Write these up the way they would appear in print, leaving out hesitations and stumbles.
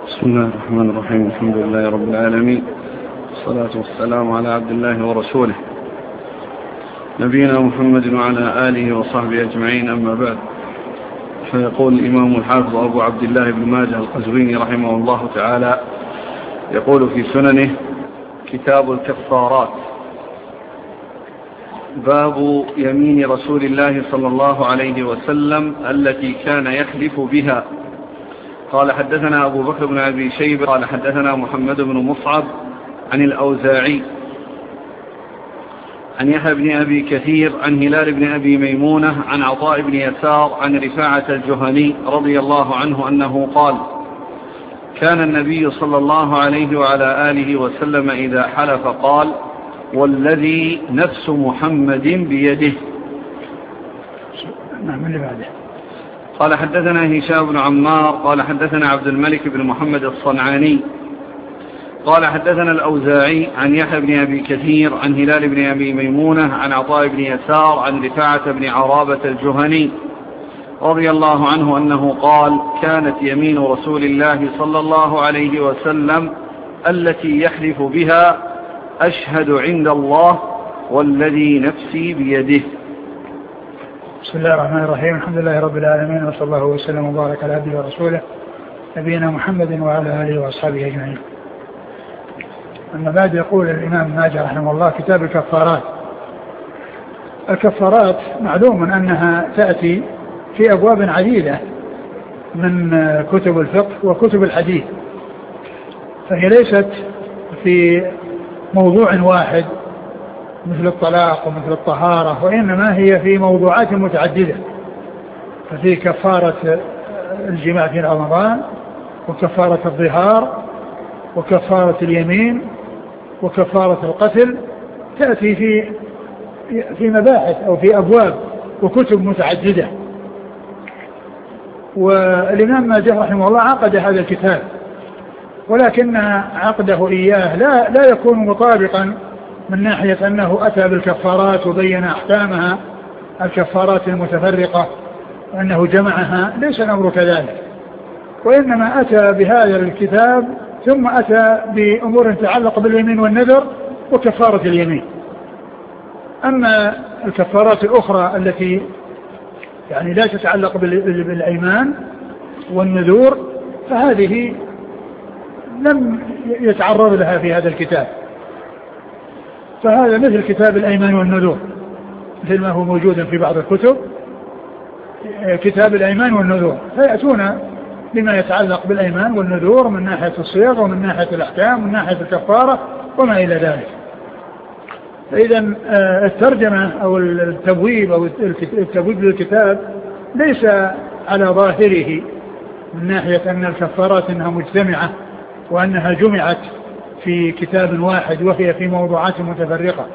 بسم الله الرحمن الرحيم. الحمد لله رب العالمين، والصلاة والسلام على عبد الله ورسوله نبينا محمد وعلى آله وصحبه أجمعين، أما بعد. فيقول الإمام الحافظ أبو عبد الله بن ماجه القزويني رحمه الله تعالى، يقول في سننه: كتاب الكفارات. باب يمين رسول الله صلى الله عليه وسلم التي كان يحلف بها. قال: حدثنا أبو بكر بن أبي شيبة قال: حدثنا محمد بن مصعب عن الأوزاعي عن يحيى بن أبي كثير عن هلال بن أبي ميمونة عن عطاء بن يسار عن رفاعة الجهني رضي الله عنه أنه قال: كان النبي صلى الله عليه وعلى آله وسلم إذا حلف قال: والذي نفس محمد بيده. نعم. اللي بعده قال: حدثنا هشام بن عمار قال: حدثنا عبد الملك بن محمد الصنعاني قال: حدثنا الأوزاعي عن يحيى بن أبي كثير عن هلال بن أبي ميمونة عن عطاء بن يسار عن رفاعة بن عرابة الجهني رضي الله عنه أنه قال: كانت يمين رسول الله صلى الله عليه وسلم التي يحلف بها: أشهد عند الله والذي نفسي بيده. بسم الله الرحمن الرحيم. الحمد لله رب العالمين، وصلى الله وسلم وبارك على عبده ورسوله نبينا محمد وعلى آله وأصحابه أجمعين. أما بعد، يقول الإمام ماجه رحمه الله: كتاب الكفارات. الكفارات معلوم أنها تأتي في أبواب عديدة من كتب الفقه وكتب الحديث، فهي ليست في موضوع واحد مثل الطلاق ومثل الطهارة، وإنما هي في موضوعات متعددة. ففي كفارة الجماع في رمضان، وكفارة الظهار، وكفارة اليمين، وكفارة القتل، تأتي في مباحث أو في أبواب وكتب متعددة. والإمام ماجه رحمه الله عقد هذا الكتاب، ولكن عقده إياه لا يكون مطابقا من ناحية أنه أتى بالكفارات وبين أحكامها، الكفارات المتفرقة، وأنه جمعها. ليس الأمر كذلك، وإنما أتى بهذا الكتاب ثم أتى بأمور تتعلق باليمين والنذر وكفارة اليمين. أما الكفارات الأخرى التي يعني لا تتعلق بالأيمان والنذور فهذه لم يتعرض لها في هذا الكتاب. فهذا مثل كتاب الأيمان والنذور، مثل ما هو موجود في بعض الكتب، كتاب الأيمان والنذور، فيأتون بما يتعلق بالأيمان والنذور من ناحية الصيغ ومن ناحية الأحكام ومن ناحية الكفارة وما إلى ذلك. فإذا الترجمة أو التبويب أو التبويب للكتاب ليس على ظاهره من ناحية أن الكفارات أنها مجتمعة وأنها جمعت في كتاب واحد وهي في موضوعات متفرقة.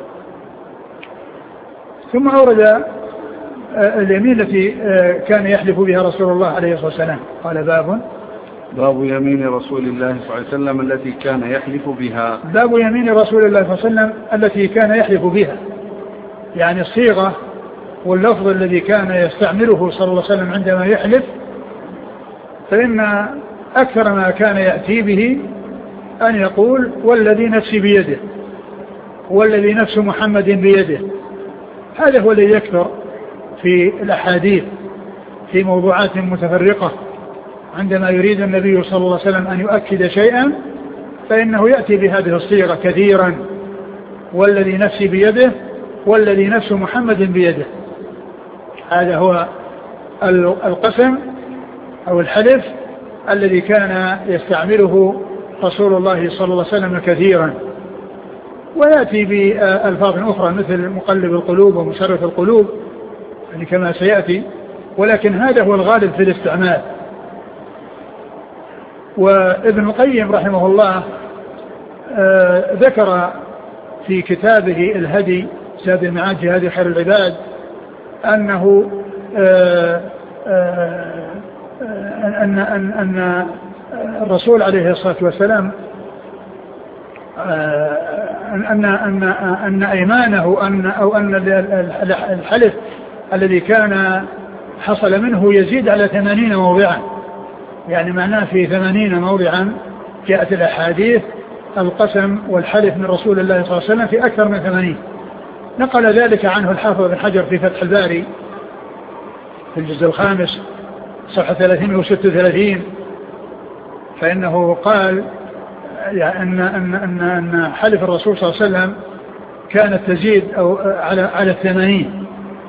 ثم أورد اليمين التي كان يحلف بها رسول الله عليه الصلاة والسلام. قال: باب يمين رسول الله صلى الله عليه وسلم التي كان يحلف بها. باب يمين رسول الله صلى الله عليه وسلم التي كان يحلف بها، يعني الصيغة واللفظ الذي كان يستعمله صلى الله عليه وسلم عندما يحلف، فإن أكثر ما كان يأتي به أن يقول: والذي نفسي بيده، والذي نفس محمد بيده. هذا هو الذي يكثر في الأحاديث في موضوعات متفرقة. عندما يريد النبي صلى الله عليه وسلم أن يؤكد شيئا فإنه يأتي بهذه الصيغة كثيرا: والذي نفسي بيده، والذي نفس محمد بيده. هذا هو القسم أو الحلف الذي كان يستعمله رسول الله صلى الله عليه وسلم كثيرا. ويأتي بألفاظ أخرى مثل مقلب القلوب ومصرف القلوب، يعني كما سيأتي، ولكن هذا هو الغالب في الاستعمال. وابن القيم رحمه الله ذكر في كتابه الهدي زاد المعاد في هدي خير العباد أنه أن الرسول عليه الصلاة والسلام أن أيمانه أو أن الحلف الذي كان حصل منه يزيد على 80 موضعا، يعني معناه في 80 موضعا جاءت الأحاديث القسم والحلف من رسول الله صلى الله عليه وسلم في أكثر من 80. نقل ذلك عنه الحافظ بن حجر في فتح الباري في الجزء الخامس صفحة 336، فإنه قال يعني أن حلف الرسول صلى الله عليه وسلم كانت تزيد أو على 80.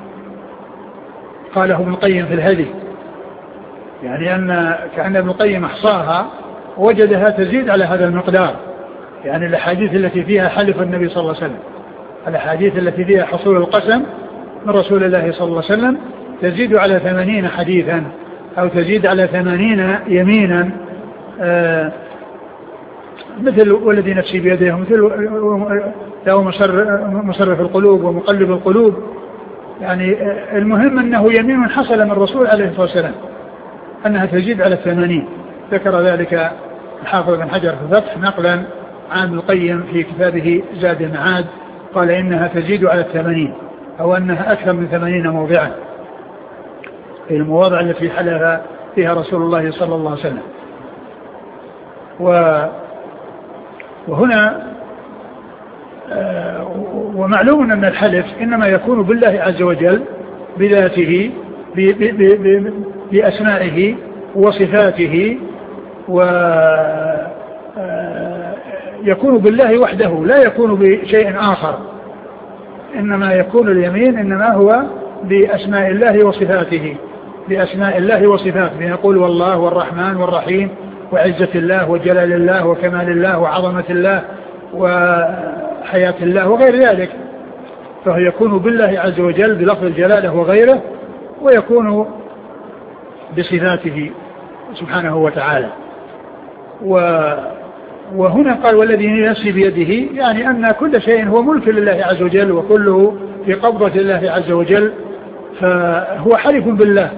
قاله ابن القيم في الهدي، يعني أن كأن ابن القيم أحصاها وجدها تزيد على هذا المقدار، يعني الأحاديث التي فيها حلف النبي صلى الله عليه وسلم، الأحاديث التي فيها حصول القسم من رسول الله صلى الله عليه وسلم تزيد على 80 حديثا أو تزيد على 80 يمينا، مثل والذي نفسي بيده، مثل له مصرف القلوب ومقلب القلوب. يعني المهم أنه يمين حصل من الرسول عليه الصلاة والسلام أنها تزيد على 80. ذكر ذلك الحافظ بن حجر في الفتح نقلا عن ابن القيم في كتابه زاد المعاد، قال إنها تزيد على 80 أو أنها أكثر من 80 موضعا في المواضع التي حلها فيها رسول الله صلى الله عليه وسلم. وهنا ومعلوم أن الحلف إنما يكون بالله عز وجل بذاته بأسمائه وصفاته، ويكون بالله وحده لا يكون بشيء آخر، إنما يكون اليمين إنما هو بأسماء الله وصفاته، بأسماء الله وصفاته، يقول والله والرحمن والرحيم وعزة الله وجلال الله وكمال الله وعظمة الله وحياة الله وغير ذلك، فهو يكون بالله عز وجل بلفظ الجلالة وغيره، ويكون بصفاته سبحانه وتعالى. وهنا قال والذي نفسي بيده، يعني أن كل شيء هو ملك لله عز وجل وكله في قبضة الله عز وجل، فهو حلف بالله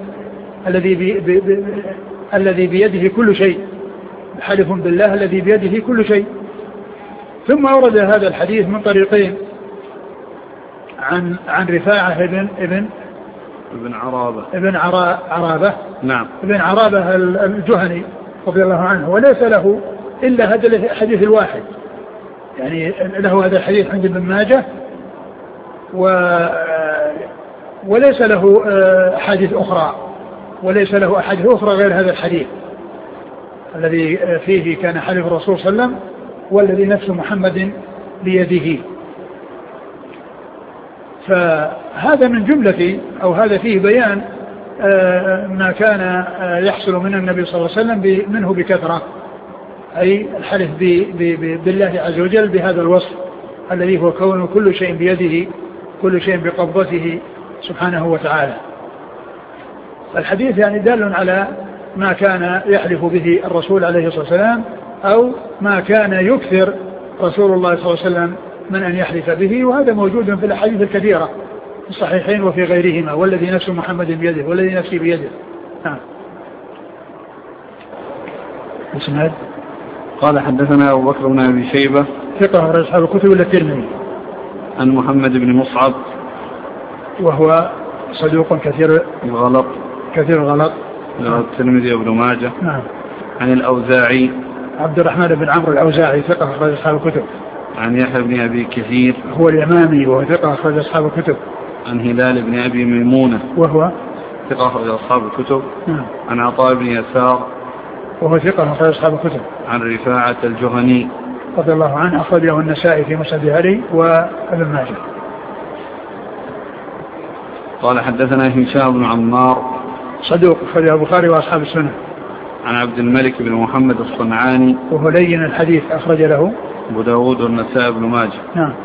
الذي بيده كل شيء، حلف بالله الذي بيده كل شيء. ثم أورد هذا الحديث من طريقين عن رفاعة ابن عرابة نعم، ابن عرابة الجهني رضي الله عنه، وليس له إلا هذا الحديث الواحد، يعني له هذا الحديث عند ابن ماجه وليس له حديث أخرى، وليس له أحاديث أخرى غير هذا الحديث الذي فيه كان حلف الرسول صلى الله عليه وسلم والذي نفس محمد بيده. فهذا من جملة أو هذا فيه بيان ما كان يحصل من النبي صلى الله عليه وسلم منه بكثرة، أي الحلف بالله عز وجل بهذا الوصف الذي هو كون كل شيء بيده، كل شيء بقبضته سبحانه وتعالى. الحديث يعني دال على ما كان يحلف به الرسول عليه الصلاة والسلام، أو ما كان يكثر رسول الله صلى الله عليه وسلم من أن يحلف به، وهذا موجود في الأحاديث الكثيرة في الصحيحين وفي غيرهما، والذي نفس محمد بيده والذي نفسي بيده. نعم. اسمه قال حدثنا أبو بكر بن أبي شيبة ثقة أخرج أصحاب الكتب إلا الترمذي، عن محمد بن مصعب وهو صدوق كثير الغلط الترمذي وابن ماجه. نعم. عن الأوزاعي عبد الرحمن بن عمرو الأوزاعي ثقة أخرج أصحاب الكتب. عن يحيى بن أبي كثير هو اليمامي وهو ثقة أخرج أصحاب الكتب. عن هلال بن أبي ميمونة وهو ثقة أخرج أصحاب الكتب. نعم. عن عطاء بن يسار وهو ثقة أخرج أصحاب الكتب. عن رفاعة الجهني رضي الله عنه أخرجه النسائي في مسند علي وابن ماجه. قال حدثنا هشام بن عمار صدوق أخرجه البخاري وأصحاب السنة. عن عبد الملك بن محمد الصنعاني وهو لين الحديث أخرج له أبو داود والنسائي بن ماجه. نعم.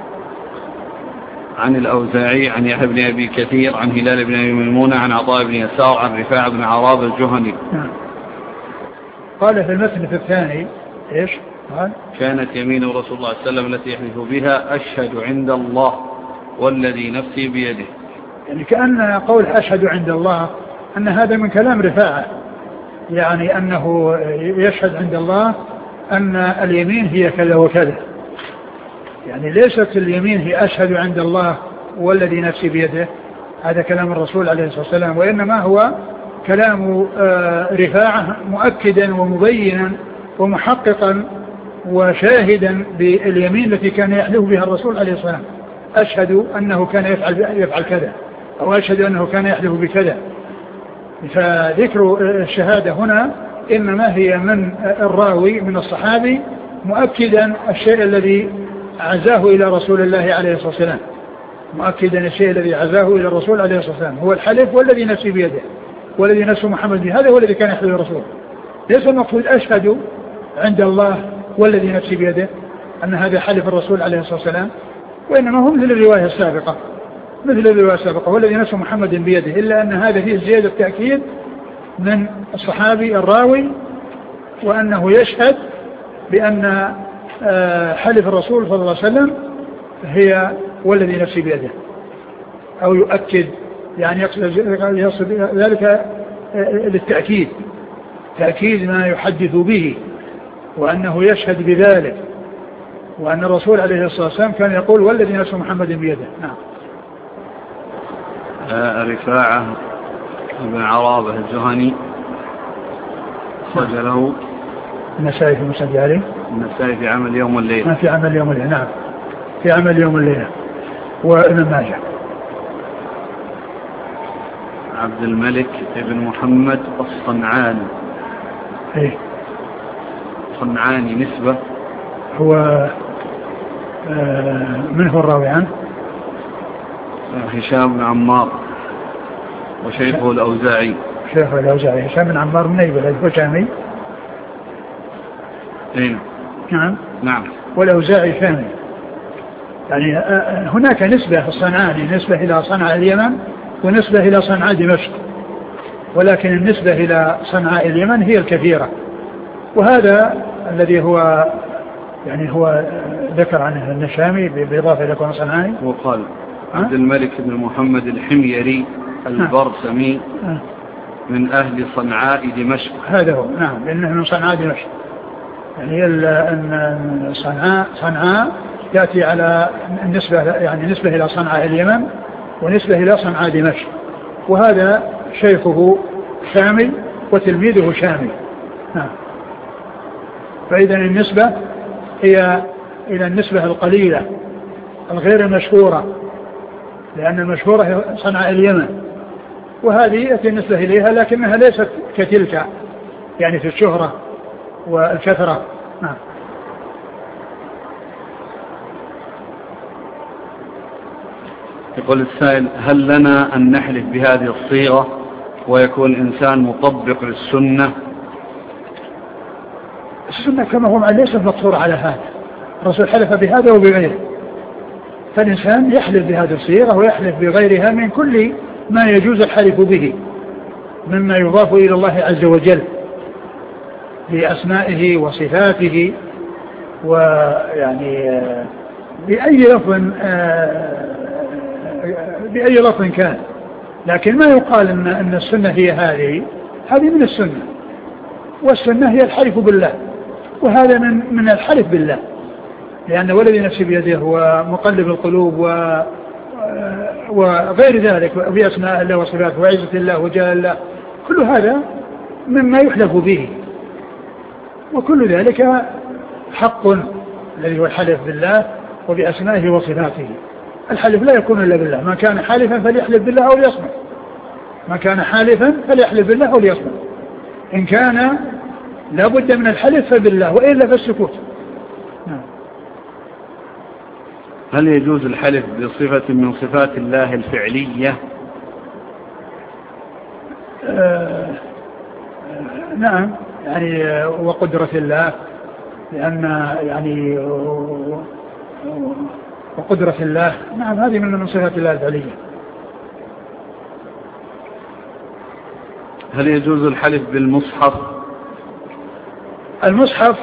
عن الأوزاعي عن يحيى بن أبي كثير عن هلال بن أبي ميمونة عن عطاء بن يسار عن رفاعة بن عراب الجهني. نعم. قال في المتن في الثاني إيش؟ قال كانت يمين رسول الله صلى الله عليه وسلم التي يحلف بها أشهد عند الله والذي نفسي بيده، يعني كأن قول أشهد عند الله أن هذا من كلام رفاعة، يعني أنه يشهد عند الله أن اليمين هي كذا وكذا، يعني ليست اليمين هي أشهد عند الله والذي نفسي بيده، هذا كلام الرسول عليه الصلاة والسلام، وإنما هو كلام رفاعة مؤكدا ومبينا ومحققا وشاهدا باليمين التي كان يحلف بها الرسول عليه الصلاة والسلام: أشهد أنه كان يفعل كذا، أو أشهد أنه كان يحلف بكذا. فذكر الشهادة هنا إنما هي من الراوي من الصحابي مؤكدا الشيء الذي عزاه إلى رسول الله عليه الصلاة والسلام، مؤكدا الشيء الذي عزاه إلى الرسول عليه الصلاة والسلام هو الحلف والذي نفسي بيده والذي نفس محمد به، هذا هو الذي كان يحلف الرسول. ليس المقصود أشهد عند الله والذي نفسي بيده أن هذا حلف الرسول عليه الصلاة والسلام، وإنما هو مثل الرواية السابقة والذي نفس محمد بيده، إلا أن هذا فيه زيادة تأكيد من الصحابي الراوي، وأنه يشهد بأن حلف الرسول صلى الله عليه وسلم هي والذي نفسي بيده، أو يؤكد، يعني يقصد ذلك للتأكيد، تأكيد ما يحدث به، وأنه يشهد بذلك، وأن الرسول عليه الصلاة والسلام كان يقول والذي نفس محمد بيده. نعم. رفاعة بن عرابة الجهني خرج له النسائي في مسند علي، النسائي في عمل يوم والليلة، في عمل يوم الليلة. نعم، في عمل يوم الليلة. وابن ماجه. عبد الملك بن محمد الصنعاني. ايه، صنعاني نسبة. هو من هو الراوي عنه؟ هشام بن عمار وشيخه الأوزاعي. شيخه الأوزاعي هشام بن عمار من أيوة الشامي. نعم. نعم. والأوزاعي شامي. يعني هناك نسبة في الصنعاني، نسبة إلى صنعاء اليمن ونسبة إلى صنعاء دمشق، ولكن النسبة إلى صنعاء اليمن هي الكثيرة. وهذا الذي هو يعني هو ذكر عنه النشامي بإضافة إلى كونه صنعاني. وقال عبد الملك بن محمد الحميري البرسمي من أهل صنعاء دمشق. هذا هو. نعم، لأنه من صنعاء دمشق. يعني أن صنعاء يأتي على النسبة، يعني نسبة إلى صنعاء اليمن ونسبة إلى صنعاء دمشق، وهذا شيخه شامي وتلميذه شامي. نعم. فإذا النسبة هي إلى النسبة القليلة الغير المشهورة، لأن المشهورة هي صنعاء اليمن، وهذه يأتي النسبة إليها لكنها ليست كتلك يعني في الشهرة والكثرة. نعم. يقول السائل: هل لنا أن نحلف بهذه الصيغة ويكون إنسان مطبق للسنة؟ السنة كما هو ليست مقصورة على هذا، الرسول حلف بهذا وبغيره، فالإنسان يحلف بهذه الصيغة ويحلف بغيرها من كل ما يجوز الحلف به مما يضاف إلى الله عز وجل بأسمائه وصفاته، ويعني بأي لفظ كان. لكن ما يقال أن السنة هي هذه من السنة، والسنة هي الحلف بالله، وهذا من الحلف بالله، لأن والذي نفسي بيده هو مقلب القلوب وغير ذلك بأسماء الله وصفاته وعزة الله وجلال الله، كل هذا مما يحلف به، وكل ذلك حق الذي هو الحلف بالله وبأسمائه وصفاته. الحلف لا يكون إلا بالله، من كان حالفا فليحلف بالله أو ليصمت، من كان حالفا فليحلف بالله أو ليصمت، إن كان لا بد من الحلف فبالله، وإلا فالسكوت. هل يجوز الحلف بصفة من صفات الله الفعلية؟ نعم، يعني وقدرة الله، لأن يعني وقدرة الله، نعم، هذه من صفات الله الفعلية. هل يجوز الحلف بالمصحف؟ المصحف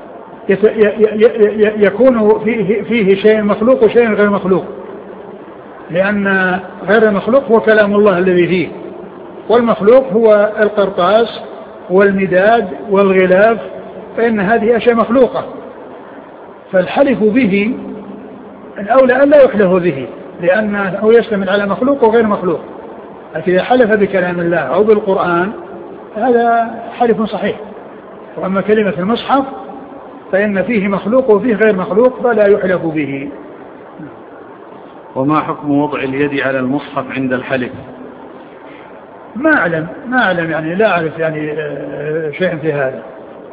يكون فيه شيء مخلوق وشيء غير مخلوق، لأن غير المخلوق هو كلام الله الذي فيه، والمخلوق هو القرطاس والمداد والغلاف، فإن هذه أشياء مخلوقة، فالحلف به الأولى أن لا يحلف به، لأنه يشتمل على مخلوق وغير مخلوق، لكن إذا حلف بكلام الله أو بالقرآن هذا حلف صحيح. وأما كلمة المصحف فإن فيه مخلوق وفيه غير مخلوق فلا يحلف به. وما حكم وضع اليد على المصحف عند الحلف؟ ما أعلم يعني لا أعرف يعني شيء في هذا.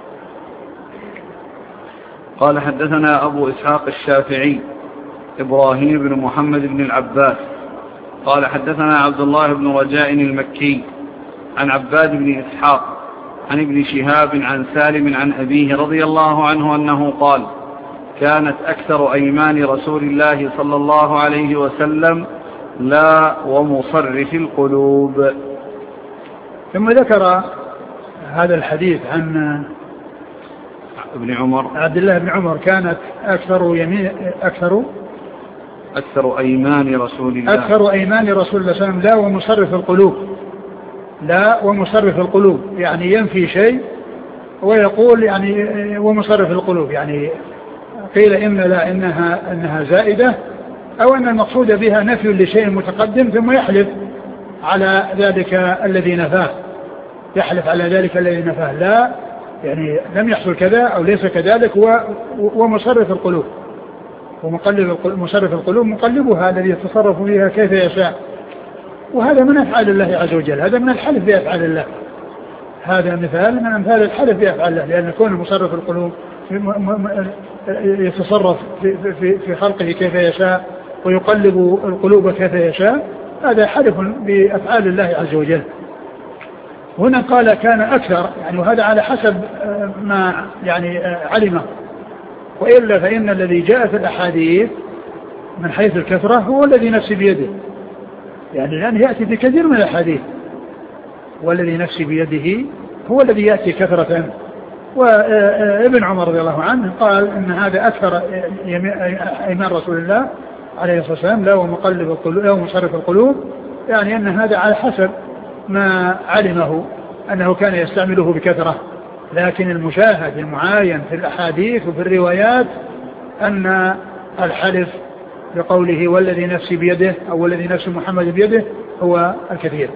قال حدثنا أبو إسحاق الشافعي إبراهيم بن محمد بن العباس قال حدثنا عبد الله بن رجاء المكي عن عباد بن إسحاق عن ابن شهاب عن سالم عن أبيه رضي الله عنه أنه قال كانت أكثر أيمان رسول الله صلى الله عليه وسلم لا ومصرف القلوب. ثم ذكر هذا الحديث عن ابن عمر عبد الله بن عمر كانت أكثر أيمان رسول الله صلى الله عليه وسلم لا ومصرف القلوب. لا ومصرف القلوب يعني ينفي شيء ويقول يعني ومصرف القلوب، يعني قيل إنها زائدة أو أن المقصود بها نفي لشيء متقدم ثم يحلف على ذلك الذي نفاه، لا يعني لم يحصل كذا أو ليس كذلك. ومصرف القلوب مصرف القلوب مقلبها الذي يتصرف فيها كيف يشاء، وهذا من أفعال الله عز وجل، هذا من الحلف بأفعال الله، هذا مثال من أمثال الحلف بأفعال الله، لأن كون مصرف القلوب يتصرف في خلقه كيف يشاء ويقلب القلوب كيف يشاء، هذا حلف بأفعال الله عز وجل. هنا قال كان أكثر يعني، وهذا على حسب ما يعني علمه، وإلا فإن الذي جاء في الأحاديث من حيث الكثرة هو الذي نفسي بيده، يعني لأنه يأتي بكثير من الأحاديث، والذي نفسي بيده هو الذي يأتي كثرة. وابن عمر رضي الله عنه قال إن هذا أكثر أيمان رسول الله عليه الصلاة والسلام لا ومقلب القلوب لا ومصرف القلوب، يعني أن هذا على حسب ما علمه أنه كان يستعمله بكثرة، لكن المشاهد المعاين في الأحاديث وفي الروايات أن الحلف بقوله والذي نفسي بيده أو والذي نفس محمد بيده هو الكثير.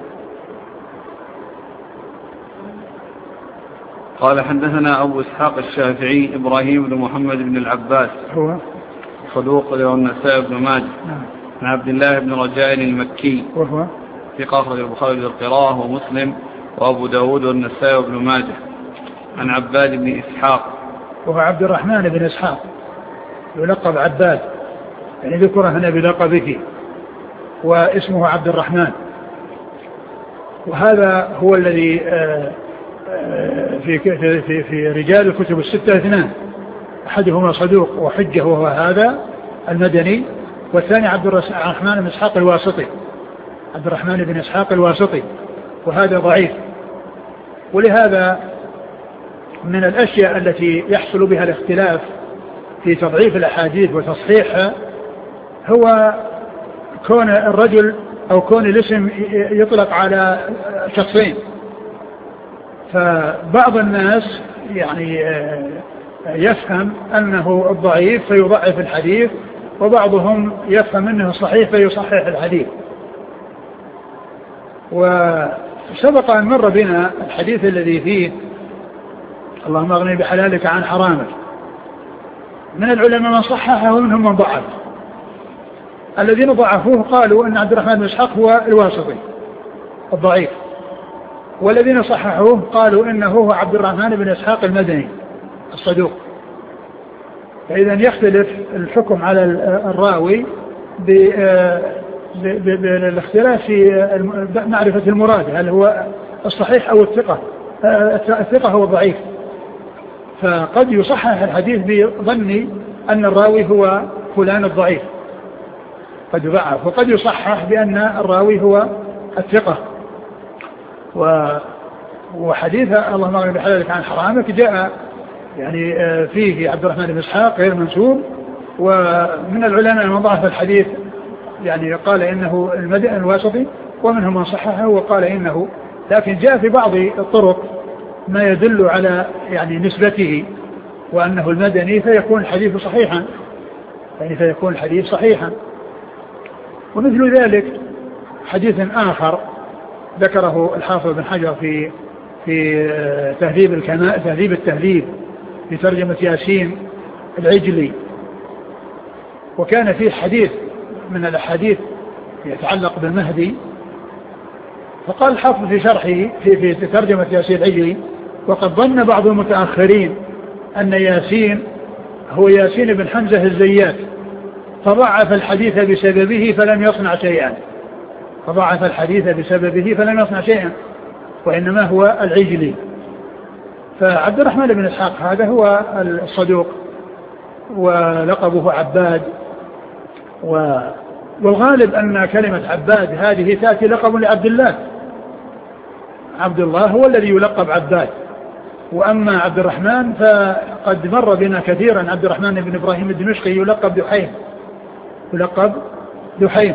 قال حدثنا أبو إسحاق الشافعي إبراهيم بن محمد بن العباس هو صدوق له النسائي بن ماجه عن عبد الله بن رجاء المكي وهو ثقة أخرج البخاري بالقراءة ومسلم وأبو داود والنسائي بن ماجه عن عباد بن إسحاق وهو عبد الرحمن بن إسحاق يلقب عباد، يعني ذكر هنا بلقبه واسمه عبد الرحمن، وهذا هو الذي في رجال الكتب الستة اثنان، أحدهما صدوق وحجه وهو هذا المدني، والثاني عبد الرحمن بن إسحاق الواسطي، عبد الرحمن بن إسحاق الواسطي، وهذا ضعيف. ولهذا من الأشياء التي يحصل بها الاختلاف في تضعيف الأحاديث وتصحيحها هو كون الرجل أو كون الاسم يطلق على شخصين، فبعض الناس يعني يفهم أنه الضعيف فيضعف الحديث، وبعضهم يفهم أنه صحيح فيصحح الحديث. وسبق أن مر بنا الحديث الذي فيه اللهم اغني بحلالك عن حرامك، من العلماء من صححه ومنهم من ضعف. الذين ضعفوه قالوا أن عبد الرحمن بن إسحاق هو الواسطي الضعيف، والذين صححوه قالوا إنه هو عبد الرحمن بن إسحاق المدني الصدوق. فإذا يختلف الحكم على الراوي بالاختلاف في معرفة المراد، هل هو الصحيح أو الثقة هو ضعيف. فقد يصحح الحديث بظن أن الراوي هو فلان الضعيف قد يضعف، وقد يصحح بأن الراوي هو الثقة. وحديث اللهم اغني بحلالك عن حرامك جاء يعني فيه عبد الرحمن بن إسحاق غير منسوب، ومن العلماء من ضعف الحديث يعني قال إنه المدني الواسطي، ومنهم من صححه وقال إنه، لكن جاء في بعض الطرق ما يدل على يعني نسبته وأنه المدني فيكون الحديث صحيحا، يعني فيكون الحديث صحيحا. ومثل ذلك حديث آخر ذكره الحافظ بن حجر في تهذيب التهذيب في ترجمة ياسين العجلي. وكان فيه حديث من الأحاديث يتعلق بالمهدي، فقال الحافظ في شرحه في ترجمة ياسين العجلي: وقد ظن بعض المتأخرين أن ياسين هو ياسين بن حمزة الزيات، فضعف الحديث بسببه فلم يصنع شيئا، وإنما هو العجلي. فعبد الرحمن بن إسحاق هذا هو الصدوق ولقبه عباد، والغالب أن كلمة عباد هذه تأتي لقب لعبد الله. عبد الله هو الذي يلقب عباد، وأما عبد الرحمن فقد مر بنا كثيرا عبد الرحمن بن إبراهيم الدمشقي يلقب دحيم.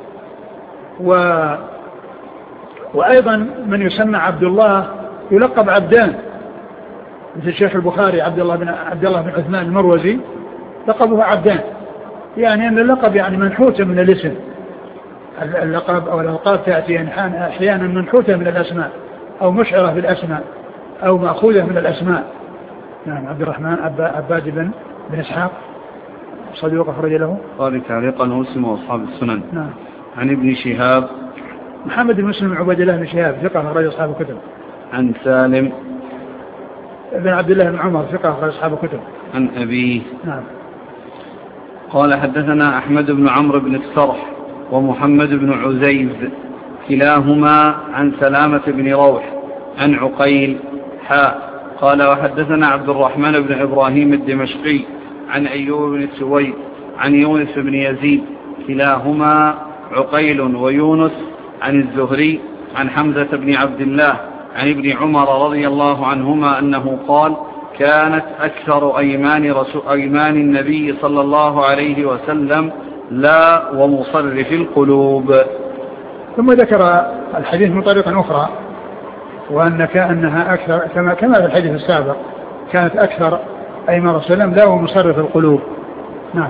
وأيضا من يسمى عبد الله يلقب عبدان، مثل الشيخ البخاري عبد الله بن عثمان المروزي لقبه عبدان، يعني أن اللقب يعني منحوت من الاسم. اللقب أو الألقاب تأتي أحيانا منحوتة من الأسماء أو مشعرة بالأسماء أو مأخوذة من الأسماء. نعم. عبد الرحمن عباد بن إسحاق صدوق أخرج له قال تعليقا مسلم وأصحاب السنن. نعم. عن ابن شهاب محمد بن مسلم عبد الله بن شهاب ثقة أخرج أصحاب الكتب. عن سالم بن عبد الله بن عمر ثقة أخرج أصحاب الكتب. عن أبيه. نعم. قال حدثنا أحمد بن عمرو بن السرح ومحمد بن عزيز كلاهما عن سلامة بن روح عن عقيل قال وحدثنا عبد الرحمن بن إبراهيم الدمشقي عن أيوب بن سويد عن يونس بن يزيد كلاهما عقيل ويونس عن الزهري عن حمزة بن عبد الله عن ابن عمر رضي الله عنهما أنه قال: كانت أكثر أيمان النبي صلى الله عليه وسلم لا ومصرف القلوب. ثم ذكر الحديث من طريقة أخرى، وأن كأنها أكثر كما في الحديث السابق، كانت أكثر أيمان رسول الله لا ومصرف القلوب. نعم.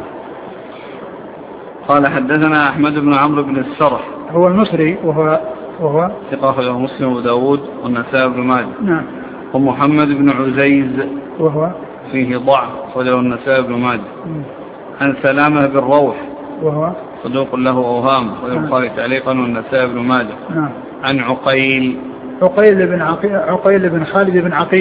قال حدثنا أحمد بن عمرو بن السرح هو المصري وهو ثقة أخرجه مسلم وداود والنسائي بن ماجه. نعم. ومحمد بن عزيز وهو فيه ضعف أخرجه النسائي بن ماجه. عن سلامة بن روح وهو صدوق له أوهام ويبقى تعليقا والنسائي بن ماجه. نعم. عن عقيل بن خالد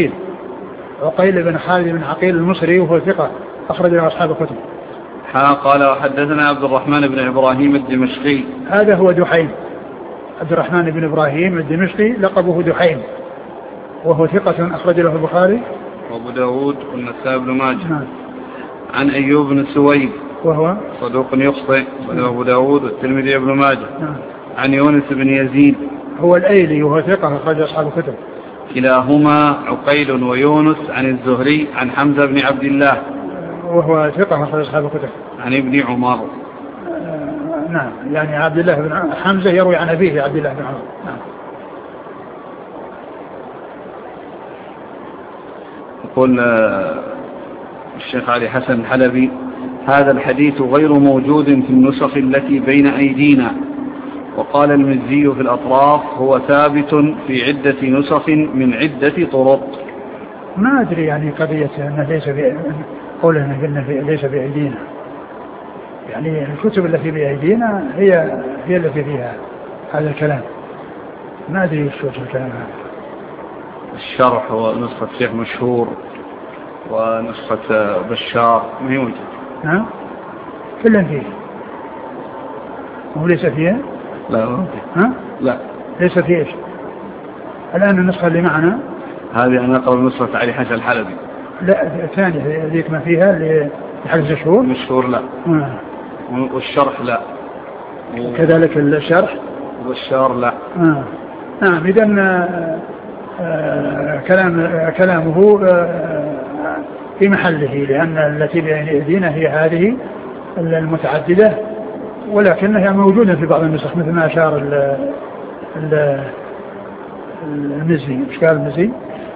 بن عقيل المصري وهو ثقة أخرج له أصحاب الكتب. قال وحدثنا عبد الرحمن بن إبراهيم الدمشقي هذا هو دحيم. عبد الرحمن بن إبراهيم الدمشقي لقبه دحيم وهو ثقة أخرج له البخاري وأبو داود والنسائي بن ماجه. نعم. عن أيوب بن سويد وهو صدوق يخطئ وأبو داود والترمذي بن ماجه. نعم. عن يونس بن يزيد هو الأيلي وهو ثقة أخرج أصحاب الكتب. كلاهما عقيل ويونس عن الزهري عن حمزة بن عبد الله وهو ثقة أخرج أصحاب الكتب. عن ابن عمر. نعم. يعني عبد الله بن حمزة يروي عن أبيه عبد الله بن عمر. نعم. يقول الشيخ علي حسن الحلبي: هذا الحديث غير موجود في النسخ التي بين أيدينا. وقال المزي في الأطراف: هو ثابت في عدة نسخ من عدة طرق. ما أدري يعني قضية أنه ليس بأيدينا، يعني الكتب التي بأيدينا هي التي فيها هذا الكلام. ما أدري شو الكلام هذا. الشرح ونسخة شيخ مشهور ونسخة بشار ما هي موجودة. نعم. كلهم فيه. هو ليس فيها؟ لا. ها؟ لا. ليس فيه إيش؟ الآن النسخة اللي معنا هذه أنا أقرأ نسخة علي حسن الحلبي. لا الثانية ذيك ما فيها اللي حدث مشهور لا. والشرح لا. كذلك الشرح والشار لا. نعم. إذن كلامه في محله، لأن التي بين أيدينا هي هذه المتعددة، ولكنها موجودة في بعض النسخ مثل ما أشار المزي. مش قال المزي؟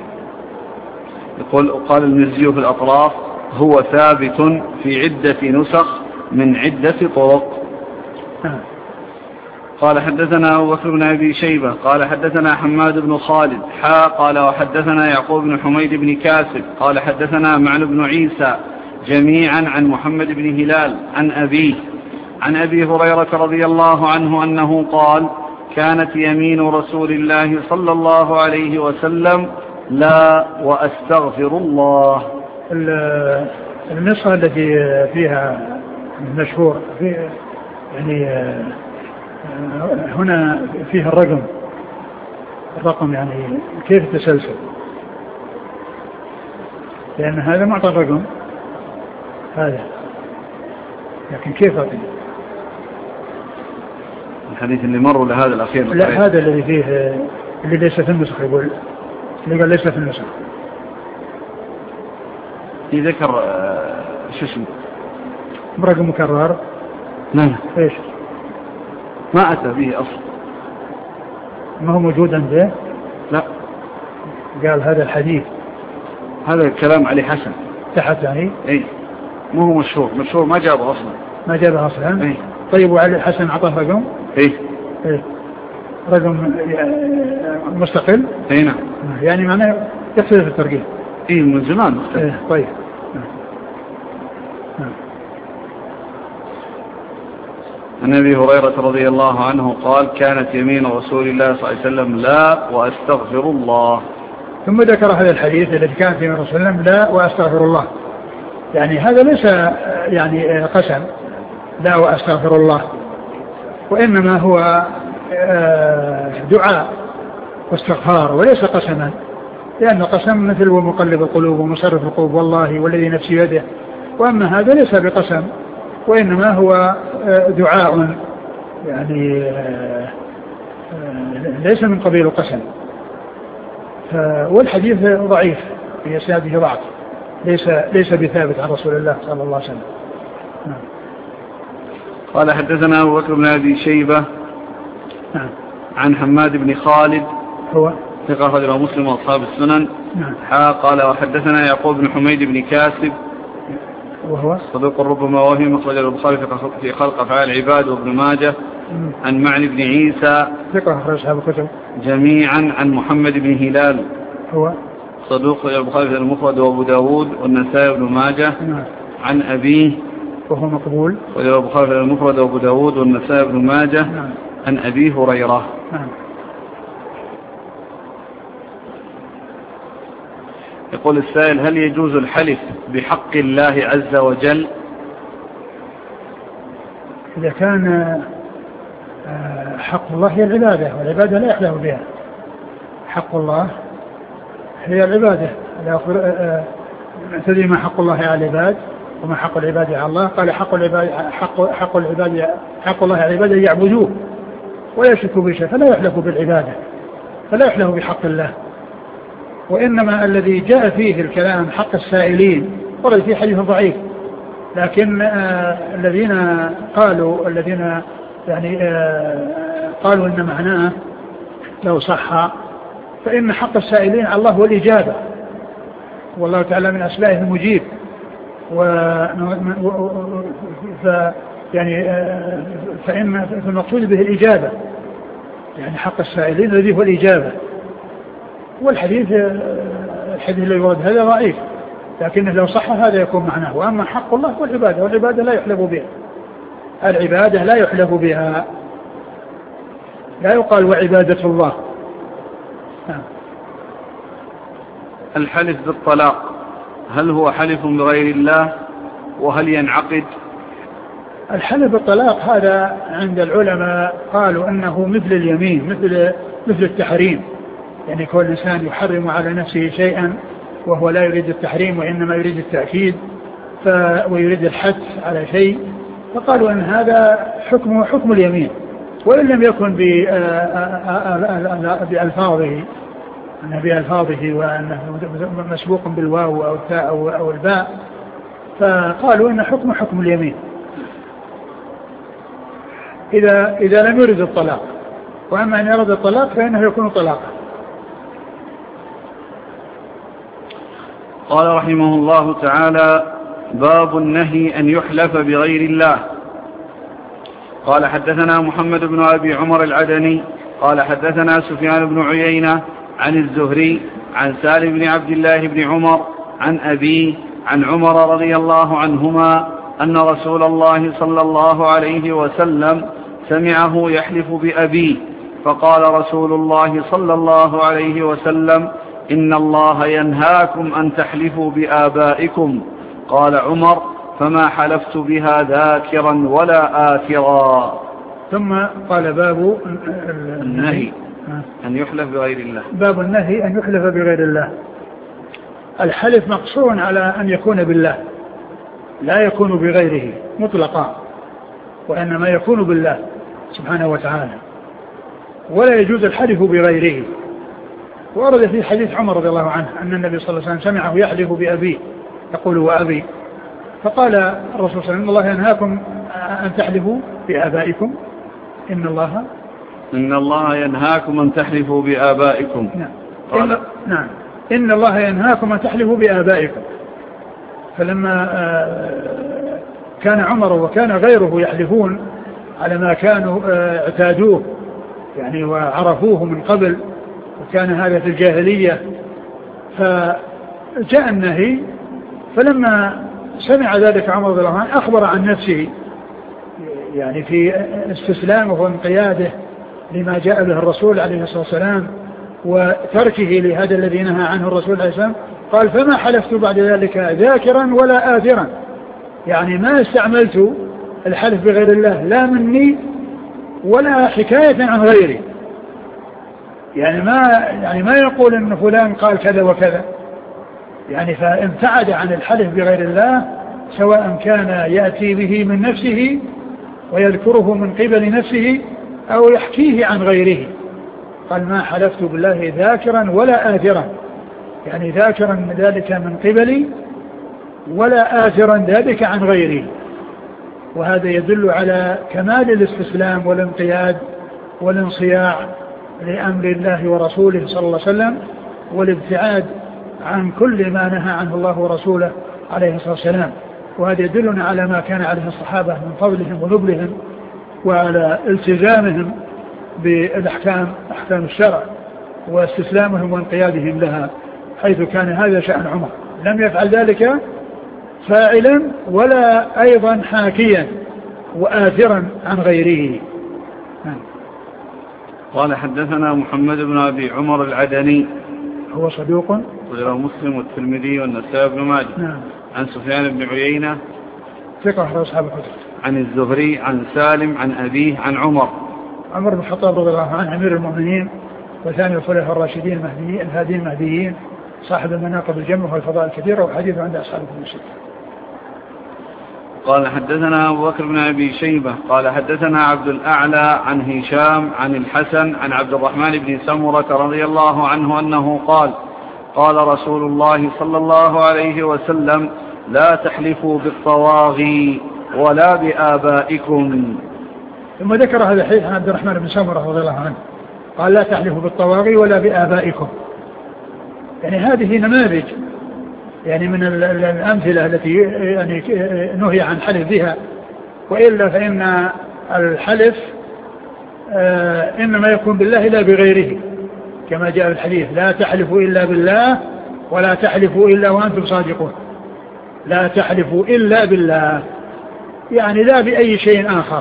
قال المزي في الأطراف: هو ثابت في عدة نسخ من عدة طرق. قال حدثنا أبو بكر بن أبي شيبة قال حدثنا حماد بن خالد قال وحدثنا يعقوب بن حميد بن كاسب قال حدثنا معن بن عيسى جميعا عن محمد بن هلال عن أبيه عن أبي هريرة رضي الله عنه أنه قال كانت يمين رسول الله صلى الله عليه وسلم لا وأستغفر الله. النسخة التي فيها مشهور يعني هنا فيها الرقم يعني كيف التسلسل، لأن هذا معطى الرقم هذا، لكن كيف أعطي الحديث اللي مر ولا هذا الأخير؟ لا هذا الذي فيه اللي ليس في النسخ، يقول اللي قال ليس في النسخ يذكر شو اسمه برقم مكرر. نعم ايش ما أتى به أصلا، ما هو موجود عنده. لا قال هذا الحديث هذا الكلام علي حسن تحت يعني اي مو هو مشهور ما جابه أصلا، ما جابه أصلا. اي طيب وعلي حسن عطاه رقم اي رقم مستقل. اي نعم يعني معناه يختلف الترقيم. اي من زمان مختلف. طيب عن أبي هريرة رضي الله عنه قال كانت يمين رسول الله صلى الله عليه وسلم لا وأستغفر الله. ثم ذكر هذا الحديث الذي كان فيه الرسول صلى الله عليه وسلم لا وأستغفر الله، يعني هذا ليس يعني قسم لا وأستغفر الله، وإنما هو دعاء واستغفار وليس قسما، لأن قسم مثل ومقلب القلوب ومصرف القلوب والله والذي نفسي يده، وأما هذا ليس بقسم وإنما هو دعاء يعني ليس من قبيل القسم. والحديث ضعيف في إسناده ضعف، ليس بثابت عن رسول الله صلى الله عليه وسلم. قال حدثنا أبو بكر بن أبي شيبة عن حماد بن خالد هو ثقة أخرجه مسلم وأصحاب السنن. قال وحدثنا يعقوب بن حميد بن كاسب وهو صدوق ربما وهم، أخرجه البخاري في خلق أفعال العباد وابن ماجه. عن معن بن عيسى ثقة أخرج أصحاب الكتب جميعا عن محمد بن هلال هو صدوق البخاري في المفرد وأبو داود والنسائي وابن ماجه. عن أبيه وهو مقبول، وله البخاري في المفرد وأبو داود والنسائي وابن ماجه. عن أبي هريرة. يقول السائل هل يجوز الحلف بحق الله عز وجل؟ إذا كان حق الله هي العبادة، والعبادة لا يحلف بها. حق الله هي العبادة، تدري ما حق الله على العباد وما حق العباد على الله. قال حق الله على العباد أن يعبدوه ولا يشركوا به شيئا، فلا يحلف بالعبادة، فلا يحلف بحق الله. وإنما الذي جاء فيه الكلام حق السائلين ورد فيه حديث ضعيف، لكن الذين يعني قالوا إن معناه لو صح فإن حق السائلين على الله هو الإجابة، والله تعالى من أسمائه المجيب، فإن المقصود به الإجابة، يعني حق السائلين الذي هو الإجابة. والحديث الذي يورد هذا ضعيف، لكنه لو صح هذا يكون معناه. وأما حق الله هو العبادة، والعبادة لا يحلف بها، العبادة لا يحلف بها، لا يقال وعبادة الله. الحلف بالطلاق هل هو حلف بغير الله، وهل ينعقد؟ الحلف بالطلاق هذا عند العلماء قالوا أنه مثل اليمين، مثل التحريم، يعني كل إنسان يحرم على نفسه شيئا وهو لا يريد التحريم وإنما يريد التأكيد ويريد الحث على شيء، فقالوا أن هذا حكمه حكم اليمين، وإن لم يكن بألفاظه وأنه مسبوق بالواو أو التاء أو الباء، فقالوا أن حكمه حكم اليمين إذا لم يرد الطلاق. وأما أن يرد الطلاق فإنه يكون طلاقا. قال رحمه الله تعالى: باب النهي أن يحلف بغير الله. قال حدثنا محمد بن أبي عمر العدني قال حدثنا سفيان بن عيينة عن الزهري عن سالم بن عبد الله بن عمر عن أبيه عن عمر رضي الله عنهما أن رسول الله صلى الله عليه وسلم سمعه يحلف بأبيه فقال رسول الله صلى الله عليه وسلم إن الله ينهاكم أن تحلفوا بآبائكم. قال عمر فما حلفت بها ذاكرا ولا آثرا. ثم قال باب النهي أن يحلف بغير الله. باب النهي أن يحلف بغير الله. الحلف مقصور على أن يكون بالله لا يكون بغيره مطلقا، وإنما يكون بالله سبحانه وتعالى، ولا يجوز الحلف بغيره. ورد في حديث عمر رضي الله عنه أن النبي صلى الله عليه وسلم سمعه يحلف بأبيه يقول وأبي، فقال الرسول صلى الله عليه وسلم إن الله ينهاكم أن تحلفوا بآبائكم. إن الله ينهاكم أن تحلفوا بآبائكم. نعم إن الله ينهاكم أن تحلفوا بآبائكم. فلما كان عمر وكان غيره يحلفون على ما كانوا اعتادوه يعني وعرفوه من قبل، وكان هذا في الجاهلية، فجاء النهي. فلما سمع ذلك عمر رضي الله عنه أخبر عن نفسه يعني في استسلامه وانقياده لما جاء به الرسول عليه الصلاة والسلام وتركه لهذا الذي نهى عنه الرسول عليه الصلاة والسلام. قال فما حلفت بعد ذلك ذاكرا ولا آثرا، يعني ما استعملت الحلف بغير الله لا مني ولا حكاية عن غيري، يعني ما يقول ان فلان قال كذا وكذا، يعني فابتعد عن الحلف بغير الله سواء كان يأتي به من نفسه ويذكره من قبل نفسه أو يحكيه عن غيره. قال ما حلفت بالله ذاكرا ولا آثرا، يعني ذاكرا ذلك من قبلي ولا آثرا ذلك عن غيري. وهذا يدل على كمال الاستسلام والانقياد والانصياع لأمر الله ورسوله صلى الله عليه وسلم، والابتعاد عن كل ما نهى عنه الله ورسوله عليه الصلاة والسلام. وهذا يدلنا على ما كان عليه الصحابة من فضلهم ونبلهم وعلى التزامهم بالأحكام أحكام الشرع واستسلامهم وانقيادهم لها، حيث كان هذا شأن عمر، لم يفعل ذلك فاعلا ولا أيضا حاكيا وآثرا عن غيره. قال حدثنا محمد بن أبي عمر العدني هو صدوق وغير مسلم والترمذي والنسائي بن ماجه. نعم. عن سفيان بن عيينة ثقة أصحاب الكتب. عن الزهري عن سالم عن أبيه عن عمر بن الخطاب رضي الله عنه أمير المؤمنين وثاني الخلفاء الراشدين الهادين المهديين صاحب المناقب الجمة والفضائل الكثيرة، وحديث عند أصحاب الكتب. قال حدثنا أبو بكر بن أبي شيبة قال حدثنا عبد الأعلى عن هشام عن الحسن عن عبد الرحمن بن سمرة رضي الله عنه أنه قال قال رسول الله صلى الله عليه وسلم لا تحلفوا بالطواغي ولا بآبائكم. ثم ذكر هذا الحديث عن عبد الرحمن بن سمرة رضي الله عنه قال لا تحلفوا بالطواغي ولا بآبائكم. يعني هذه نماذج يعني من الأمثلة التي يعني نهي عن حلف بها، وإلا فإن الحلف إنما يكون بالله لا بغيره، كما جاء في الحديث لا تحلفوا إلا بالله ولا تحلفوا إلا وأنتم صادقون. لا تحلفوا إلا بالله، يعني لا بأي شيء آخر،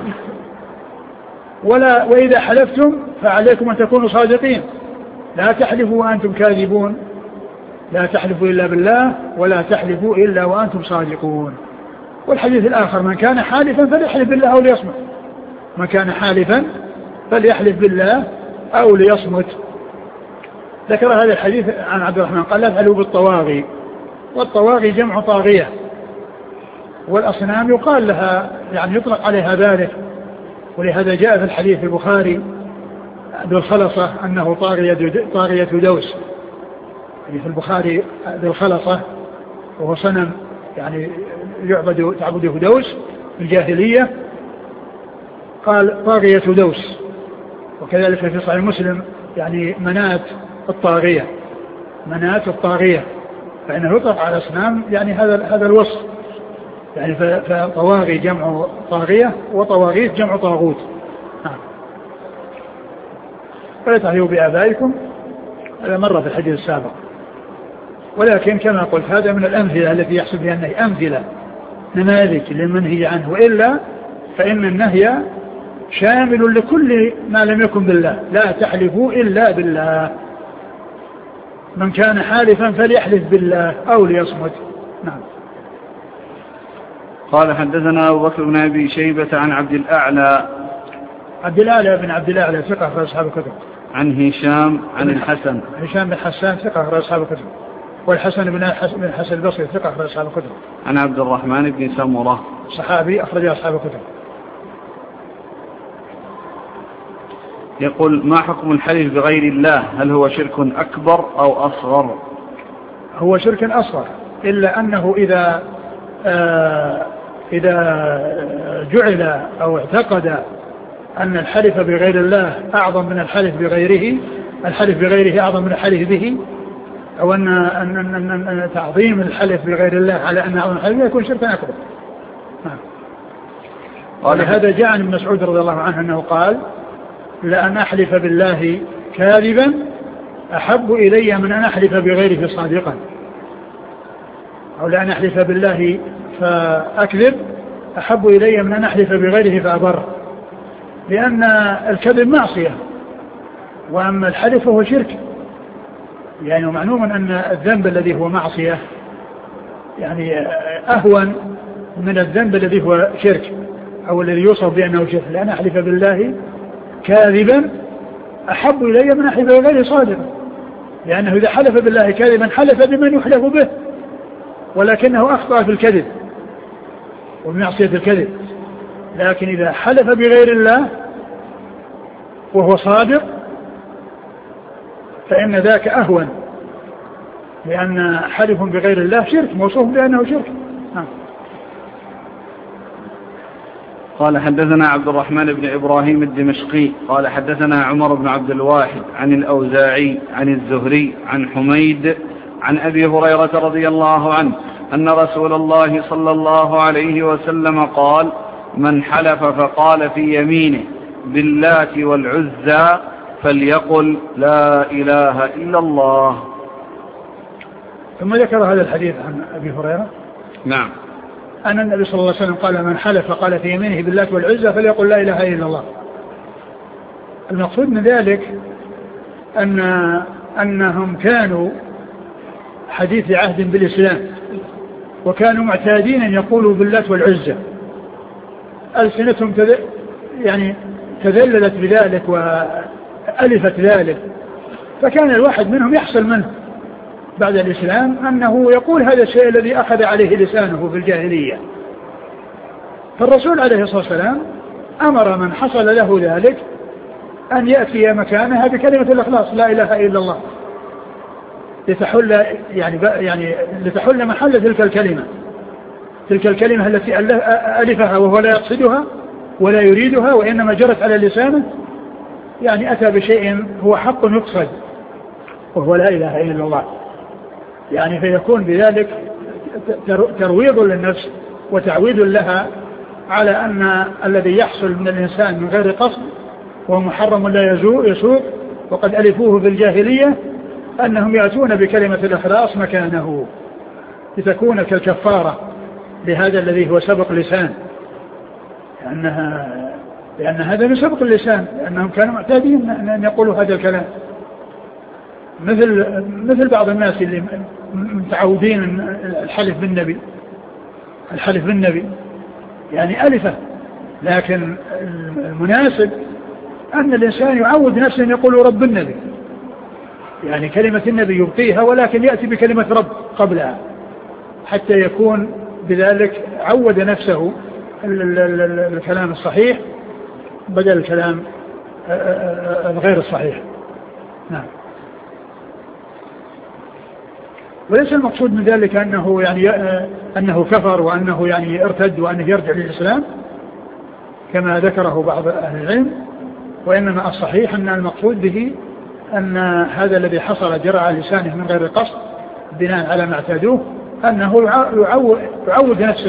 وإذا حلفتم فعليكم أن تكونوا صادقين. لا تحلفوا وأنتم كاذبون، لا تحلفوا إلا بالله ولا تحلفوا إلا وأنتم صادقون. والحديث الآخر من كان حالفا فليحلف بالله أو ليصمت، من كان حالفا فليحلف بالله أو ليصمت. ذكر هذا الحديث عن عبد الرحمن قال لا تحلفوا بالطواغي، والطواغي جمع طاغية، والأصنام يقال لها يعني يطلق عليها ذلك، ولهذا جاء في الحديث في البخاري بالخلصة أنه طاغية دوس، يعني في البخاري بالخلصة وهو صنم يعني تعبده دوس في الجاهلية، قال طاغية دوس. وكذلك في صحيح مسلم يعني منات الطاغية، فإنه يطلق على أصنام يعني هذا الوصف، يعني فطواغي جمع طاغية وطواغيت جمع طاغوت. فلا تحلفوا بآبائكم، هذا مرة في الحديث السابق. ولكن كما قلت هذا من الأمثلة التي يحصل بها النهي، أمثلة نماذج للمنهي عنه، وإلا فإن النهي شامل لكل ما لم يكن بالله، لا تحلفوا إلا بالله، من كان حالفا فليحلف بالله أو ليصمت. نعم. قال حدثنا أبو بكر بن أبي شيبة عن عبد الأعلى بن عبد الأعلى ثقة في أصحاب الكتب. عن هشام عن الحسن، هشام بن حسان ثقة في أصحاب الكتب. والحسن بن حسن البصري ثقة في أصحاب الكتب. عن عبد الرحمن بن سمرة صحابي أخرج أصحاب الكتب. يقول: ما حكم الحلف بغير الله؟ هل هو شرك أكبر أو أصغر؟ هو شرك أصغر، إلا أنه إذا جعل أو اعتقد أن الحلف بغير الله أعظم من الحلف بغيره، الحلف بغيره أعظم من الحلف به، أو أن تعظيم الحلف بغير الله على أنه أعظم من الحلف يكون شركا أكبر. ولهذا جاء عن ابن مسعود رضي الله عنه أنه قال: لأن أحلف بالله كاذبا أحب إلي من أن أحلف بغيره صادقا، أو لأن أحلف بالله فأكذب أحب إلي من أن أحلف بغيره فأبر، لأن الكذب معصية، وأما الحلف هو شرك. يعني معلوم أن الذنب الذي هو معصية يعني أهون من الذنب الذي هو شرك، أو الذي يوصف بأنه شرك. لأن أحلف بالله كاذبا أحب إلي من أحلف بغيره صادقا، لأنه إذا حلف بالله كاذبا حلف بمن يحلف به، ولكنه أخطأ في الكذب وبمعصية الكذب. لكن إذا حلف بغير الله وهو صادق فإن ذاك أهون، لأن حلف بغير الله شرك، موصوف بأنه شرك. قال حدثنا عبد الرحمن بن إبراهيم الدمشقي قال حدثنا عمر بن عبد الواحد عن الأوزاعي عن الزهري عن حميد عن أبي هريرة رضي الله عنه أن رسول الله صلى الله عليه وسلم قال: من حلف فقال في يمينه باللات والعزى فليقل لا إله إلا الله. ثم ذكر هذا الحديث عن أبي هريرة. نعم. أن النبي صلى الله عليه وسلم قال: من حلف فقال في يمينه باللات والعزى فليقل لا إله إلا الله. المقصود من ذلك أنهم كانوا حديث عهد بالإسلام، وكانوا معتادين أن يقولوا باللات والعزى، ألسنتهم يعني تذللت بذلك وألفت ذلك، فكان الواحد منهم يحصل منه بعد الإسلام أنه يقول هذا الشيء الذي أخذ عليه لسانه في الجاهلية. فالرسول عليه الصلاة والسلام أمر من حصل له ذلك أن يأتي مكانها بكلمة الإخلاص لا إله إلا الله، لتحل محل تلك الكلمة التي ألفها وهو لا يقصدها ولا يريدها وإنما جرت على لسانه، يعني أتى بشيء هو حق يقصد وهو لا إله إلا الله. يعني فيكون بذلك ترويض للنفس وتعويد لها على أن الذي يحصل من الإنسان من غير قصد ومحرم لا يسوق وقد ألفوه في الجاهلية، أنهم يأتون بكلمة الإخلاص مكانه لتكون كالكفارة لهذا الذي هو سبق لسان، لأن هذا من سبق اللسان، لأنهم كانوا معتادين أن يقولوا هذا الكلام، مثل بعض الناس اللي متعودين الحلف بالنبي يعني ألفه، لكن المناسب أن الإنسان يعود نفسه أن يقول رب النبي، يعني كلمة النبي يبقيها ولكن يأتي بكلمة رب قبلها حتى يكون بذلك عود نفسه الكلام الصحيح بدل الكلام الغير الصحيح. نعم. وليس المقصود من ذلك أنه كفر وأنه يعني ارتد وأنه يرجع للإسلام كما ذكره بعض أهل العلم، وإنما الصحيح أن المقصود به أن هذا الذي حصل جرى على لسانه من غير قصد بناء على ما اعتادوه، أنه يعود نفسه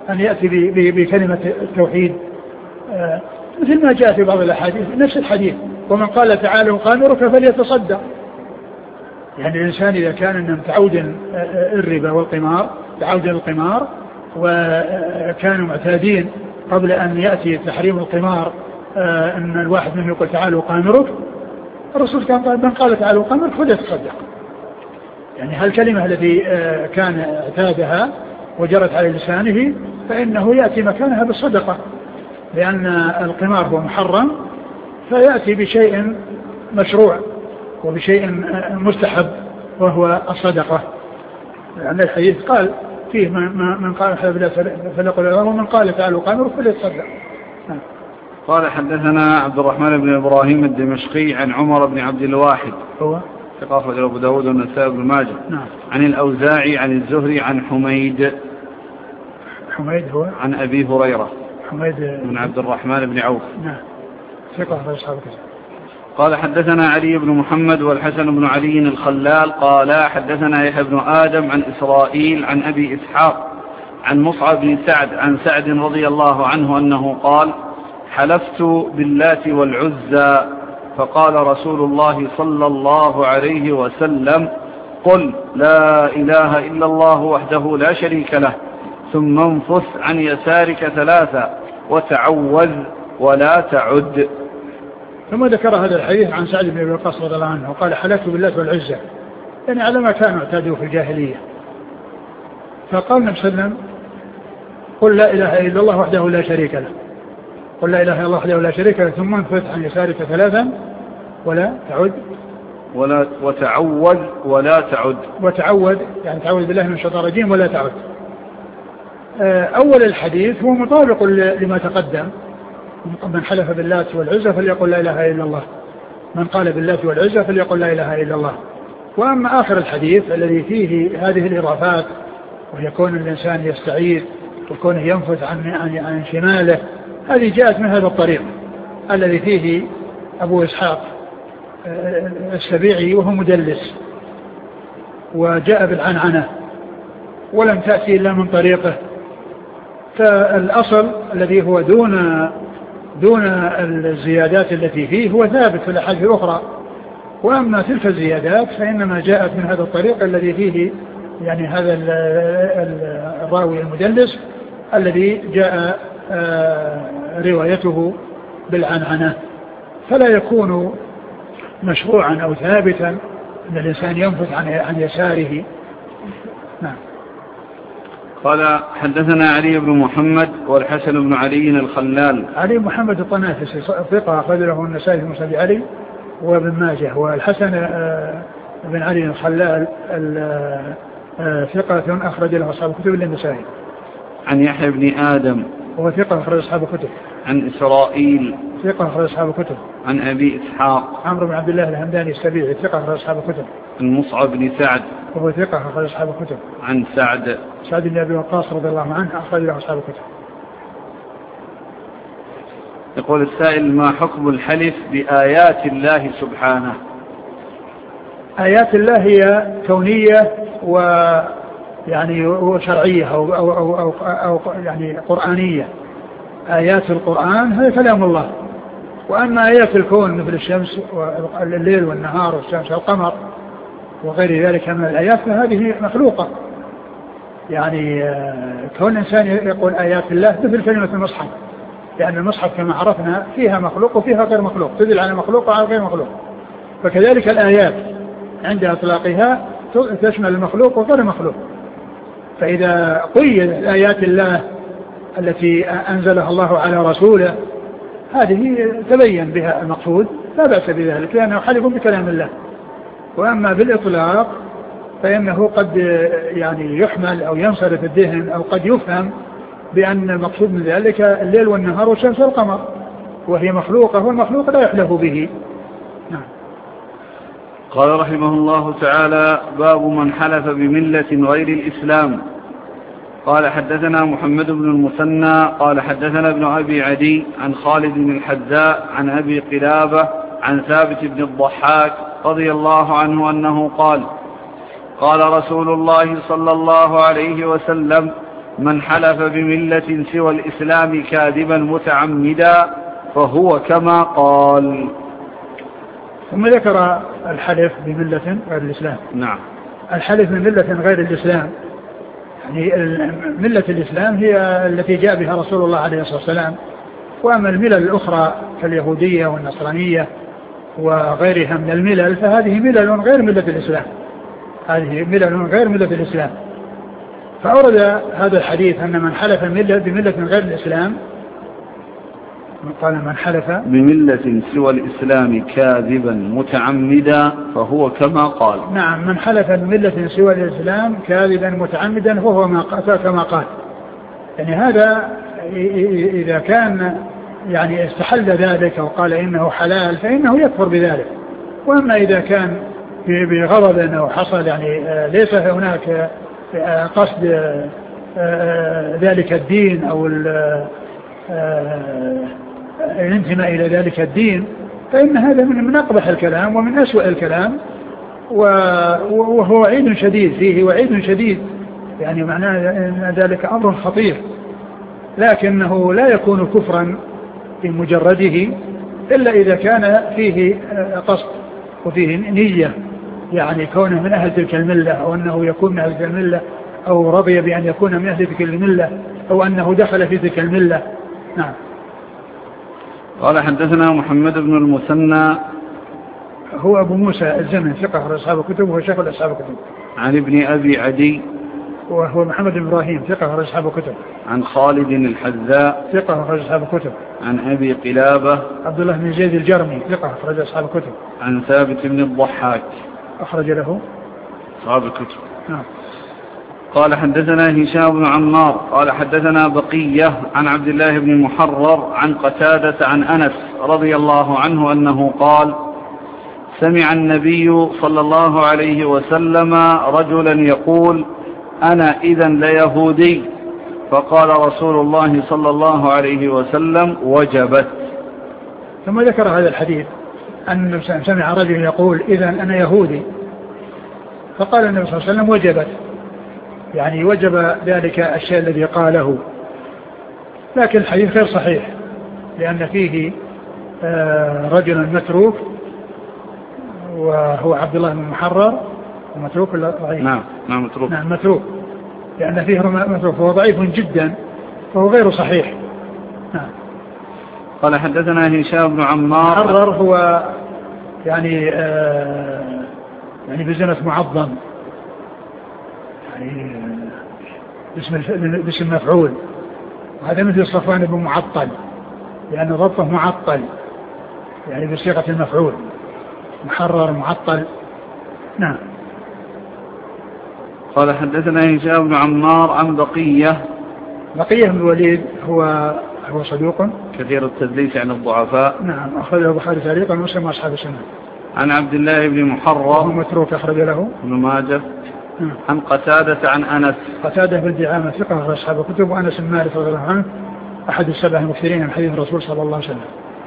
أن يأتي بكلمة التوحيد، مثل ما جاء في بعض الأحاديث نفس الحديث: ومن قال تعالوا قامرك فليتصدق. يعني الإنسان إذا كان متعودا الربا والقمار، تعودا القمار، وكانوا معتادين قبل أن يأتي تحريم القمار أن الواحد منهم يقول تعالوا قامرك، الرسول كان قال: من قال تعالوا قامرك فليتصدق. يعني هالكلمة التي كان اعتادها وجرت على لسانه فإنه يأتي مكانها بالصدقة، لأن القمار هو محرم، فيأتي بشيء مشروع وبشيء مستحب وهو الصدقة. يعني الحديث قال فيه: من قال فليقل الله، ومن قال تعالوا قامرك فليتصدق. قال حدثنا عبد الرحمن بن إبراهيم الدمشقي عن عمر بن عبد الواحد هو ثقة أخرجه أبو داود والنسائي بن ماجه. نعم. عن الأوزاعي عن الزهري عن حميد هو عن أبي هريرة حميد بن عبد الرحمن بن عوف. نعم. ثقة أخرج أصحاب الكتب. قال حدثنا علي بن محمد والحسن بن علي الخلال قال حدثنا يحيى بن آدم عن إسرائيل عن أبي إسحاق عن مصعب بن سعد عن سعد رضي الله عنه أنه قال: حلفت باللات والعزى فقال رسول الله صلى الله عليه وسلم: قل لا إله إلا الله وحده لا شريك له، ثم انفث عن يسارك ثلاثا وتعوذ ولا تعد. ثم ذكر هذا الحديث عن سعد بن أبي وقاص رضي الله عنه وقال: حلفت باللات والعزى، يعني على ما كانوا اعتادوا في الجاهلية. فقال النبي صلى الله عليه وسلم: قل لا إله إلا الله وحده لا شريك له، قل لا إله إلا الله وحده لا شريك له، ثم انفث عن يسارك ثلاثا ولا تعد وتعوذ ولا تعد. وتعوذ يعني تعوذ بالله من الشيطان الرجيم ولا تعد. أول الحديث هو مطابق لما تقدم: من حلف باللات والعزى فليقل لا إله إلا الله، من قال باللات والعزى فليقل لا إله إلا الله. وأما آخر الحديث الذي فيه هذه الإضافات، ويكون الإنسان يستعيذ ويكون ينفث عن شماله، هذه جاءت من هذا الطريق الذي فيه أبو إسحاق السبيعي وهو مدلس، وجاء بالعنعنة ولم تأتي إلا من طريقه. فالأصل الذي هو دون الزيادات التي فيه هو ثابت في الأحاديث الأخرى، وأما تلك الزيادات فإنما جاءت من هذا الطريق الذي فيه يعني هذا الراوي المدلس الذي جاء روايته بالعنعنة، فلا يكون مشروعا أو ثابتا أن الإنسان ينفث عن يساره. نعم. قال حدثنا علي بن محمد والحسن بن علي الخلال. علي بن محمد الطنافسي ثقة أخرج له النسائي في مسند علي وابن ماجه، والحسن بن علي الخلال ثقة أخرج له أصحاب الكتب إلا النسائي. عن يحيى بن آدم وهو ثقة أخرج أصحاب الكتب. عن إسرائيل ثقة أخرج أصحاب الكتب. عن أبي إسحاق عمرو بن عبد الله الهمداني السبيعي ثقة أخرج أصحاب الكتب. عن مصعب بن سعد وهو ثقة أخرج أصحاب الكتب. عن سعد بن أبي وقاص رضي الله عنه أخرج له أصحاب الكتب. يقول السائل: ما حكم الحلف بآيات الله سبحانه؟ آيات الله هي كونية ويعني وشرعية أو يعني قرآنية. آيات القرآن هي كلام الله، وأما آيات الكون مثل الشمس والليل والنهار والشمس والقمر وغير ذلك من الآيات فهذه مخلوقة. يعني كون الإنسان يقول آيات الله مثل كلمة المصحف، لأن المصحف كما عرفنا فيها مخلوق وفيها غير مخلوق، تدل على مخلوق وعلى غير مخلوق. فكذلك الآيات عند إطلاقها تشمل المخلوق وغير المخلوق. فإذا قيد آيات الله التي أنزلها الله على رسوله هذه تبين بها المقصود لا بأس بذلك، لأنه حلف بكلام الله. وأما بالإطلاق فإنه قد يعني يحمل أو ينصرف الذهن أو قد يفهم بأن المقصود من ذلك الليل والنهار والشمس والقمر، وهي مخلوقة والمخلوق لا يحلف به. نعم. قال رحمه الله تعالى: باب من حلف بملة غير الإسلام. قال حدثنا محمد بن المثنى قال حدثنا ابن أبي عدي عن خالد بن الحذاء عن أبي قلابة عن ثابت بن الضحاك رضي الله عنه أنه قال: قال رسول الله صلى الله عليه وسلم: من حلف بملة سوى الإسلام كاذبا متعمدا فهو كما قال. ثم ذكر الحلف بملة غير الإسلام. نعم. الحلف من ملة غير الإسلام يعني ملة الإسلام هي التي جاء بها رسول الله عليه الصلاة والسلام، وأما الملل الأخرى كاليهودية والنصرانية وغيرها من الملل فهذه ملل غير ملة الإسلام، هذه ملل غير ملة الإسلام. فأورد هذا الحديث أن من حلف بملة غير الإسلام، قال من حلف بملة سوى الإسلام كاذبا متعمدا فهو كما قال. نعم، من حلف بملة سوى الإسلام كاذبا متعمدا فهو كما قال. يعني هذا إذا كان يعني استحل ذلك وقال إنه حلال فإنه يكفر بذلك. وأما إذا كان بغضب أنه حصل يعني ليس هناك قصد ذلك الدين أو الانتماء إلى ذلك الدين فإن هذا من أقبح الكلام ومن أسوأ الكلام، وهو وعيد شديد فيه، وعيد شديد يعني معناه أن ذلك أمر خطير، لكنه لا يكون كفرا بمجرده إلا إذا كان فيه قصد وفيه نية، يعني كونه من أهل تلك الملة أو أنه يكون من أهل تلك الملة أو رضي بأن يكون من أهل تلك الملة أو أنه دخل في تلك الملة. نعم. قال حدثنا محمد بن المثنى هو أبو موسى الزمن ثقة أخرج أصحاب الكتب وهو شيخ أصحاب الكتب. عن ابن أبي عدي وهو محمد بن إبراهيم ثقة أخرج أصحاب الكتب. عن خالد الحذاء ثقة أخرج أصحاب الكتب. عن أبي قلابة عبد الله بن زيد الجرمي ثقة أخرج أصحاب الكتب. عن ثابت بن الضحاك أخرج له أصحاب الكتب. نعم. قال حدثنا هشام بن عمار قال حدثنا بقية عن عبد الله بن محرر عن قتادة عن أنس رضي الله عنه أنه قال سمع النبي صلى الله عليه وسلم رجلا يقول أنا إذن ليهودي، فقال رسول الله صلى الله عليه وسلم وجبت. ثم ذكر هذا الحديث أن سمع رجل يقول إذن أنا يهودي، فقال النبي صلى الله عليه وسلم وجبت، يعني وجب ذلك الشيء الذي قاله. لكن الحديث غير صحيح لأن فيه رجل متروك وهو عبد الله بن محرر، متروك ولا ضعيف؟ نعم متروك. نعم متروك، لأن فيه متروك فهو ضعيف جدا فهو غير صحيح. نعم. قال حدثنا هشام بن عمار. محرر هو يعني بزنة معظم، يعني باسم مفعول، وهذا مثل صفوان بن معطل لأن ضبطه معطل يعني بصيغة المفعول، محرر معطل. نعم. قال حدثنا هشام بن عمار عن بقية بن الوليد هو صدوق كثير التدليس عن الضعفاء. نعم، أخرجه البخاري تعليقا ومسلم وأصحاب السنة. عن عبد الله بن محرر وهو متروك أخرج له ابن ماجه. عن قتادة عن أنس. قتادة بن دعامة ثقة أخرج أصحاب الكتب، وأنس بن مالك رضي الله عنه أحد السبع المكثرين من حديث الرسول صلى الله عليه وسلم.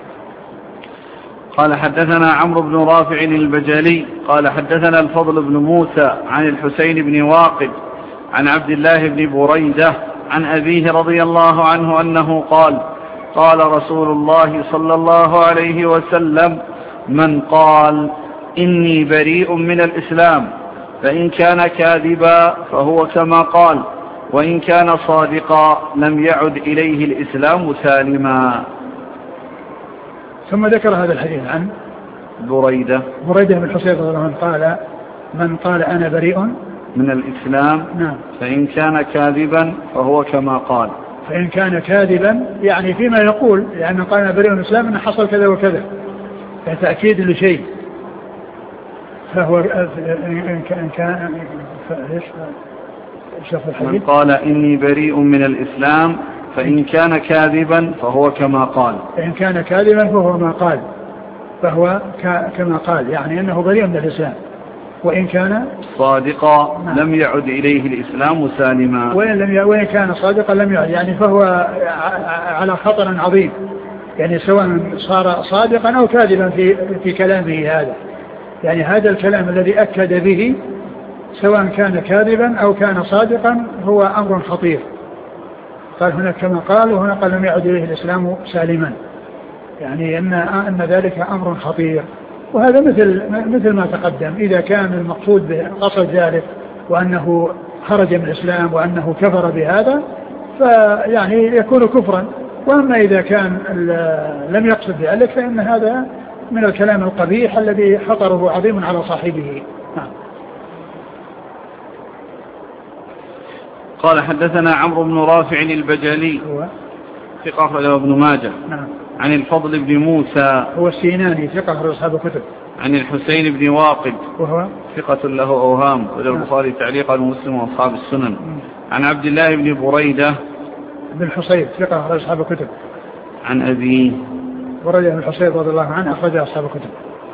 قال حدثنا عمرو بن رافع البجالي قال حدثنا الفضل بن موسى عن الحسين بن واقد عن عبد الله بن بريدة عن أبيه رضي الله عنه أنه قال قال رسول الله صلى الله عليه وسلم من قال إني بريء من الإسلام فإن كان كاذبا فهو كما قال وإن كان صادقا لم يعد إليه الإسلام سالما. ثم ذكر هذا الحديث عن بريدة بن الحصيب رضي الله عنه قال من قال أنا بريء من الإسلام. نعم. فإن كان كاذبا فهو كما قال. فإن كان كاذبا يعني فيما يقول، لأنه قال أنا بريء من الإسلام أنه حصل كذا وكذا، تأكيد لشيء، فهو إن كان من قال إني بريء من الإسلام فإن كان كاذبا فهو كما قال. إن كان كاذبا فهو ما قال، فهو كما قال، يعني أنه بريء من الإسلام. وإن كان صادقا لم يعد إليه الإسلام سالما. وإن كان صادقا لم يعد، يعني فهو على خطر عظيم، يعني سواء صار صادقا أو كاذبا في كلامه هذا، يعني هذا الكلام الذي أكد به سواء كان كاذبا أو كان صادقا هو أمر خطير، قال هنا كما قال، وهنا قال لم يعد إليه الإسلام سالما، يعني أن ذلك أمر خطير. وهذا مثل ما تقدم، إذا كان المقصود بقصد ذلك وأنه خرج من الإسلام وأنه كفر بهذا فيعني يكون كفرا. وأما إذا كان لم يقصد ذلك فإن هذا من الكلام القبيح الذي خطره عظيم على صاحبه. قال حدثنا عمرو بن رافع البجلي ثقة أخرجه ابن ماجه. عن الفضل بن موسى هو السيناني ثقة أخرج أصحاب الكتب. عن الحسين بن واقد وهو ثقة له أوهام وله البخاري تعليقا ومسلم وأصحاب السنن. عن عبد الله بن بريدة بن حصيب ثقة أخرج أصحاب الكتب. عن أبي بريدة بن حصيب رضي الله عنه أخرج أصحاب الكتب.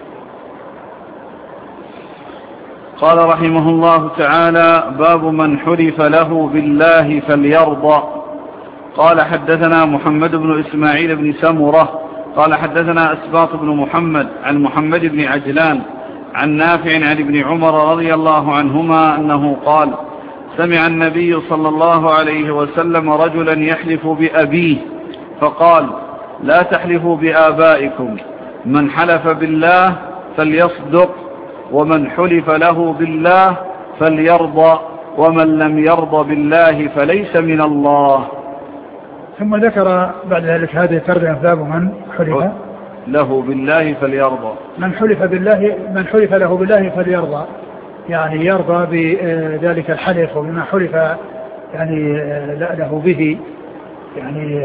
قال رحمه الله تعالى: باب من حلف له بالله فليرضى. قال حدثنا محمد بن إسماعيل بن سمرة قال حدثنا أسباط بن محمد عن محمد بن عجلان عن نافع عن ابن عمر رضي الله عنهما أنه قال: سمع النبي صلى الله عليه وسلم رجلا يحلف بأبيه فقال: لا تحلفوا بآبائكم، من حلف بالله فليصدق، ومن حلف له بالله فليرضى، ومن لم يرضى بالله فليس من الله. ثم ذكر بعد ذلك هذه الترجمة: باب من حلف له بالله فليرضى. من حلف له بالله فليرضى، يعني يرضى بذلك الحلف وبما حلف يعني له به. يعني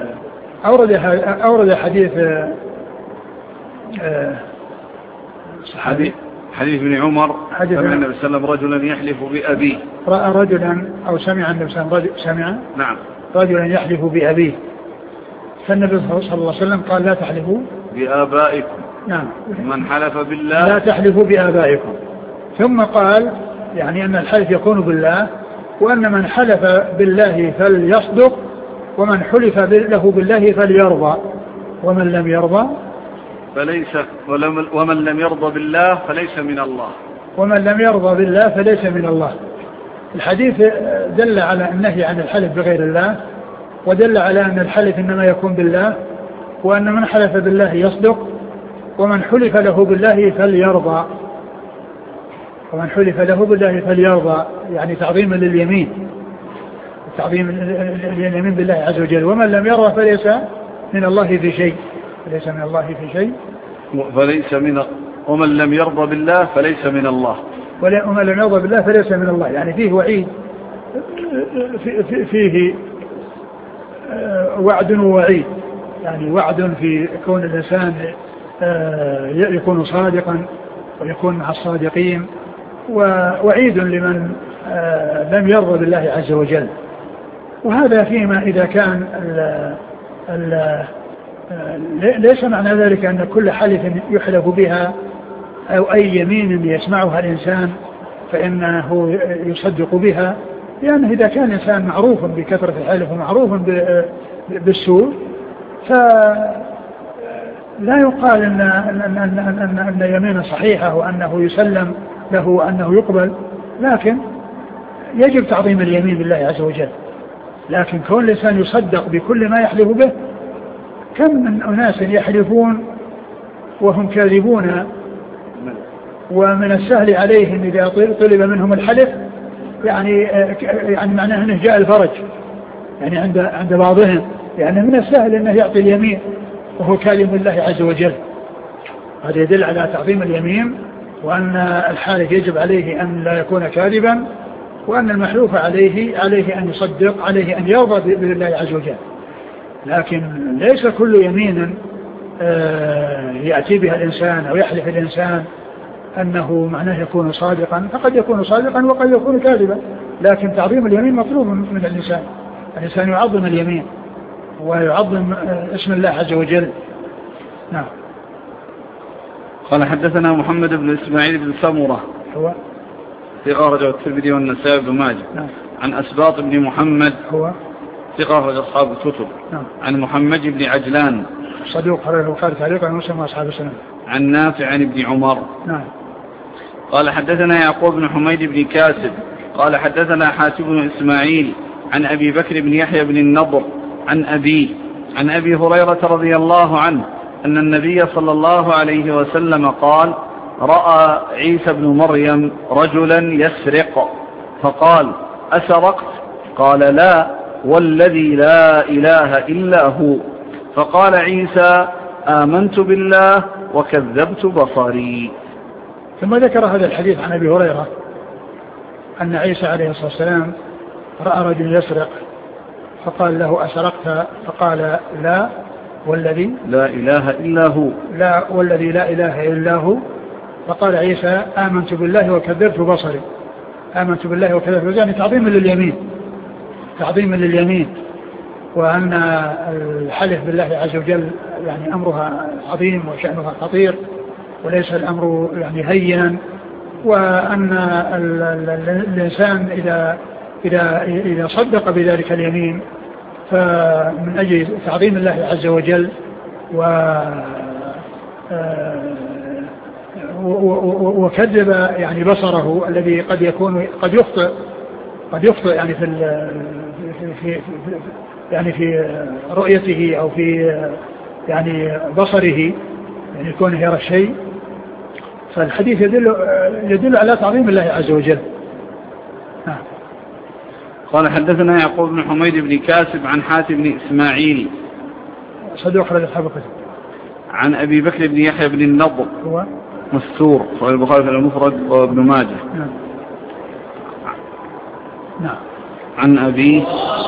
أورد حديث حديث ابن عمر سمع النبي صلى الله عليه وسلم رجلا يحلف بأبيه. رأى رجلا أو سمع النبي صلى الله عليه وسلم نعم رجلا يحلف بأبيه، فالنبي صلى الله عليه وسلم قال: لا تحلفوا بآبائكم. نعم. من حلف بالله لا تحلفوا بآبائكم. ثم قال يعني أن الحلف يكون بالله، وأن من حلف بالله فليصدق، ومن حلف له بالله فليرضى، ومن لم يرضى فليس ومن لم يرضى بالله فليس من الله. ومن لم يرضى بالله فليس من الله. الحديث دل على النهي عن الحلف بغير الله، ودل على أن الحلف إنما يكون بالله، وأن من حلف بالله يصدق، ومن حلف له بالله فليرضى. ومن حلف له بالله فليرضى يعني تعظيما لليمين، تعظيم اليمين بالله عز وجل. ومن لم يرضى فليس من الله في شيء، فليس من الله في شيء، ومن لم يرضى بالله فليس من الله. ومن لم يرضى بالله فليس من الله، يعني فيه وعيد، فيه وعد ووعيد. يعني وعد في كون الإنسان يكون صادقا ويكون مع الصادقين، ووعيد لمن لم يرضى بالله عز وجل. وهذا فيما إذا كان ليس معنى ذلك أن كل حلف يحلف بها أو أي يمين يسمعها الإنسان فإنه يصدق بها، لأنه إذا كان الإنسان معروف بكثرة الحلف ومعروف بالسوء فلا يقال أن يمينه صحيحة وأنه يسلم له وأنه يقبل، لكن يجب تعظيم اليمين بالله عز وجل. لكن كون الإنسان يصدق بكل ما يحلف به، كم من أناس يحلفون وهم كاذبون، ومن السهل عليهم إذا طلب منهم الحلف يعني معناه أنه جاء الفرج يعني عند بعضهم، يعني من السهل أنه يعطي اليمين وهو كاذب بالله عز وجل. هذا يدل على تعظيم اليمين، وأن الحالف يجب عليه أن لا يكون كاذبا، وأن المحلوف عليه أن يصدق، عليه أن يرضى بالله عز وجل. لكن ليس كل يمين يأتي بها الإنسان أو يحلف الإنسان أنه معناه يكون صادقا، فقد يكون صادقا وقد يكون كاذبا. لكن تعظيم اليمين مطلوب من الإنسان يعظم اليمين ويعظم اسم الله عز وجل. نعم. قال حدثنا محمد بن إسماعيل بن سمرة هو ثقة أخرجه الترمذي والنسائي بن ماجه. نعم. عن أسباط بن محمد هو ثقة أخرج أصحاب الكتب. نعم. عن محمد بن عجلان صدوق أخرجه البخاري تعليقا ومسلم وأصحاب السنن. عن نافع عن ابن عمر. نعم. قال حدثنا يعقوب بن حميد بن كاسب قال حدثنا حاتم بن إسماعيل عن أبي بكر بن يحيى بن النضر عن أبي هريرة رضي الله عنه أن النبي صلى الله عليه وسلم قال: رأى عيسى بن مريم رجلا يسرق فقال: أسرقت؟ قال: لا، والذي لا إله إلا هو. فقال عيسى: آمنت بالله وكذبت بصري. ثم ذكر هذا الحديث عن أبي هريرة أن عيسى عليه الصلاة والسلام رأى رجل يسرق فقال له: أسرقت؟ فقال: لا، والذي لا إله إلا هو. لا، والذي لا إله إلا هو. فقال عيسى: آمنت بالله وكذبت بصري. آمنت بالله وكذبت بصري يعني تعظيم لليمين، وأن الحلف بالله عز وجل يعني أمرها عظيم وشأنها خطير وليس الأمر يعني هينا، وأن الإنسان إذا صدق بذلك اليمين فمن أجل تعظيم الله عز وجل وكذب يعني بصره الذي قد يخطئ يعني في رؤيته أو في يعني بصره، يعني كونه يرى الشيء. فالحديث يدل على تعظيم الله عز وجل. قال: حدثنا يعقوب بن حميد بن كاسب عن حاتم بن إسماعيل صدوق أخرج أصحاب الكتب. عن أبي بكر بن يحيى بن النضر هو مستور صحيح البخاري في المفرد وابن ماجه. نعم. عن أبي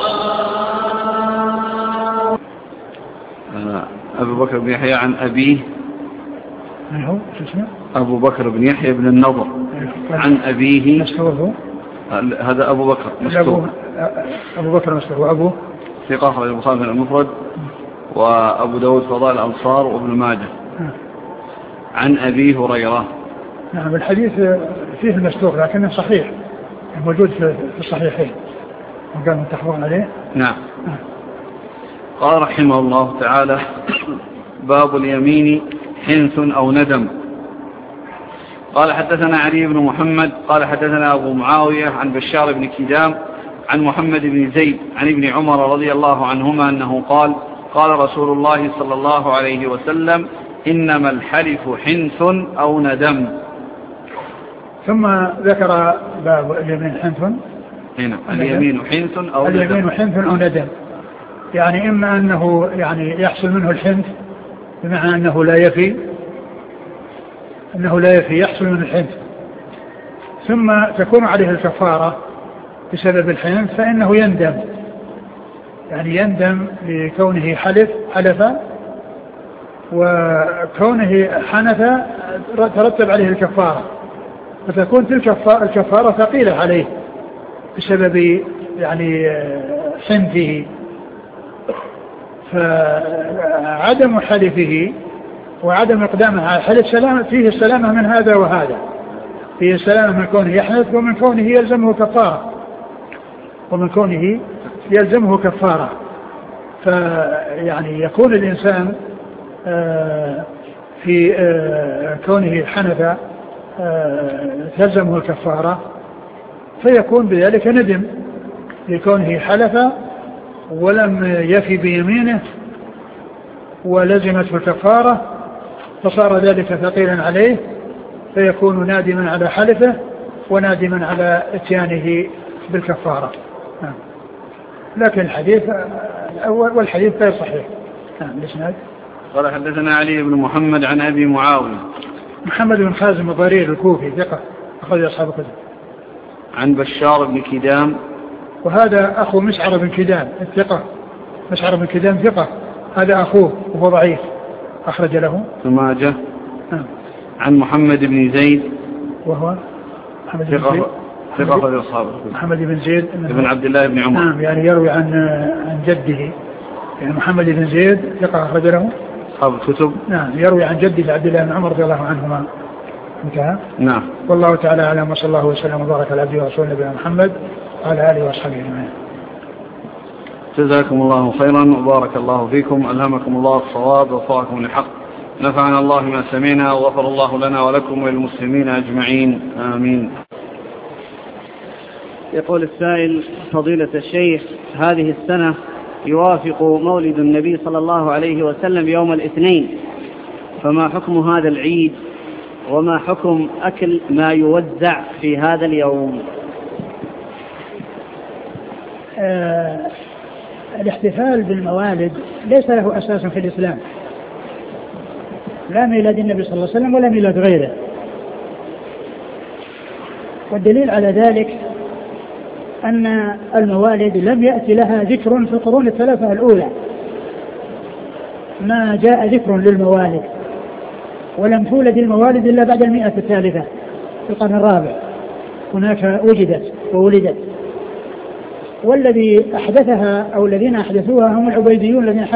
أبو بكر بن يحيى عن أبيه. من هو؟ شو اسمه؟ أبو بكر بن يحيى بن النضر عن أبيه. مستور. هذا أبو بكر مستور. أبو بكر مستور. وأبوه ثقة أخرج البخاري في المفرد وأبو داود فضائل الأنصار وابن ماجه. عن أبي هريرة. نعم. الحديث فيه المستور لكنه صحيح، موجود في الصحيحين وقال متفق عليه. نعم. قال رحمه الله تعالى: باب اليمين حنث أو ندم. قال: حدثنا علي بن محمد قال: حدثنا أبو معاوية عن بشار بن كدام عن محمد بن زيد عن ابن عمر رضي الله عنهما أنه قال: قال رسول الله صلى الله عليه وسلم: إنما الحلف حنث أو ندم. ثم ذكر باب اليمين حنث. هنا اليمين حنث أو ندم. اليمين حنث أو ندم، يعني إما أنه يعني يحصل منه الحنث بمعنى أنه لا يفي يحصل منه الحنث، ثم تكون عليه الكفارة بسبب الحنث، فإنه يندم، يعني يندم لكونه حلف وكونه حنث ترتب عليه الكفارة، فتكون تلك الكفارة ثقيلة عليه بسبب يعني حنثه. فعدم حلفه وعدم إقدامه على الحلف فيه السلامة من هذا وهذا، فيه السلامة من كونه يحنث ومن كونه يلزمه كفارة. فيعني يكون الإنسان في كونه حنث تلزمه الكفارة، فيكون بذلك ندم لكونه حلف ولم يفي بيمينه ولزمته الكفارة، فصار ذلك ثقيلا عليه، فيكون نادما على حلفه ونادما على اتيانه بالكفارة. لكن الحديث الأول والحديث غير صحيح. الإسناد. قال: حدثنا علي بن محمد عن أبي معاوية محمد بن خازم الضرير الكوفي ثقة أخرج أصحاب الكتب. عن بشار بن كدام، وهذا أخو مسعر بن كدام الثقة. مسعر بن كدام ثقة، هذا أخوه وهو ضعيف، أخرج له ابن ماجه. عن محمد بن زيد وهو ثقة أخرج أصحاب الكتب. محمد بن زيد ابن عبد الله بن عمر. نعم، يعني يروي عن جده، يعني محمد بن زيد ثقة أخرج له أصحاب الكتب. نعم، يروي عن جده عبد الله بن عمر رضي الله عنهما. انتهى. نعم. والله تعالى أعلم، وصلى الله وسلم وبارك على عبده ورسوله نبينا محمد وعلى آله وأصحابه أجمعين. جزاكم الله خيرا وبارك الله فيكم، ألهمكم الله الصواب ووفقكم للحق، نفعنا الله ما سمعنا وغفر الله لنا ولكم وللمسلمين أجمعين، آمين. يقول السائل: فضيلة الشيخ، هذه السنة يوافق مولد النبي صلى الله عليه وسلم يوم الاثنين، فما حكم هذا العيد وما حكم أكل ما يوزع في هذا اليوم؟ الاحتفال بالموالد ليس له أساس في الإسلام، لا ميلاد النبي صلى الله عليه وسلم ولا ميلاد غيره. والدليل على ذلك أن الموالد لم يأتي لها ذكر في القرون الثلاثة الأولى، ما جاء ذكر للموالد، ولم تولد الموالد إلا بعد 100 الثالثة في القرن الرابع، هناك وجدت وولدت. والذي أحدثها أو الذين أحدثوها هم العبيديون الذين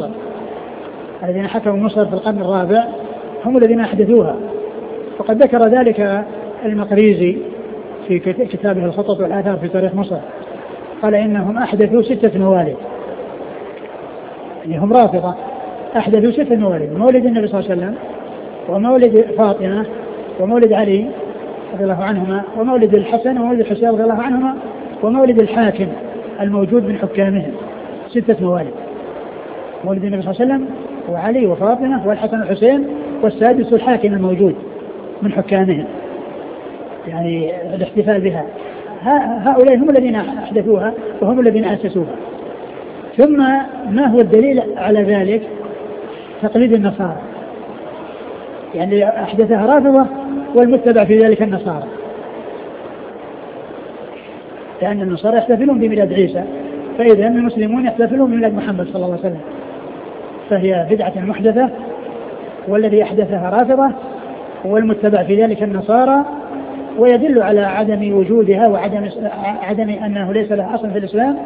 حكموا مصر في القرن الرابع، هم الذين أحدثوها. وقد ذكر ذلك المقريزي في كتابه الخطط والآثار في تاريخ مصر، قال إنهم أحدثوا 6 موالد، يعني هم رافضة أحدثوا 6 موالد: مولد النبي صلى الله عليه وسلم، ومولد فاطمة، ومولد علي رضي الله عنهما، ومولد الحسن ومولد الحسين رضي الله عنهما، ومولد الحاكم الموجود من حكامهم. 6 موالد: مولد النبي صلى الله عليه وسلم وعلي وفاطمة والحسن والحسين، والسادس الحاكم الموجود من حكامهم، يعني الاحتفال بها. هؤلاء هم الذين أحدثوها وهم الذين أسسوها. ثم ما هو الدليل على ذلك؟ تقليد النصارى، يعني أحدثها رافضة والمتبع في ذلك النصارى، لأن النصارى يحتفلون بميلاد عيسى، فإذا المسلمون يحتفلون بميلاد محمد صلى الله عليه وسلم، فهي بدعة محدثة، والذي أحدثها رافضة والمتبع في ذلك النصارى. ويدل على عدم وجودها وعدم أنه ليس لها أصل في الإسلام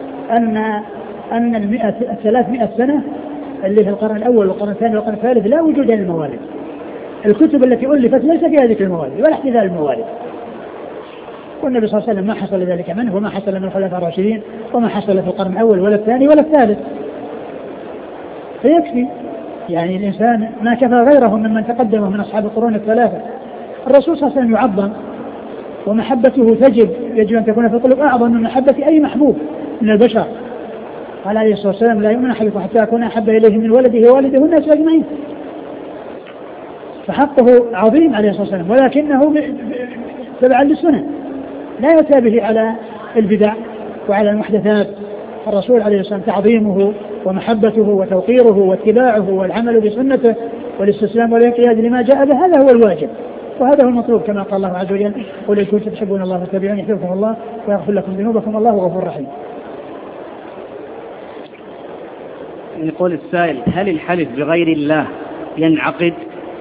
أن 300 سنة اللي في القرن الأول والقرن الثاني والقرن الثالث لا وجود للموالد. الكتب التي ألفت ليس فيها ذكر الموالد ولا احتفال الموالد، والنبي صلى الله عليه وسلم ما حصل ذلك منه، وما حصل من الخلفاء الراشدين، وما حصل في القرن الأول ولا الثاني ولا الثالث. فيكفي يعني الإنسان ما كفى غيره ممن تقدمه من أصحاب القرون الثلاثة. الرسول صلى الله عليه وسلم يعظم، ومحبته يجب أن تكون في القلوب أعظم من محبة أي محبوب من البشر. قال عليه الصلاة والسلام: لا يؤمن أحدكم حتى أكون أحب إليه من ولده ووالده والناس أجمعين. فحقه عظيم عليه الصلاة والسلام، ولكنه تبعا للسنة لا يتابه على البدع وعلى المحدثات. الرسول عليه الصلاة والسلام تعظيمه ومحبته وتوقيره واتباعه والعمل بسنته والاستسلام والانقياد لما جاء به، هذا هو الواجب وهذا هو المطلوب، كما قال الله عز وجل: قل إن كنتم تحبون الله فاتبعوني يحببكم الله ويغفر لكم ذنوبكم والله غفور رحيم. يقول السائل: هل الحلف بغير الله ينعقد؟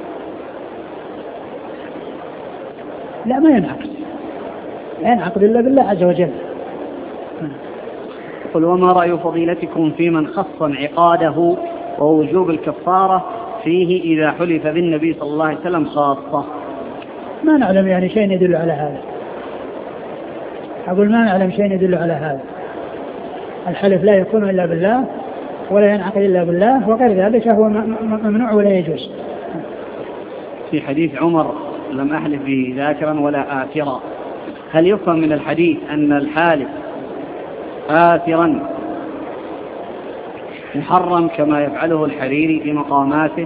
لا، ما ينعقد، لا ينعقد إلا بالله عز وجل. يقول: وما رأي فضيلتكم في من خص انعقاده ووجوب الكفارة فيه إذا حلف بالنبي صلى الله عليه وسلم خاصة؟ ما نعلم يعني شيء يدل على هذا، أقول ما نعلم شيء يدل على هذا. الحلف لا يكون إلا بالله ولا ينعقد إلا بالله، وغير ذلك هو ممنوع ولا يجوز. في حديث عمر: لم أحلف به ذاكرا ولا آثرا، هل يفهم من الحديث أن الحالف آثرا محرم كما يفعله الحريري في مقاماته؟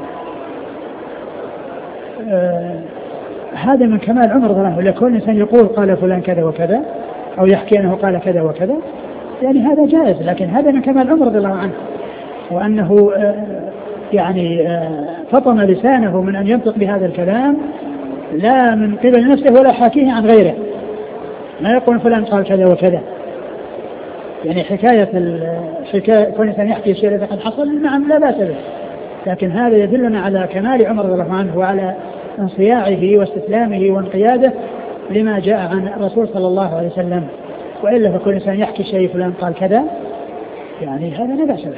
هذا من كمال عمر رضي الله عنه، لكون الإنسان يقول قال فلان كذا وكذا أو يحكي أنه قال كذا وكذا، يعني هذا جائز، لكن هذا من كمال عمر رضي الله عنه، وأنه يعني فطن لسانه من أن ينطق بهذا الكلام لا من قبل نفسه ولا حاكيه عن غيره، ما يقول فلان قال كذا وكذا. يعني حكاية كون الإنسان يحكي شيء الذي قد حصل، نعم لا بأس به، لكن هذا يدلنا على كمال عمر رضي الله عنه وعلى انصياعه واستسلامه وانقياده لما جاء عن الرسول صلى الله عليه وسلم. وإلا فكل إنسان يحكي شيء فلان قال كذا، يعني هذا لا بأس به.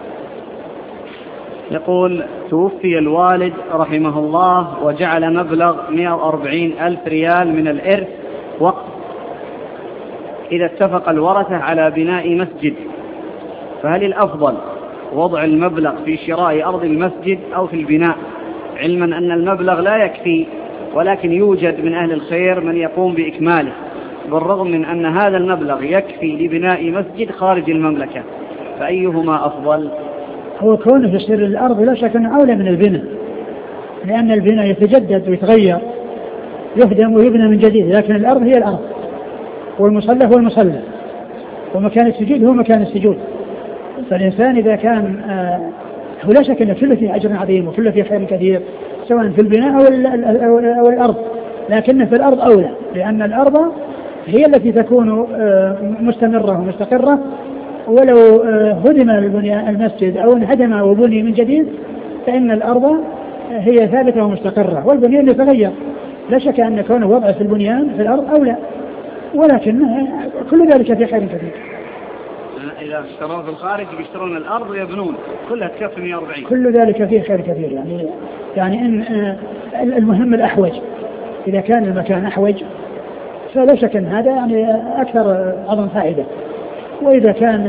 يقول: توفي الوالد رحمه الله وجعل مبلغ 140,000 ريال من الإرث وقف، إذا اتفق الورثة على بناء مسجد، فهل الأفضل وضع المبلغ في شراء أرض المسجد أو في البناء، علما أن المبلغ لا يكفي ولكن يوجد من أهل الخير من يقوم بإكماله، بالرغم من أن هذا المبلغ يكفي لبناء مسجد خارج المملكة، فأيهما أفضل؟ هو كونه يصير الأرض لا شك أنه أولى من البناء، لأن البناء يتجدد ويتغير، يهدم ويبنى من جديد، لكن الأرض هي الأرض، والمصلى هو المصلى، ومكان السجود هو مكان السجود. فالإنسان إذا كان هو لا شك أنه كله فيه أجر عظيم وكله فيه خير كثير، سواء في البناء أو الأرض، لكن في الأرض أولى، لأن الأرض هي التي تكون مستمرة ومستقرة، ولو هدم المسجد أو انهدم وبني من جديد فإن الأرض هي ثابتة ومستقرة، والبنيان يتغير. لا شك أن كونه وضع في البنيان في الأرض أولى، ولكن كل ذلك في خير كثير. إذا اشترون في الخارج يشترون الأرض ويبنون كلها تكفي 140. كل ذلك فيه خير كثير، يعني إن المهم الأحوج، إذا كان المكان أحوج فلا شك أن هذا يعني أكثر عظم فائدة، وإذا كان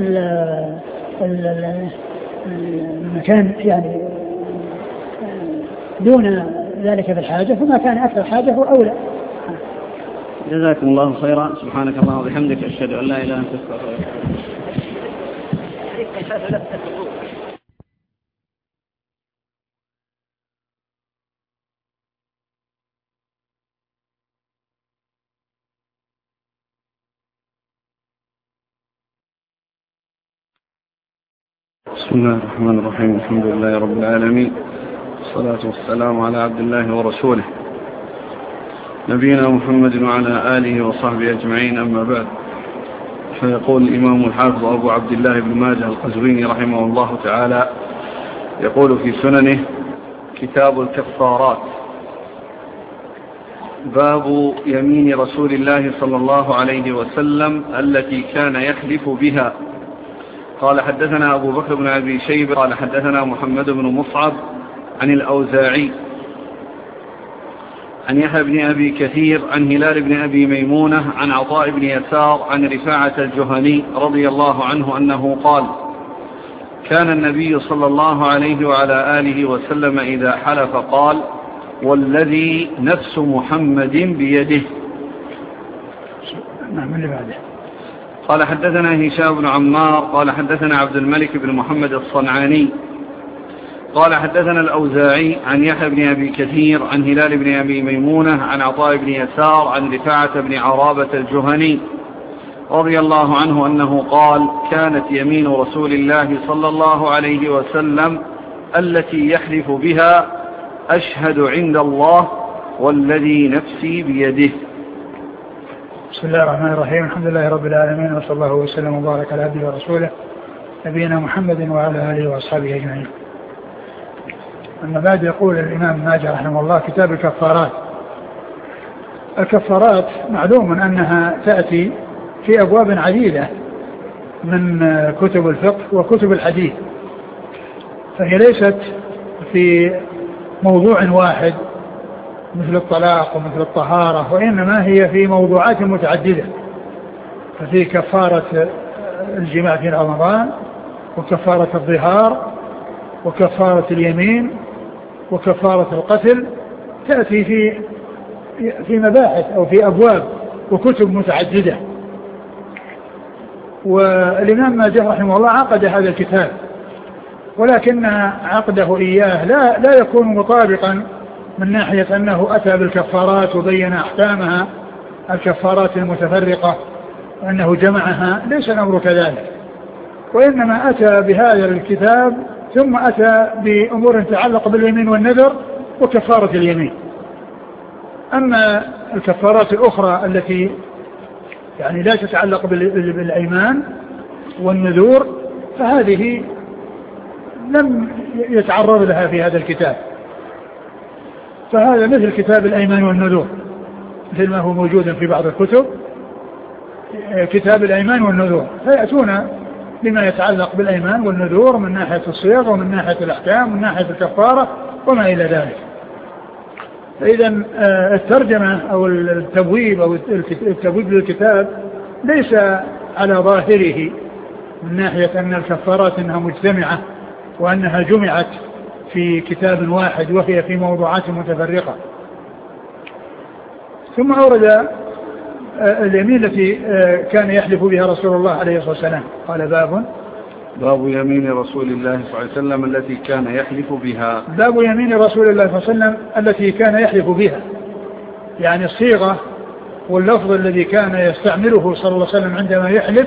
المكان يعني دون ذلك في الحاجة فما كان أكثر حاجة هو أولى. جزاكم الله خيرا. سبحانك اللهم وبحمدك، أشهد أن لا إله إلا أنت أستغفرك. بسم الله الرحمن الرحيم. الحمد لله رب العالمين، والصلاة والسلام على عبد الله ورسوله نبينا محمد وعلى آله وصحبه أجمعين، أما بعد. فيقول الإمام الحافظ أبو عبد الله بن ماجه القزويني رحمه الله تعالى، يقول في سننه: كتاب الكفارات، باب يمين رسول الله صلى الله عليه وسلم التي كان يحلف بها. قال: حدثنا أبو بكر بن أبي شيبة قال حدثنا محمد بن مصعب عن الأوزاعي عن يحيى بن أبي كثير عن هلال بن أبي ميمونة عن عطاء بن يسار عن رفاعة الجهني رضي الله عنه أنه قال: كان النبي صلى الله عليه وعلى آله وسلم إذا حلف قال: والذي نفس محمد بيده. نعم. اللي بعده قال: حدثنا هشام بن عمار قال حدثنا عبد الملك بن محمد الصنعاني قال حدثنا الأوزاعي عن يحيى بن أبي كثير عن هلال بن أبي ميمونة عن عطاء بن يسار عن رفاعة بن عرابة الجهني رضي الله عنه أنه قال: كانت يمين رسول الله صلى الله عليه وسلم التي يحلف بها: أشهد عند الله والذي نفسي بيده. بسم الله الرحمن الرحيم. الحمد لله رب العالمين، وصلى الله وسلم وبارك على عبده ورسوله نبينا محمد وعلى آله وأصحابه أجمعين. أما بعد، يقول الإمام ماجه رحمه الله: كتاب الكفارات. الكفارات معلوم أنها تأتي في أبواب عديدة من كتب الفقه وكتب الحديث، فهي ليست في موضوع واحد مثل الطلاق ومثل الطهارة، وإنما هي في موضوعات متعددة. ففي كفارة الجماع في رمضان، وكفارة الظهار، وكفارة اليمين، وكفارة القتل، تأتي في مباحث أو في أبواب وكتب متعددة. والإمام ماجه رحمه الله عقد هذا الكتاب، ولكن عقده إياه لا يكون مطابقا من ناحية أنه أتى بالكفارات وبين أحكامها، الكفارات المتفرقة، وأنه جمعها. ليس الأمر كذلك، وإنما أتى بهذا الكتاب ثم أتى بأمور تتعلق باليمين والنذر وكفارة اليمين. أما الكفارات الأخرى التي يعني لا تتعلق بالأيمان والنذور فهذه لم يتعرض لها في هذا الكتاب. فهذا مثل كتاب الأيمان والنذور، مثل ما هو موجود في بعض الكتب، كتاب الأيمان والنذور، فيأتون بما يتعلق بالأيمان والنذور من ناحية الصيغ ومن ناحية الأحكام ومن ناحية الكفارة وما إلى ذلك. فإذا الترجمة أو التبويب أو التبويب للكتاب ليس على ظاهره من ناحية أن الكفارات أنها مجتمعة وأنها جمعت في كتاب واحد وهي في موضوعات متفرقة. ثم أورد اليمين التي كان يحلف بها رسول الله عليه الصلاة والسلام. قال باب يمين رسول الله صلى الله عليه وسلم التي كان يحلف بها. باب يمين رسول الله صلى الله عليه وسلم التي كان يحلف بها، يعني الصيغة واللفظ الذي كان يستعمله صلى الله عليه وسلم عندما يحلف،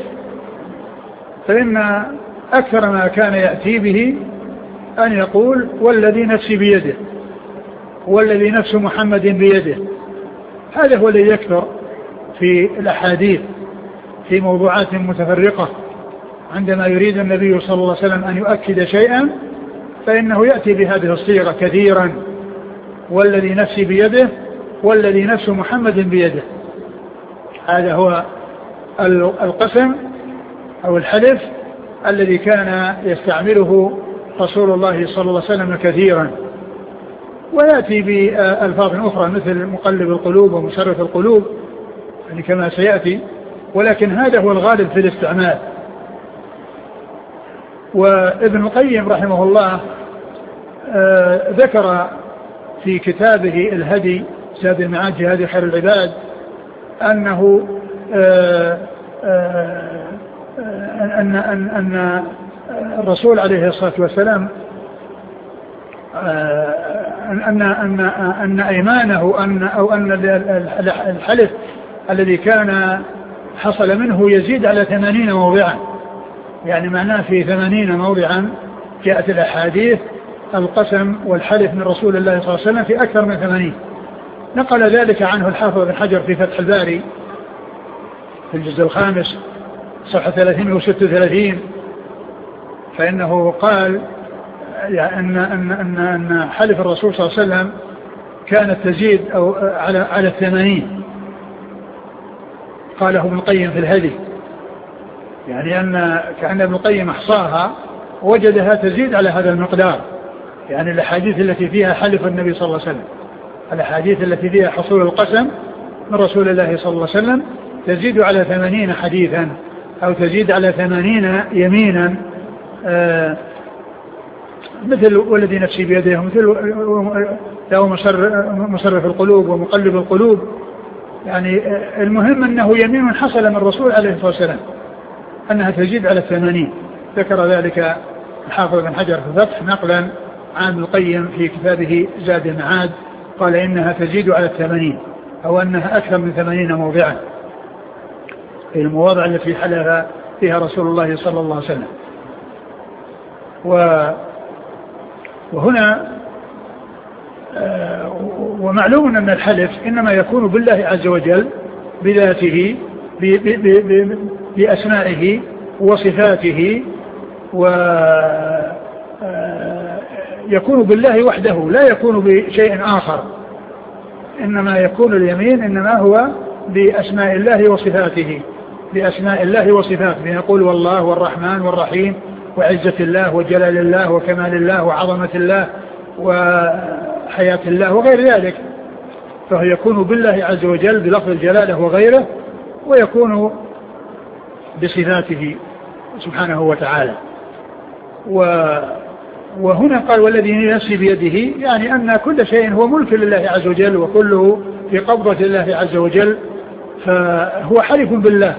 فإن أكثر ما كان يأتي به أن يقول والذي نفسي بيده، والذي نفس محمد بيده. هذا هو الذي يكثر في الأحاديث في موضوعات متفرقة. عندما يريد النبي صلى الله عليه وسلم أن يؤكد شيئا فإنه يأتي بهذه الصيغة كثيرا، والذي نفسي بيده، والذي نفس محمد بيده. هذا هو القسم أو الحلف الذي كان يستعمله رسول الله صلى الله عليه وسلم كثيرا. ويأتي بألفاظ أخرى مثل مقلب القلوب ومصرف القلوب، يعني كما سيأتي، ولكن هذا هو الغالب في الاستعمال. وابن القيم رحمه الله ذكر في كتابه الهدي زاد المعاد في هدي خير العباد أنه أن الرسول عليه الصلاة والسلام أن أيمانه أو أن الحلف الذي كان حصل منه يزيد على 80 موضعا، يعني معناه في 80 موضعا جاءت الأحاديث القسم والحلف من رسول الله صلى الله عليه وسلم في أكثر من 80. نقل ذلك عنه الحافظ بن حجر في فتح الباري في الجزء الخامس صفحة 336، فإنه قال يعني أن حلف الرسول صلى الله عليه وسلم كانت تزيد أو على 80. قاله ابن القيم في الهدي، يعني كأن ابن القيم أحصاها وجدها تزيد على هذا المقدار، يعني الأحاديث التي فيها حلف النبي صلى الله عليه وسلم، الأحاديث التي فيها حصول القسم من رسول الله صلى الله عليه وسلم تزيد على 80 حديثا أو تزيد على 80 يمينا، مثل والذي نفسي بيده، مثل له مصرف القلوب ومقلب القلوب. يعني المهم أنه يمين حصل من الرسول عليه الصلاة والسلام أنها تزيد على 80. ذكر ذلك الحافظ بن حجر في الفتح نقلا عن ابن القيم في كتابه زاد المعاد، قال إنها تزيد على 80 أو أنها أكثر من 80 موضعا في المواضع التي حلف فيها رسول الله صلى الله عليه وسلم. وهنا ومعلوم أن الحلف إنما يكون بالله عز وجل بذاته بأسمائه وصفاته، ويكون بالله وحده لا يكون بشيء آخر، إنما يكون اليمين إنما هو بأسماء الله وصفاته، بأسماء الله وصفاته، يقول والله والرحمن والرحيم وعزة الله وجلال الله وكمال الله وعظمة الله وحياة الله وغير ذلك. فهو يكون بالله عز وجل بلفظ الجلالة وغيره، ويكون بصفاته سبحانه وتعالى. وهنا قال والذي نفسي بيده، يعني أن كل شيء هو ملك لله عز وجل وكله في قبضة الله عز وجل، فهو حلف بالله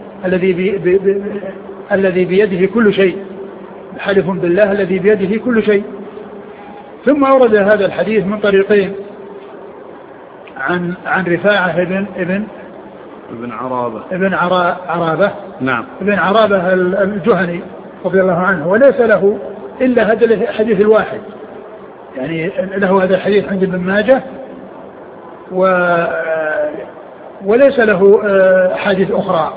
الذي بيده كل شيء، حلف بالله الذي بيده كل شيء. ثم أورد هذا الحديث من طريقين عن رفاعة ابن عرابة نعم، ابن عرابة الجهني رضي الله عنه، وليس له إلا هذا الحديث الواحد، يعني له هذا الحديث عند ابن ماجه وليس له أحاديث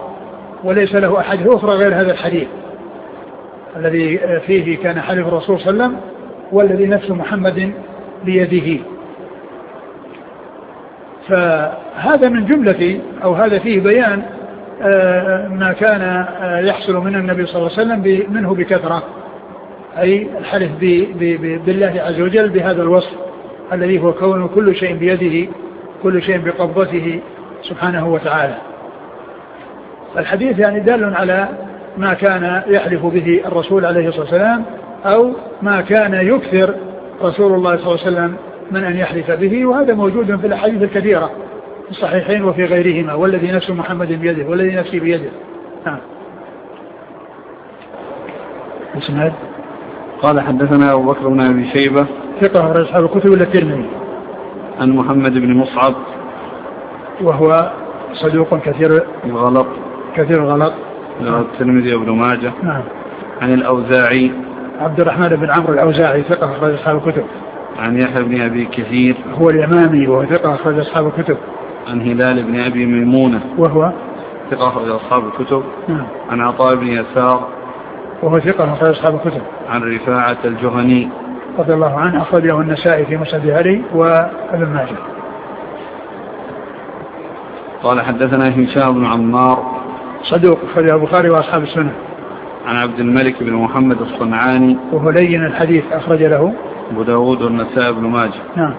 أخرى غير هذا الحديث الذي فيه كان حلف الرسول صلى الله عليه وسلم والذي نفس محمد بيده. فهذا من جملة أو هذا فيه بيان ما كان يحصل من النبي صلى الله عليه وسلم منه بكثرة، أي الحلف بالله عز وجل بهذا الوصف الذي هو كون كل شيء بيده، كل شيء بقبضته سبحانه وتعالى. الحديث يعني دال على ما كان يحلف به الرسول عليه الصلاة والسلام، أو ما كان يكثر رسول الله صلى الله عليه وسلم من أن يحلف به، وهذا موجود في الأحاديث الكثيرة الصحيحين وفي غيرهما والذي نفس محمد بيده والذي نفسي بيده. نعم. اسمعت. قال حدثنا أبو بكر بن أبي شيبة ثقة أخرج أصحاب الكتب إلا الترمذي. عن محمد بن مصعب وهو صدوق كثير الغلط الترمذي وابن ماجه. نعم. عن الأوزاعي عبد الرحمن بن عمرو الأوزاعي ثقة أخرج أصحاب الكتب. عن يحيى بن أبي كثير هو اليمامي وهو ثقة أخرج أصحاب الكتب. عن هلال بن أبي ميمونة وهو ثقة أخرج أصحاب الكتب. نعم. عن عطاء بن يسار وهو ثقة أخرج أصحاب الكتب. عن رفاعة الجهني رضي الله عنه أخرجه النسائي في مسند علي وابن ماجه. قال حدثنا هشام بن عمار صدوق أخرجه البخاري وأصحاب السنة. عن عبد الملك بن محمد الصنعاني وهو لين الحديث أخرج له أبو داود والنسائي بن ماجه. نعم.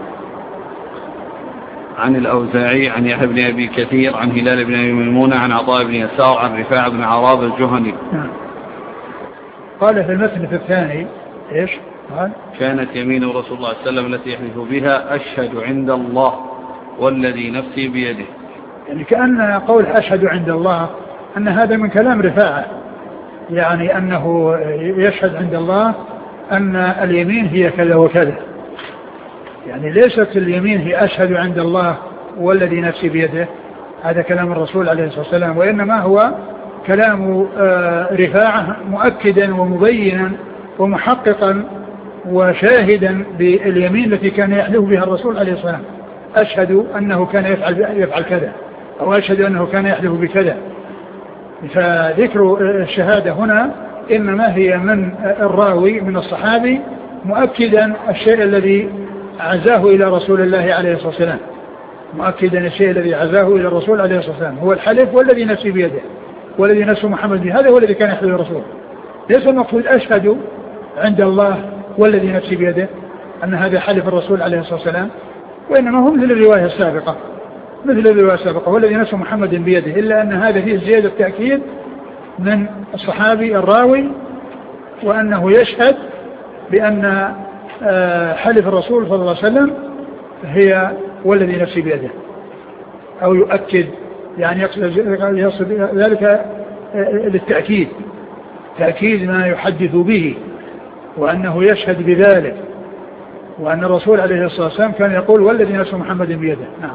عن الأوزاعي عن يحيى بن أبي كثير عن هلال بن أبي ميمونة عن عطاء بن يسار عن رفاعة بن عراب الجهني. نعم. قال في المتن في الثاني إيش؟ قال كانت يمين رسول الله صلى الله عليه وسلم التي يحلف بها أشهد عند الله والذي نفسي بيده. يعني كأن قول أشهد عند الله أن هذا من كلام رفاعة، يعني أنه يشهد عند الله أن اليمين هي كذا وكذا، يعني ليست اليمين هي أشهد عند الله والذي نفسي بيده، هذا كلام الرسول عليه الصلاة والسلام، وإنما هو كلام رفاعة مؤكدا ومبينا ومحققا وشاهدا باليمين التي كان يحلف بها الرسول عليه الصلاة والسلام، أشهد أنه كان يفعل كذا أو أشهد أنه كان يحلف بكذا. فذكر الشهادة هنا إنما هي من الراوي من الصحابي مؤكدا الشيء الذي عزاه إلى رسول الله عليه الصلاة والسلام، مؤكدا الشيء الذي عزاه إلى الرسول عليه الصلاة والسلام هو الحلف والذي نفسي بيده والذي نفس محمد بيده، هذا هو الذي كان يحلف الرسول. ليس المقصود أشهد عند الله والذي نفسي بيده أن هذا حلف الرسول عليه الصلاة والسلام، وإنما هو مثل الرواية السابقة والذي نفس محمد بيده، إلا أن هذا فيه زيادة تأكيد من الصحابي الراوي وأنه يشهد بأن حلف الرسول صلى الله عليه وسلم هي والذي نفسي بيده، أو يؤكد يعني يقصد ذلك للتأكيد، تأكيد ما يحدث به وأنه يشهد بذلك، وأن الرسول عليه الصلاة والسلام كان يقول والذي نفس محمد بيده. نعم.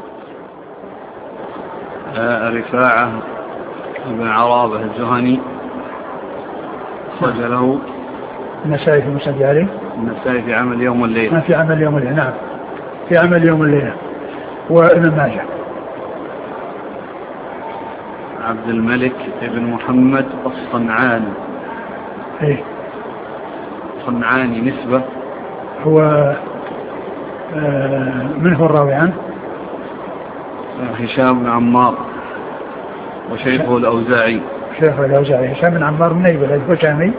رفاعة بن عرابة الجهني خرج له النسائي في مسند علي، النسائي في عمل يوم والليلة، في عمل يوم الليلة. نعم، في عمل يوم الليلة، وابن ماجه. عبد الملك بن محمد الصنعاني. ايه صنعاني نسبة، هو من هو الراوي عنه؟ هشام بن عمار وشيخه الأوزاعي. شيخه الأوزاعي هشام بن عمار من نيبل الهشامي.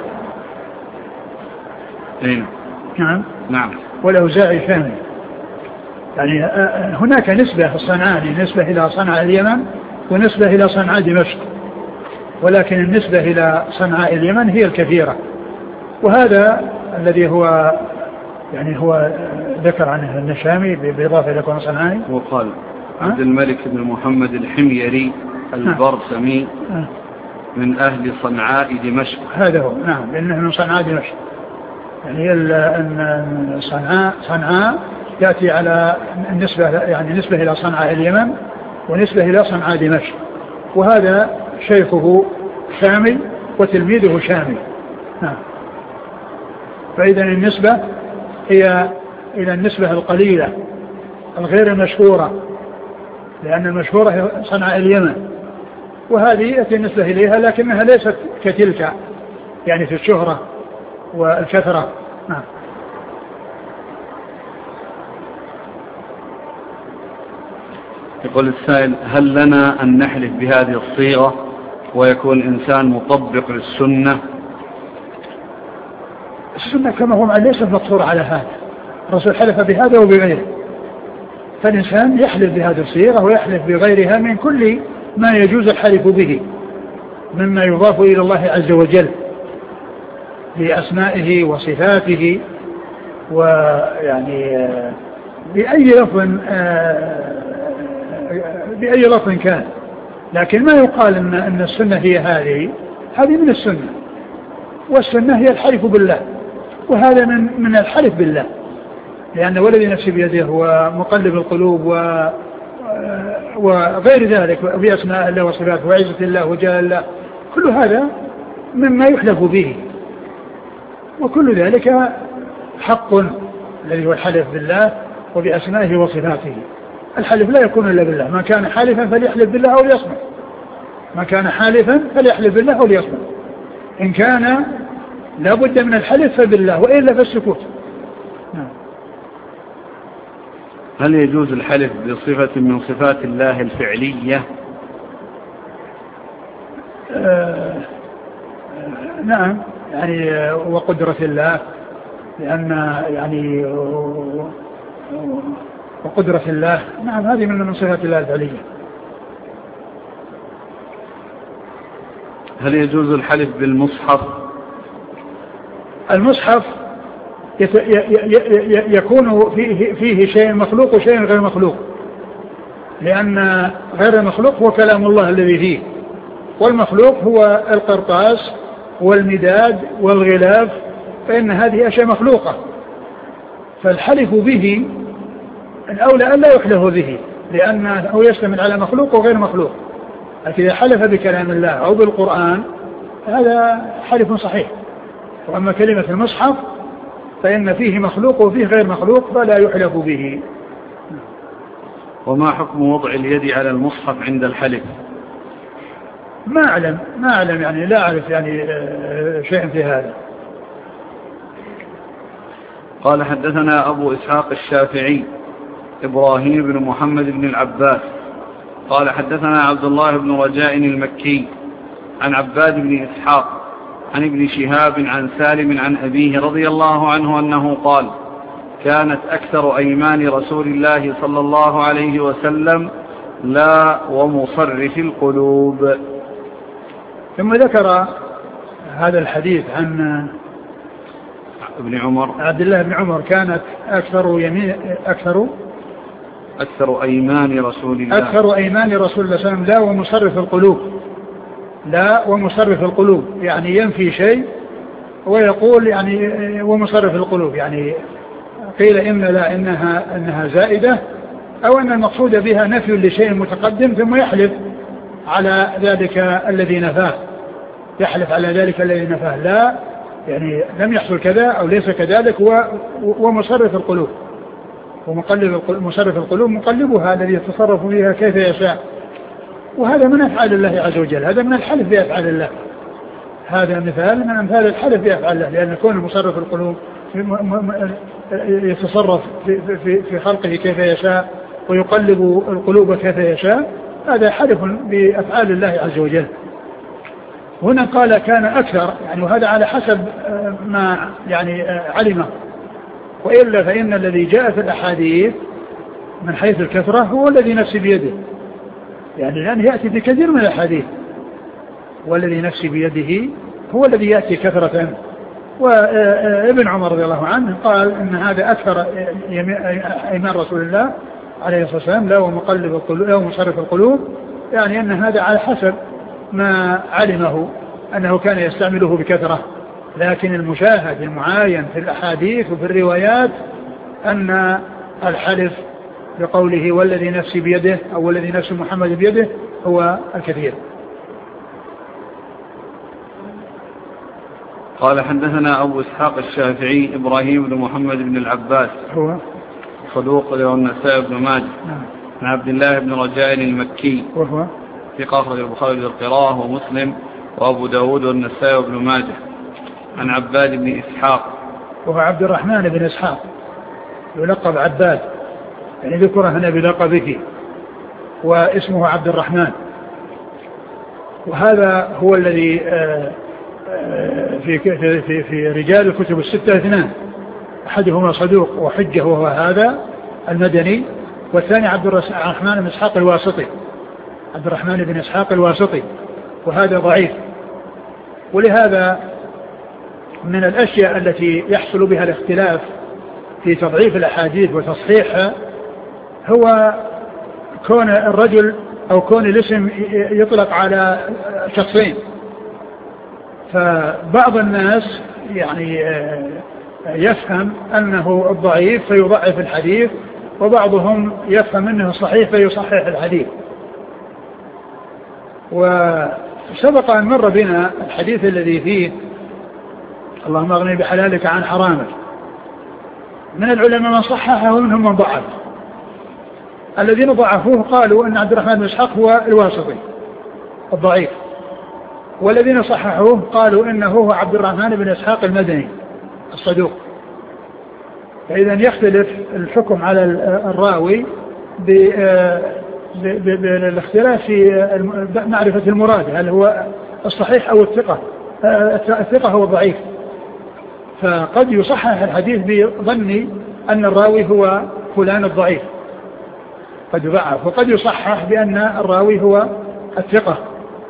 نعم. والأوزاعي شامي. يعني هناك نسبة في الصنعاني، نسبة إلى صنعاء اليمن ونسبة إلى صنعاء دمشق، ولكن النسبة إلى صنعاء اليمن هي الكثيرة، وهذا الذي هو يعني هو ذكر عنه النشامي بإضافة إلى كون صنعاني. وقال عبد الملك بن محمد الحميري البرسمي من أهل صنعاء دمشق. هذا هو. نعم، لأنه من صنعاء دمشق، يعني أن صنعاء يأتي على النسبة، يعني نسبة إلى صنعاء اليمن ونسبة إلى صنعاء دمشق، وهذا شيخه شامي وتلميذه شامي. نعم. فإذا النسبة هي إلى النسبة القليلة الغير المشهورة، لأن المشهورة هي صنعاء اليمن، وهذه يأتي النسبة إليها لكنها ليست كتلك يعني في الشهرة والكثرة. نعم. يقول السائل: هل لنا أن نحلف بهذه الصيغة ويكون الإنسان مطبق للسنة؟ السنة كما هو ليس مقصور على هذا، الرسول حلف بهذا وبغيره، فالإنسان يحلف بهذه الصيغة ويحلف بغيرها من كل ما يجوز الحلف به مما يضاف إلى الله عز وجل بأسمائه وصفاته، ويعني بأي لفظ بأي لفظ كان، لكن ما يقال أن السنة هي هذه من السنة، والسنة هي الحلف بالله، وهذا من الحلف بالله، لأن والذي نفسي بيده هو مقلب القلوب وغير ذلك بأسماء الله وصفاته وعزة الله وجلال الله، كل هذا مما يحلف به، وكل ذلك حق الذي هو الحلف بالله وبأسمائه وصفاته. الحلف لا يكون إلا بالله، من كان حالفا فليحلف بالله أو ليصمت، من كان حالفا فليحلف بالله أو ليصمت، إن كان لا بد من الحلف فبالله، وإلا فالسكوت. هل يجوز الحلف بصفة من صفات الله الفعلية؟ نعم، يعني وقدرة الله، لأن يعني وقدرة الله، نعم، هذه من صفات الله الفعلية. هل يجوز الحلف بالمصحف؟ المصحف يكون فيه شيء مخلوق وشيء غير مخلوق، لأن غير المخلوق هو كلام الله الذي فيه، والمخلوق هو القرطاس والمداد والغلاف، فإن هذه أشياء مخلوقة، فالحلف به الأولى أن لا يحلف به، لأنه يشتمل على مخلوق وغير مخلوق. لكن إذا حلف بكلام الله أو بالقرآن هذا حلف صحيح. وأما كلمة المصحف فإن فيه مخلوق وفيه غير مخلوق فلا يحلف به. وما حكم وضع اليد على المصحف عند الحلف؟ ما أعلم يعني، لا أعرف يعني شيء في هذا. قال حدثنا أبو إسحاق الشافعي إبراهيم بن محمد بن العباس قال حدثنا عبد الله بن رجاء المكي عن عباد بن إسحاق عن ابن شهاب عن سالم عن أبيه رضي الله عنه أنه قال: كانت أكثر أيمان رسول الله صلى الله عليه وسلم لا ومصرف القلوب. ثم ذكر هذا الحديث عن ابن عمر، عبد الله بن عمر: كانت أكثر أيمان رسول الله صلى الله عليه وسلم لا ومصرف القلوب. لا ومصرف القلوب يعني ينفي شيء ويقول يعني ومصرف القلوب، يعني قيل إنها زائدة، أو أن المقصود بها نفي لشيء متقدم ثم يحلف على ذلك الذي نفاه، لا يعني لم يحصل كذا أو ليس كذلك. ومصرف القلوب مصرف القلوب مقلبها الذي يتصرف فيها كيف يشاء، وهذا من أفعال الله عز وجل، هذا من الحلف بأفعال الله، هذا مثال من أمثال الحلف بأفعال الله، لأن يكون مصرف القلوب يتصرف في خلقه كيف يشاء ويقلب القلوب كيف يشاء، هذا حلف بأفعال الله عز وجل. هنا قال كان أكثر، يعني وهذا على حسب ما يعني علمه، وإلا فإن الذي جاء في الأحاديث من حيث الكثرة هو الذي نفسي بيده، يعني لأنه يأتي في كثير من الأحاديث، والذي نفسي بيده هو الذي يأتي كثرة. وابن عمر رضي الله عنه قال إن هذا أكثر أيمان رسول الله عليه الصلاة والسلام لا ومقلب القلوب لا ومصرف القلوب، يعني أن هذا على حسب ما علمه أنه كان يستعمله بكثرة، لكن المشاهد المعاين في الأحاديث وفي الروايات أن الحلف بقوله والذي نفسي بيده أو والذي نفس محمد بيده هو الكثير. قال حدثنا أبو إسحاق الشافعي إبراهيم بن محمد بن العباس هو صدوق له النسائي بن ماجه عن عبد الله بن رجاء المكي وهو ثقة أخرج البخاري بالقراءة ومسلم وأبو داود والنسائي وابن ماجه عن عباد بن إسحاق وهو عبد الرحمن بن إسحاق يلقب عباد، يعني ذكره هنا بلقبه واسمه عبد الرحمن، وهذا هو الذي في رجال الكتب الستة اثنان، أحدهما صدوق وحجة وهو هذا المدني، والثاني عبد الرحمن بن إسحاق الواسطي، عبد الرحمن بن إسحاق الواسطي، وهذا ضعيف. ولهذا من الأشياء التي يحصل بها الاختلاف في تضعيف الأحاديث وتصحيحها هو كون الرجل أو كون الاسم يطلق على شخصين. فبعض الناس يعني يفهم أنه الضعيف فيضعف الحديث، وبعضهم يفهم أنه صحيح فيصحح الحديث. وسبق أن مر بنا الحديث الذي فيه اللهم اغني بحلالك عن حرامك، من العلماء من صححه ومنهم من ضعف. الذين ضعفوه قالوا أن عبد الرحمن بن إسحاق هو الواسطي الضعيف، والذين صححوه قالوا إنه هو عبد الرحمن بن إسحاق المدني الصدوق. فإذا يختلف الحكم على الراوي بالاختلاف في معرفة المراد، هل هو الصحيح أو الثقة هو الضعيف. فقد يصحح الحديث بظن أن الراوي هو فلان الضعيف قد يضعف، وقد يصحح بأن الراوي هو الثقة.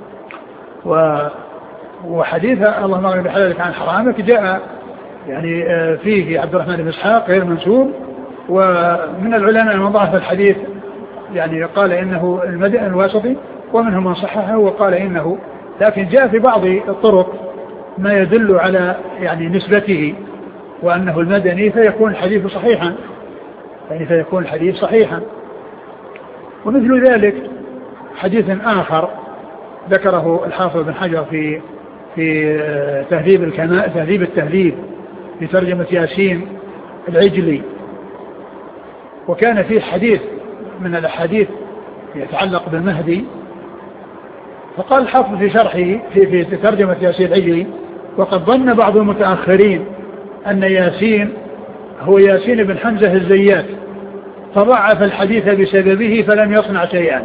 وحديث اللهم اغني بحلالك عن حرامك جاء يعني فيه عبد الرحمن بن إسحاق غير منسوب، ومن العلماء من ضعف الحديث يعني قال إنه المدني الواسطي، ومنهم من صححه وقال إنه، لكن جاء في بعض الطرق ما يدل على يعني نسبته وأنه المدني، فيكون الحديث صحيحا، يعني فيكون الحديث صحيحا. ومثل ذلك حديث آخر ذكره الحافظ بن حجر في تهذيب التهذيب في ترجمة ياسين العجلي، وكان فيه حديث من الأحاديث يتعلق بالمهدي. فقال الحافظ في شرحه في ترجمة ياسين العجلي: وقد ظن بعض المتأخرين أن ياسين هو ياسين بن حمزة الزيات، فضعف الحديث بسببه فلم يصنع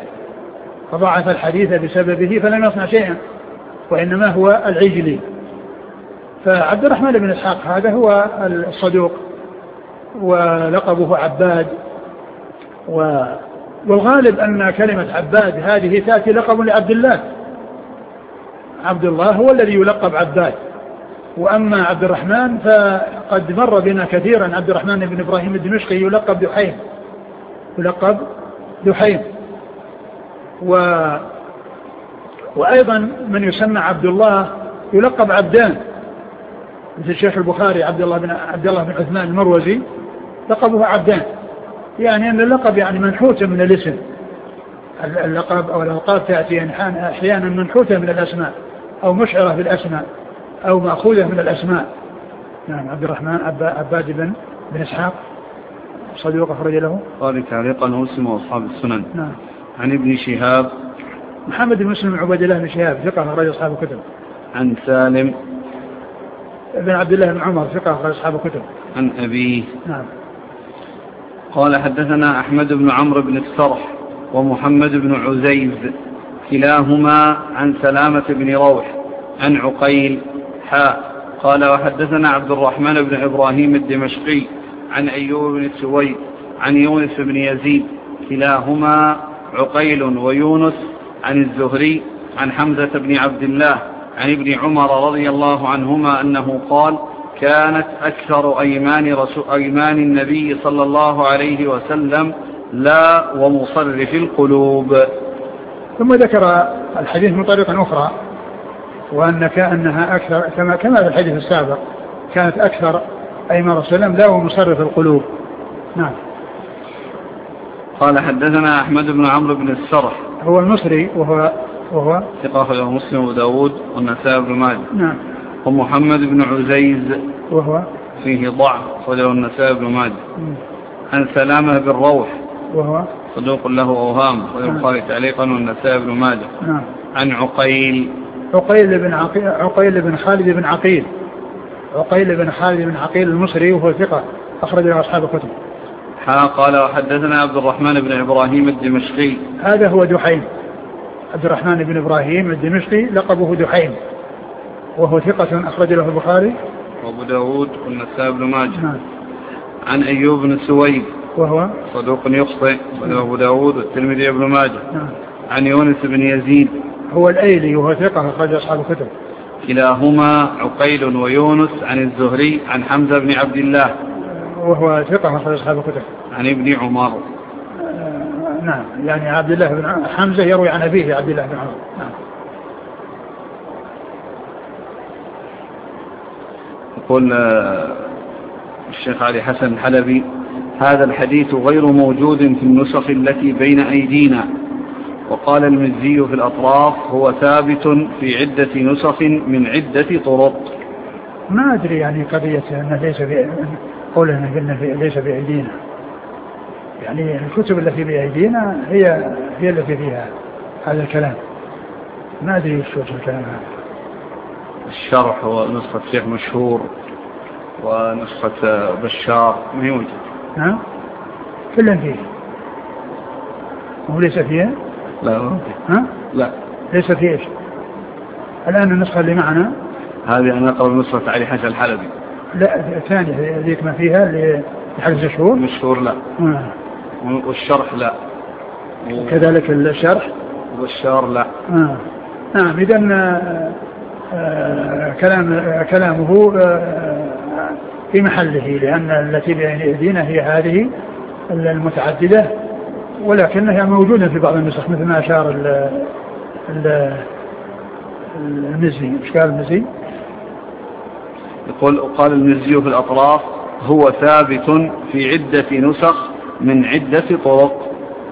شيئا، وإنما هو العجلي. فعبد الرحمن بن إسحاق هذا هو الصدوق، ولقبه عباد، والغالب أن كلمة عباد هذه تأتي لقب لعبد الله. عبد الله هو الذي يلقب عباد، وأما عبد الرحمن فقد مر بنا كثيرا عبد الرحمن بن إبراهيم الدمشقي يلقب دحيم. وأيضا من يسمى عبد الله يلقب عبدان، مثل الشيخ البخاري عبد الله بن عثمان المروزي لقبه عبدان، يعني أن اللقب يعني منحوت من الاسم. اللقب أو الألقاب تأتي أحيانا منحوتة من الأسماء، أو مشعرة بالأسماء، أو مأخوذة من الأسماء. نعم. عبد الرحمن عباد بن إسحاق صدوق أخرج له قال تعليقا مسلم وأصحاب السنن. نعم. عن ابن شهاب محمد بن مسلم عبد الله بن شهاب ثقة أخرج أصحاب الكتب. عن سالم بن عبد الله بن عمر ثقة أخرج أصحاب الكتب. عن أبيه. نعم. قال حدثنا أحمد بن عمرو بن السرح ومحمد بن عزيز كلاهما عن سلامة بن روح عن عقيل قال وحدثنا عبد الرحمن بن إبراهيم الدمشقي عن أيوب بن سويد عن يونس بن يزيد كلاهما عقيل ويونس عن الزهري عن حمزة بن عبد الله عن ابن عمر رضي الله عنهما أنه قال: كانت أكثر أيمان النبي صلى الله عليه وسلم لا ومصرف القلوب. ثم ذكر الحديث من طريقة أخرى، وأن كأنها أكثر كما في الحديث السابق، كانت أكثر أيمان رسول الله لا ومصرف القلوب. نعم. قال حدثنا أحمد بن عمرو بن السرح هو المصري وهو ثقة أخرجه مسلم وداود والنسائي بن ماجه. نعم. ومحمد بن عزيز وهو فيه ضعف أخرجه النسائي بن ماجه. عن سلامة بن روح وهو صدوق له أوهام والبخاري تعليقا والنسائي بن ماجه. نعم. عن عقيل بن خالد بن عقيل المصري وهو ثقة أخرج له أصحاب الكتب. قال وحدثنا عبد الرحمن بن إبراهيم الدمشقي هذا هو دحيم، عبد الرحمن بن إبراهيم الدمشقي لقبه دحيم، وهو ثقة أخرج له البخاري وأبو داود والنسائي بن ماجه. نعم. عن أيوب بن سويد وهو صدوق يخطئ وأبو داود والترمذي بن ماجه. نعم. عن يونس بن يزيد هو الأيلي وهو ثقة أخرج أصحاب الكتب. كلاهما عقيل ويونس عن الزهري عن حمزة بن عبد الله وهو ثقة أخرج أصحاب الكتب. عن ابن عمر. نعم يعني عبد الله بن حمزة يروي عن أبيه عبد الله بن عمر. نعم. يقول الشيخ علي حسن الحلبي: هذا الحديث غير موجود في النسخ التي بين أيدينا. وقال المزي في الأطراف: هو ثابت في عدة نسخ من عدة طرق. ما أدري يعني قضية أنه قولنا ليس بأيدينا، يعني الكتب التي بأيدينا هي التي فيها هذا الكلام. ما أدري شو الكلام هذا. الشرح ونسخة شيخ مشهور ونسخة بشار ما يوجد. نعم كلهم فيه. هو ليس فيها؟ لا ما فيه. ها؟ لا ليس فيه. إيش الآن النسخة اللي معنا هذه؟ أنا أقرأ نسخة علي حسن الحلبي. لا الثانية ذيك ما فيها لحجز الشهور. مشهور لا. والشرح لا. كذلك الشرح والشار لا. نعم إذن كلامه في محله، لأن التي بين أيدينا هي هذه المتعددة، ولكنها موجودة في بعض النسخ مثل ما أشار المزي. مش قال المزي؟ يقول: قال المزي في الأطراف: هو ثابت في عدة نسخ من عدة طرق.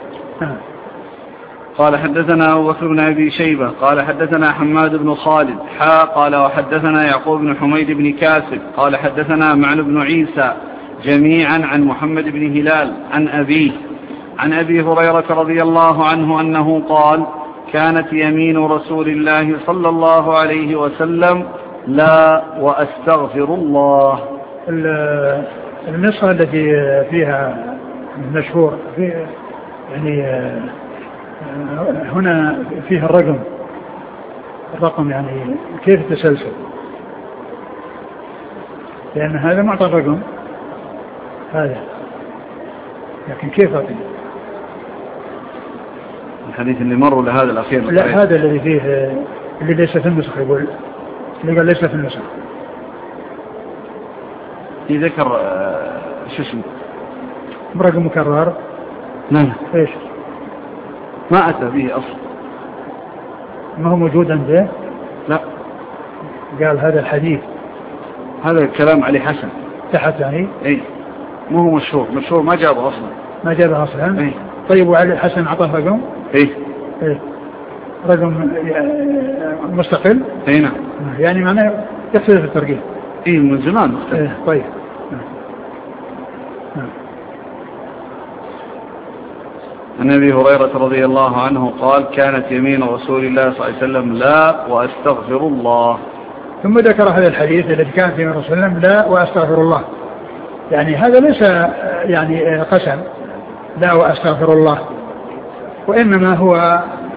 قال: حدثنا أبو بكر بن أبي شيبة قال حدثنا حماد بن خالد قال وحدثنا يعقوب بن حميد بن كاسب قال حدثنا معن بن عيسى جميعا عن محمد بن هلال عن أبيه عن أبي هريرة رضي الله عنه أنه قال: كانت يمين رسول الله صلى الله عليه وسلم: لا وأستغفر الله. النسخة التي فيها مشهور يعني هنا فيها الرقم يعني كيف التسلسل، لأن هذا معطى الرقم هذا، لكن كيف أعطي الحديث اللي مر لهذا الأخير؟ لا هذا الذي فيه اللي ليس في النسخ، يقول اللي قال ليس في النسخ يذكر شو اسمه رقم مكرر. نعم. ايش ما أتى به أصلا، ما هو موجود عنده. لا قال هذا الحديث، هذا الكلام علي حسن تحت يعني اي مو هو مشهور ما جابه أصلا. ما جابه أصلا. اي طيب وعلي حسن أعطاه رقم؟ ايه رقم مستقل. اي نعم، يعني معناه يختلف الترقيم. ايه من زمان مختلف. طيب. عن أبي هريرة رضي الله عنه قال: كانت يمين رسول الله صلى الله عليه وسلم: لا وأستغفر الله. ثم ذكر هذا الحديث الذي كانت يمين رسول الله: لا وأستغفر الله. يعني هذا ليس يعني قسم لا وأستغفر الله، وإنما هو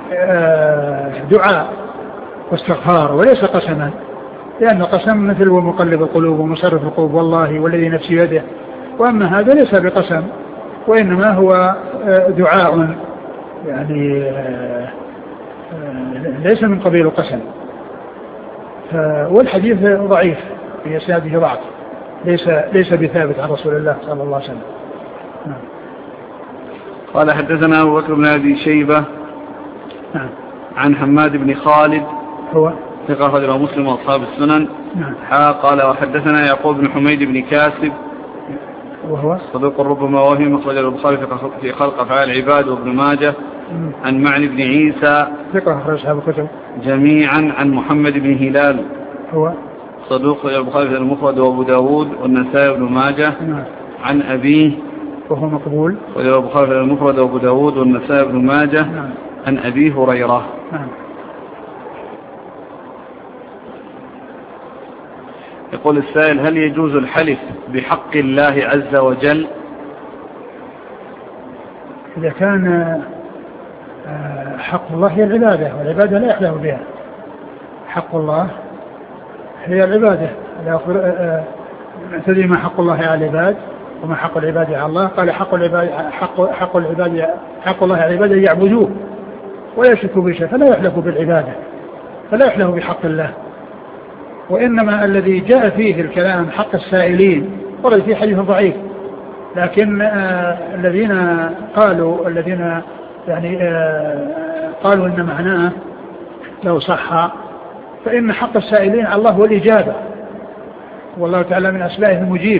دعاء واستغفار وليس قسما، لأن قسم مثل ومقلب القلوب ومصرف القلوب والله والذي نفسي يده، وأما هذا ليس بقسم وإنما هو دعاء يعني ليس من قبيل القسم. والحديث ضعيف في إسناده ضعف، ليس بثابت عن رسول الله صلى الله عليه وسلم. قال: حدثنا أبو بكر بن أبي شيبة عن حماد بن خالد هو ثقة أخرجه مسلم وأصحاب السنن. قال: وحدثنا يعقوب بن حميد بن كاسب وهو صدوق ربما وهم، أخرجه البخاري في خلق أفعال العباد وابن ماجه. عن معن بن عيسى ثقة أخرج أصحاب الكتب جميعا. عن محمد بن هلال هو صدوق البخاري في المفرد وابو داود والنسائي وابن ماجه. عن أبيه وهو مقبول، وله البخاري في المفرد وابو داود والنسائي وابن ماجه. عن أبي هريرة. يقول السائل: هل يجوز الحلف بحق الله عز وجل؟ إذا كان حق الله هي العبادة، والعبادة لا يحلف بها. حق الله هي العبادة. تدري ما حق الله على العباد وما حق العباد على الله؟ قال: حق الله على العباد يعبدوه ولا يشركوا به، فلا يحلف بالعبادة، فلا يحلف بحق الله. وإنما الذي جاء فيه الكلام حق السائلين ورد فيه حديث ضعيف، لكن الذين قالوا الذين يعني قالوا إن معناه لو صح فإن حق السائلين على الله هو الإجابة، والله تعالى من أسمائه المجيب،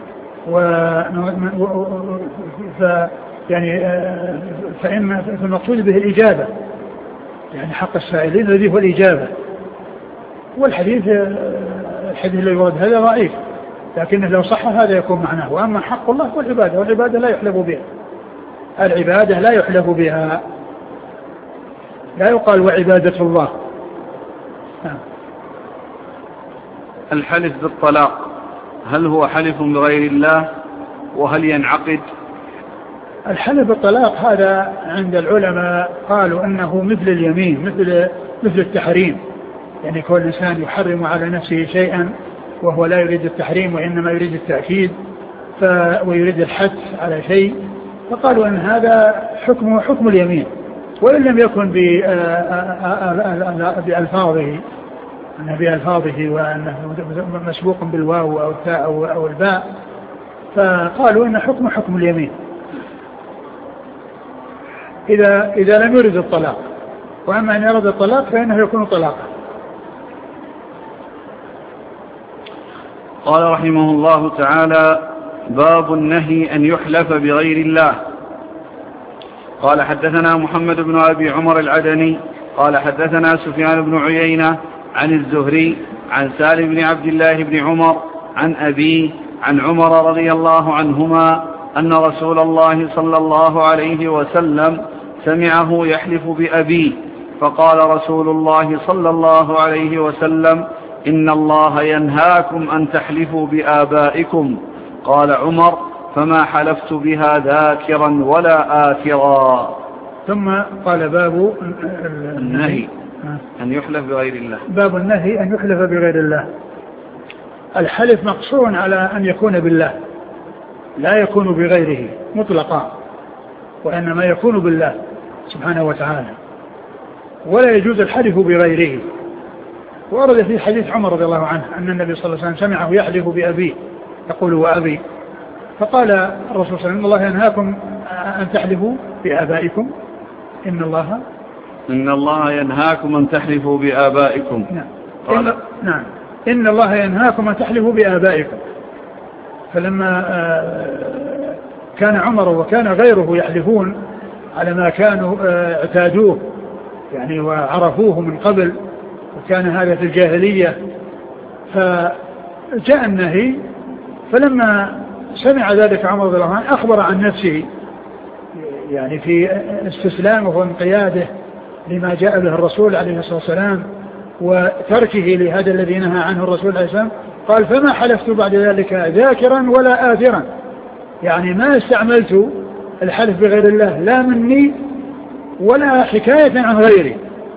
يعني فإن المقصود به الإجابة، يعني حق السائلين الذي هو الإجابة. والحديث الذي ورد هذا ضعيف، لكنه لو صح هذا يكون معناه. وأما حق الله هو العبادة، والعبادة لا يحلف بها، العبادة لا يحلف بها، لا يقال وعبادة الله. الحلف بالطلاق هل هو حلف بغير الله وهل ينعقد؟ الحلف بالطلاق هذا عند العلماء قالوا أنه مثل اليمين، مثل التحريم، يعني كل إنسان يحرم على نفسه شيئا وهو لا يريد التحريم وإنما يريد التأكيد ويريد الحث على شيء، فقالوا أن هذا حكم اليمين، وإن لم يكن بألفاظه وأنه مسبوق بالواو أو التاء أو الباء، فقالوا أن حكم اليمين إذا لم يرد الطلاق. وأما أن يرد الطلاق فإنه يكون طلاقا. قال رحمه الله تعالى: باب النهي أن يحلف بغير الله. قال حدثنا محمد بن أبي عمر العدني قال حدثنا سفيان بن عيينة عن الزهري عن سالم بن عبد الله بن عمر عن أبيه عن عمر رضي الله عنهما أن رسول الله صلى الله عليه وسلم سمعه يحلف بأبيه، فقال رسول الله صلى الله عليه وسلم: إن الله ينهاكم أن تحلفوا بآبائكم. قال عمر: فما حلفت بها ذاكرا ولا آثرا. ثم قال باب النهي أن يحلف بغير الله. باب النهي أن يحلف بغير الله. الحلف مقصور على أن يكون بالله، لا يكون بغيره مطلقا، وإنما يكون بالله سبحانه وتعالى، ولا يجوز الحلف بغيره. ورد في حديث عمر رضي الله عنه أن النبي صلى الله عليه وسلم سمعه يحلف بأبيه يقول: وأبي. فقال الرسول صلى الله عليه وسلم: إن الله ينهاكم أن تحلفوا بآبائكم. إن الله ينهاكم أن تحلفوا بآبائكم. نعم. إن الله ينهاكم أن تحلفوا بآبائكم. فلما كان عمر وكان غيره يحلفون على ما كانوا اعتادوه يعني وعرفوه من قبل، وكان هذا في الجاهلية، فجاء النهي. فلما سمع ذلك عمر رضي الله عنه أخبر عن نفسه يعني في استسلامه وانقياده لما جاء به الرسول عليه الصلاة والسلام وتركه لهذا الذي نهى عنه الرسول عليه الصلاة والسلام. قال: فما حلفت بعد ذلك ذاكرا ولا آثرا، يعني ما استعملت الحلف بغير الله لا مني ولا حكاية عن غيري،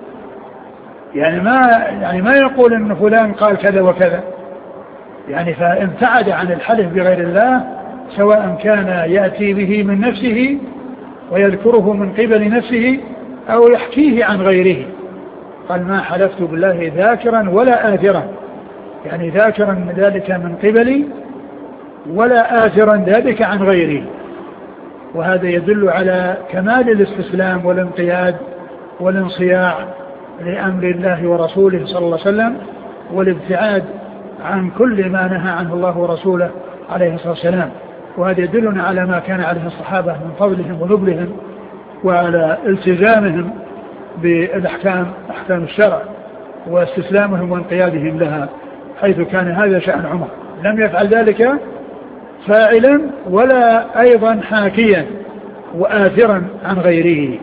يعني ما يقول ان فلان قال كذا وكذا، يعني فابتعد عن الحلف بغير الله، سواء كان يأتي به من نفسه ويذكره من قبل نفسه أو يحكيه عن غيره. قال: ما حلفت بالله ذاكرا ولا آثرا، يعني ذاكرا ذلك من قبلي ولا آثرا ذلك عن غيري. وهذا يدل على كمال الاستسلام والانقياد والانصياع لأمر الله ورسوله صلى الله عليه وسلم، والابتعاد عن كل ما نهى عنه الله ورسوله عليه الصلاة والسلام. وهذا يدلنا على ما كان عليه الصحابة من فضلهم ونبلهم، وعلى التزامهم بالأحكام، أحكام الشرع، واستسلامهم وانقيادهم لها، حيث كان هذا شأن عمر، لم يفعل ذلك فاعلا ولا أيضا حاكيا وآثرا عن غيره.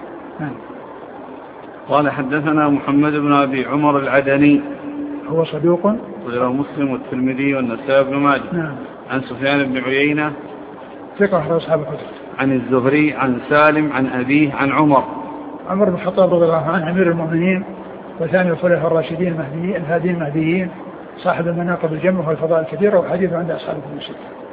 قال حدثنا محمد بن أبي عمر العدني، هو صدوق، وغيره مسلم والترمذي والنسائي بن ماجه. نعم. عن سفيان بن عيينة ثقة أصحاب الكتب. عن الزهري عن سالم عن أبيه عن عمر بن الخطاب رضي الله عنه أمير المؤمنين وثاني الخلفاء الراشدين الهادين المهديين، صاحب المناقب الجمة والفضائل الكثيرة، وحديث عند أصحاب الكتب.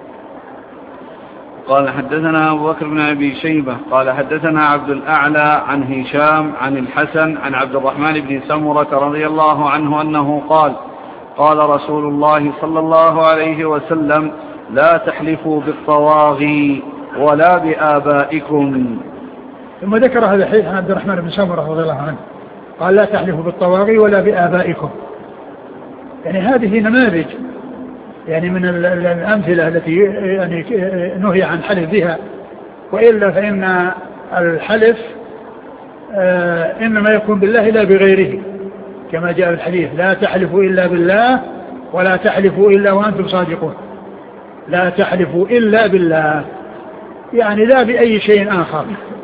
قال حدثنا أبو بكر بن أبي شيبة قال حدثنا عبد الأعلى عن هشام عن الحسن عن عبد الرحمن بن سمرة رضي الله عنه أنه قال: قال رسول الله صلى الله عليه وسلم: لا تحلفوا بالطواغي ولا بآبائكم. ثم ذكر هذا الحديث عن عبد الرحمن بن سمرة رضي الله عنه قال لا تحلفوا بالطواغي ولا بآبائكم. يعني هذه نماذج يعني من الأمثلة التي يعني نهي عن حلف بها، وإلا فإن الحلف إنما يكون بالله لا بغيره، كما جاء في الحديث لا تحلفوا إلا بالله ولا تحلفوا إلا وأنتم صادقون. لا تحلفوا إلا بالله يعني لا بأي شيء آخر،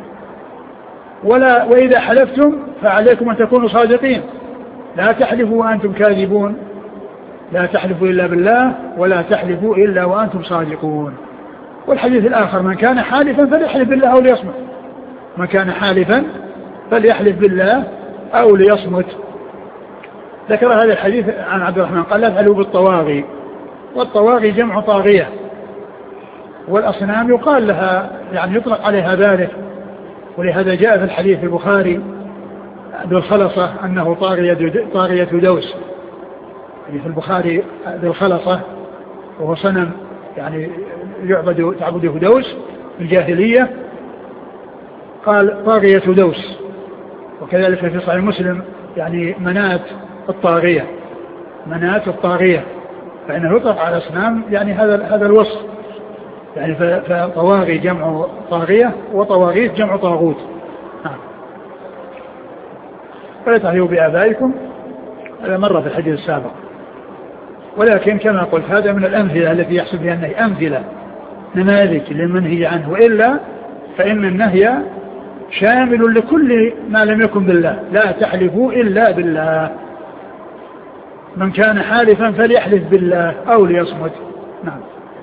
وإذا حلفتم فعليكم أن تكونوا صادقين. لا تحلفوا وأنتم كاذبون، لا تحلفوا إلا بالله ولا تحلفوا إلا وأنتم صادقون. والحديث الآخر من كان حالفا فليحلف بالله أو ليصمت، من كان حالفا فليحلف بالله أو ليصمت. ذكر هذا الحديث عن عبد الرحمن قال لا تحلفوا بالطواغي، والطواغي جمع طاغية، والأصنام يقال لها يعني يطلق عليها ذلك، ولهذا جاء في الحديث في البخاري ذو الخلصة أنه طاغية دوس، يعني في البخاري ذو الخلصة وهو صنم يعني تعبده دوس في الجاهلية، قال طاغية دوس. وكذلك في صحيح مسلم يعني منات الطاغية، منات الطاغية، فإنه يطلق على الأصنام يعني هذا الوصف. يعني فطواغي جمع طاغية وطواغيت جمع طاغوت. فلا تحلفوا بآبائكم، هذا مرة في الحديث السابق، ولكن كما قلت هذا من الأمثلة التي يحصل بها النهي، أمثلة نماذج للمنهي عنه، وإلا فإن النهي شامل لكل ما لم يكن بالله. لا تحلفوا إلا بالله، من كان حالفا فليحلف بالله أو ليصمت. نعم.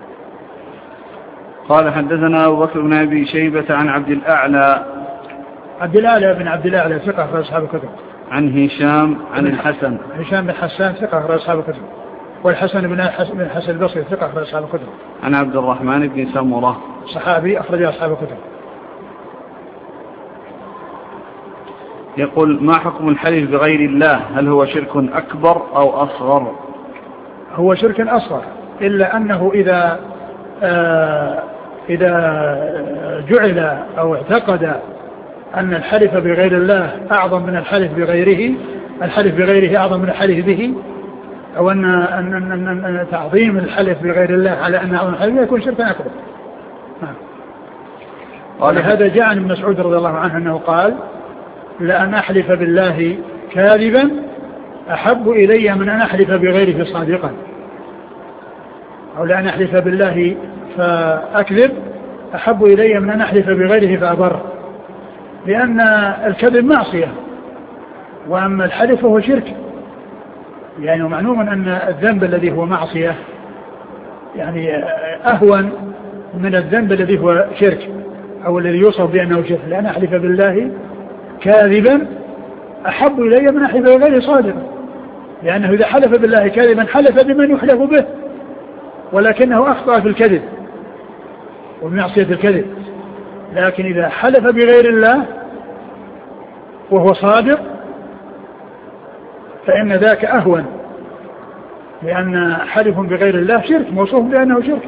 قال حدثنا أبو بكر بن أبي شيبة عن عبد الأعلى بن عبد الأعلى ثقة في أصحاب الكتب. عن هشام عن الحسن، هشام بن حسان ثقة في أصحاب الكتب، والحسن بن الحسن البصري ثقة في أصحاب الكتب. عن عبد الرحمن بن سمرة صحابي أخرج أصحاب الكتب. يقول ما حكم الحلف بغير الله؟ هل هو شرك أكبر أو أصغر؟ هو شرك أصغر، إلا أنه إذا جعل أو اعتقد أن الحلف بغير الله أعظم من الحلف بغيره، الحلف بغيره أعظم من الحلف به، أو أن تعظيم الحلف بغير الله على أن أعظم الحلف يكون شركا أكبر. ولهذا جاء عن ابن مسعود رضي الله عنه أنه قال لأن أحلف بالله كاذبا أحب إلي من أن أحلف بغيره صادقا، أو لأن أحلف بالله فأكذب أحب إلي من أن أحلف بغيره فأبر، لأن الكذب معصية، وأما الحلف هو شرك. يعني معلوم أن الذنب الذي هو معصية يعني أهون من الذنب الذي هو شرك أو الذي يوصف بأنه شرك. لأن أحلف بالله كاذبا أحب إلي من أحلف بغيره صادقا، لأنه إذا حلف بالله كاذبا حلف بمن يحلف به، ولكنه أخطأ في الكذب وبمعصية الكذب. لكن إذا حلف بغير الله وهو صادق فإن ذاك أهون، لأن حلف بغير الله شرك موصوف بأنه شرك.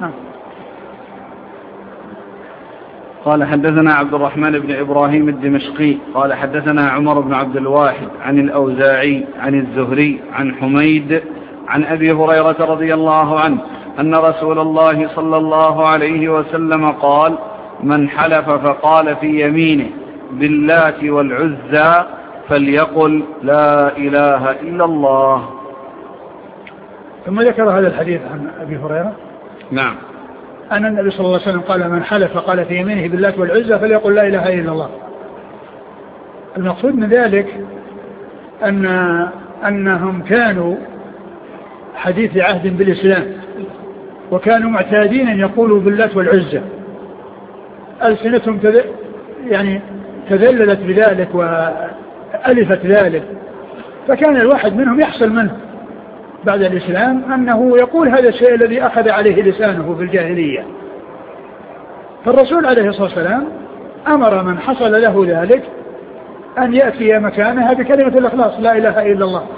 قال حدثنا عبد الرحمن بن إبراهيم الدمشقي قال حدثنا عمر بن عبد الواحد عن الأوزاعي عن الزهري عن حميد عن أبي هريرة رضي الله عنه أن رسول الله صلى الله عليه وسلم قال من حلف فقال في يمينه باللات والعزى فليقل لا إله إلا الله. ثم ذكر هذا الحديث عن أبي هريرة نعم أن النبي صلى الله عليه وسلم قال من حلف فقال في يمينه باللات والعزى فليقل لا إله إلا الله. المقصود من ذلك أنهم كانوا حديث عهد بالإسلام، وكانوا معتادين أن يقولوا باللات والعزى، ألسنتهم يعني تذللت بذلك وألفت ذلك، فكان الواحد منهم يحصل منه بعد الإسلام أنه يقول هذا الشيء الذي أخذ عليه لسانه في الجاهلية. فالرسول عليه الصلاة والسلام أمر من حصل له ذلك أن يأتي مكانها بكلمة الإخلاص لا إله إلا الله،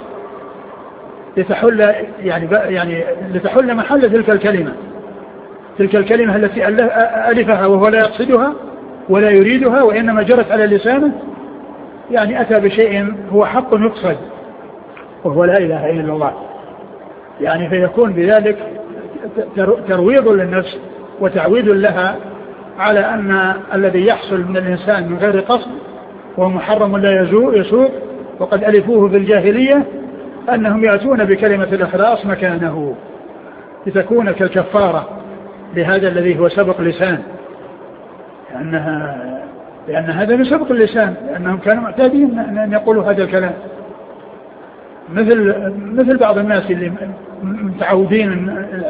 لتحل محل تلك الكلمة التي ألفها وهو لا يقصدها، ولا يريدها وإنما جرت على لسانه يعني أتى بشيء هو حق يقصد وهو لا إله إلا الله. يعني فيكون بذلك ترويض للنفس وتعويد لها على أن الذي يحصل من الإنسان من غير قصد ومحرم لا يسوق وقد ألفوه في الجاهلية أنهم يأتون بكلمة الإخلاص مكانه لتكون كالكفارة لهذا الذي هو سبق لسان، لأن هذا من سبق اللسان، لأنهم كانوا معتادين أن يقولوا هذا الكلام، مثل بعض الناس اللي متعودين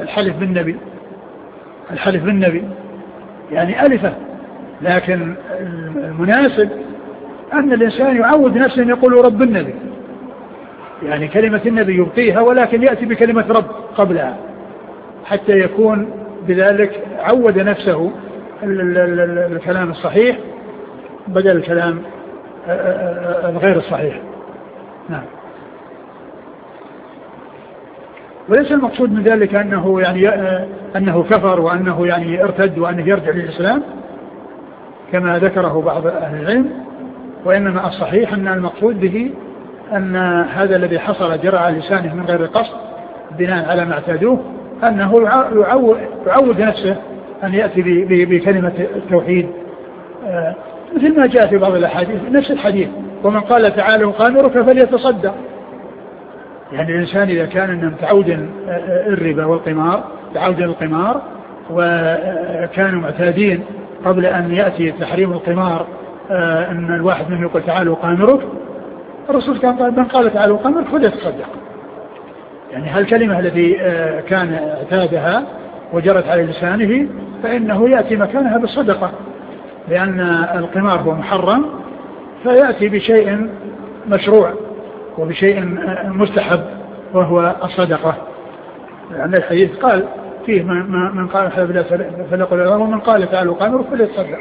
الحلف بالنبي يعني ألفة، لكن المناسب أن الإنسان يعود نفسه أن يقول رب النبي، يعني كلمة النبي يبقيها ولكن يأتي بكلمة رب قبلها حتى يكون بذلك عود نفسه الكلام الصحيح بدل الكلام الغير الصحيح. نعم. وليس المقصود من ذلك أنه يعني أنه كفر وأنه يعني ارتد وأنه يرجع للإسلام كما ذكره بعض أهل العلم، وإنما الصحيح أن المقصود به أن هذا الذي حصل جرى على لسانه من غير قصد بناء على ما اعتادوه أنه يعود نفسه أن يأتي بكلمة التوحيد، مثل ما جاء في بعض الأحاديث نفس الحديث ومن قال تعالوا قامرك فليتصدق. يعني الإنسان إذا كان متعودا الربا والقمار تعودا القمار وكانوا معتادين قبل أن يأتي تحريم القمار أن الواحد منهم يقول تعالوا قامرك، الرسول كان قال من قال تعالوا قامرك فليتصدق. يعني هالكلمة التي كان اعتادها وجرت على لسانه فإنه يأتي مكانها بالصدقة، لأن القمار هو محرم فيأتي بشيء مشروع وبشيء مستحب وهو الصدقة. يعني الحديث قال فيه من قال فليقل ومن قال تعالوا قامرك فليتصدق.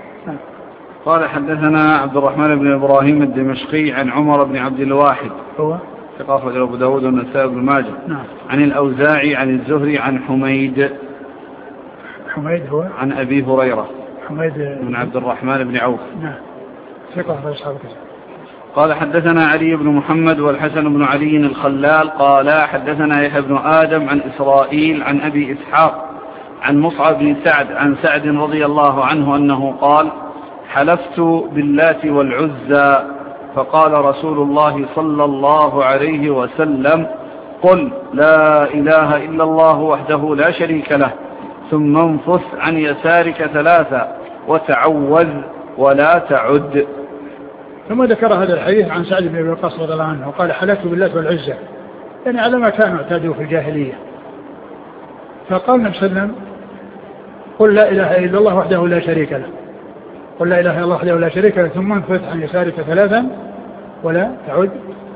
قال حدثنا عبد الرحمن بن إبراهيم الدمشقي عن عمر بن عبد الواحد هو ثقافة أبو داود والنسائي بن ماجه. نعم. عن الأوزاعي عن الزهري عن حميد هو عن أبي هريرة حميد بن عبد الرحمن بن عوف. نعم. ثقة أصحاب الكتاب. قال حدثنا علي بن محمد والحسن بن علي الخلال قال حدثنا يحيى بن آدم عن إسرائيل عن أبي إسحاق عن مصعب بن سعد عن سعد رضي الله عنه أنه قال حلفت باللات والعزى فقال رسول الله صلى الله عليه وسلم قل لا إله إلا الله وحده لا شريك له ثم انفث عن يسارك ثلاثة وتعوذ ولا تعد. ثم ذكر هذا الحديث عن سعد بن أبي وقاص رضي الله عنه وقال حلفت باللات والعزى، يعني على ما كانوا اعتادوا في الجاهلية. فقال النبي صلى الله عليه وسلم قل لا إله إلا الله وحده لا شريك له، قل لا إله إلا الله وحده لا شريك له ثم انفث عن يسارك ثلاثا ولا تعد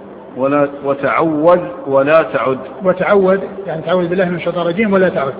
وتعوذ ولا تعد. وتعوذ يعني تعوذ بالله من الشيطان الرجيم ولا تعد.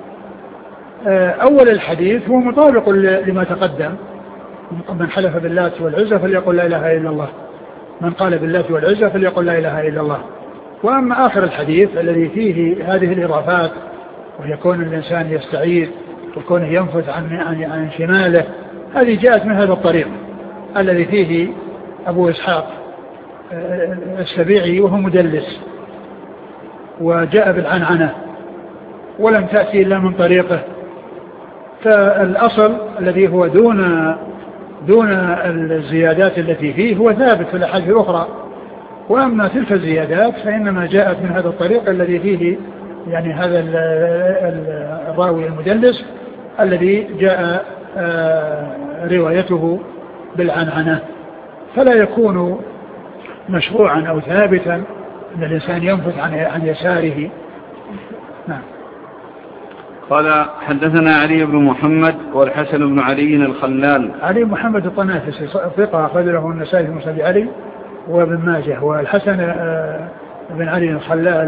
أول الحديث هو مطابق لما تقدم، من حلف باللات والعزى فليقل لا إله إلا الله، من قال باللات والعزى فليقل لا إله إلا الله. وأما آخر الحديث الذي فيه هذه الإضافات ويكون الإنسان يستعيذ ويكونه ينفث عن شماله، هذه جاءت من هذا الطريق الذي فيه أبو إسحاق السبيعي وهو مدلس وجاء بالعنعنة ولم تأتي إلا من طريقه. فالأصل الذي هو دون الزيادات التي فيه هو ثابت في الأحاديث الأخرى، وأما تلك الزيادات فإنما جاءت من هذا الطريق الذي فيه يعني هذا الراوي المدلس الذي جاء روايته بالعنعنة، فلا يكون مشروعا أو ثابتا أن الإنسان ينفث عن يساره. نعم. قال حدثنا علي بن محمد والحسن بن علي الخلال. علي محمد الطنافسي ثقة أخرج له النسائي في مسند علي وابن ماجه، والحسن بن علي الخلال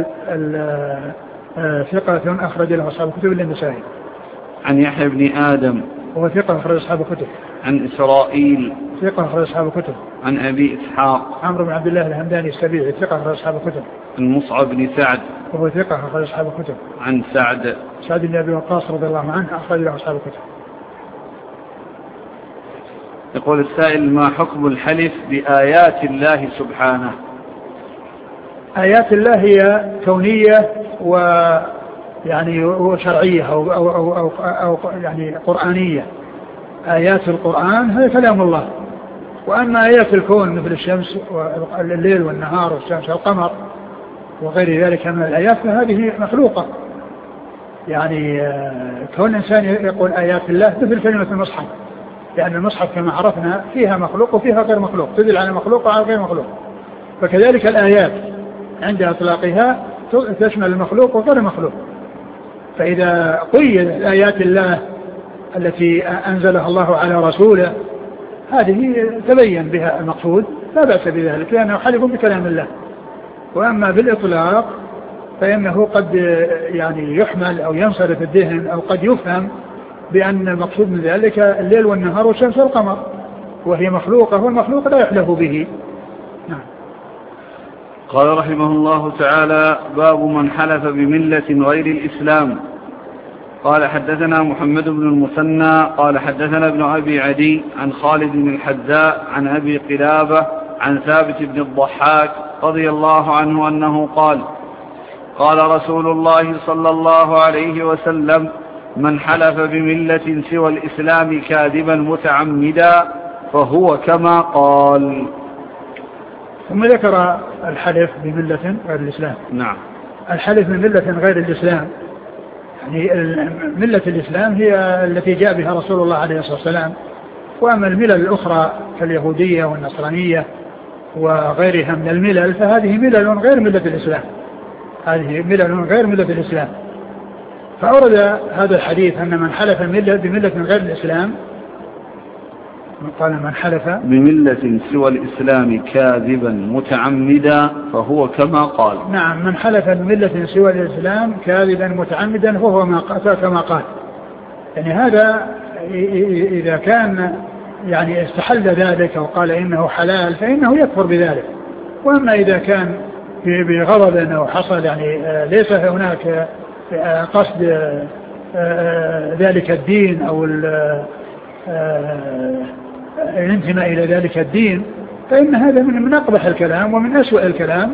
ثقة أخرج له أصحاب الكتب إلا النسائي. عن يحيى بن آدم وهو ثقة أخرج أصحاب الكتب. عن إسرائيل ثقة أخرج أصحاب الكتب. عن أبي إسحاق عمرو بن عبد الله الهمداني السبيعي ثقة أخرج أصحاب الكتب. عن مصعب بن سعد وهو ثقة أخرج أصحاب الكتب. عن سعد بن أبي وقاص رضي الله عنه أخرج له أصحاب الكتب. يقول السائل: ما حكم الحلف بآيات الله سبحانه؟ آيات الله هي كونية ويعني وشرعية أو يعني قرآنية. آيات القرآن هي كلام الله. وأما آيات الكون مثل الشمس والليل والنهار والشمس والقمر وغير ذلك من الآيات فهذه مخلوقة. يعني كون الإنسان يقول آيات الله مثل كلمة المصحف، لأن المصحف كما عرفنا فيها مخلوق وفيها غير مخلوق، تدل على مخلوق وعلى غير مخلوق. فكذلك الآيات عند إطلاقها تشمل المخلوق وغير المخلوق. فإذا قيد آيات الله التي أنزلها الله على رسوله هذه تبين بها المقصود لا بأس بذلك، لأنه حلف بكلام الله. وأما بالإطلاق فإنه قد يعني يحمل أو ينصرف الذهن أو قد يفهم بأن المقصود من ذلك الليل والنهار والشمس والقمر، وهي مخلوقة والمخلوق لا يحلف به. نعم. قال رحمه الله تعالى: باب من حلف بملة غير الإسلام. قال: حدثنا محمد بن المثنى قال حدثنا ابن أبي عدي عن خالد الحذاء عن أبي قلابة عن ثابت بن الضحاك رضي الله عنه أنه قال: قال رسول الله صلى الله عليه وسلم: من حلف بملة سوى الإسلام كاذبا متعمدا فهو كما قال. ثم ذكر الحلف بملة غير الإسلام. نعم. الحلف بملة غير الإسلام يعني ملة الإسلام هي التي جاء بها رسول الله عليه الصلاة والسلام، وأما الملل الأخرى كاليهودية والنصرانية وغيرها من الملل فهذه ملل غير ملة الإسلام، هذه ملل غير ملة الإسلام. فأورد هذا الحديث أن من حلف بملة غير الإسلام، قال: من حلف بملة سوى الإسلام كاذبا متعمدا فهو كما قال. نعم، من حلف بملة سوى الإسلام كاذبا متعمدا فهو كما قال. يعني هذا إذا كان يعني استحل ذلك وقال إنه حلال فإنه يكفر بذلك. وأما إذا كان بغضب أنه حصل يعني ليس هناك قصد ذلك الدين أو الانتماء إلى ذلك الدين، فإن هذا من أقبح الكلام ومن أسوأ الكلام،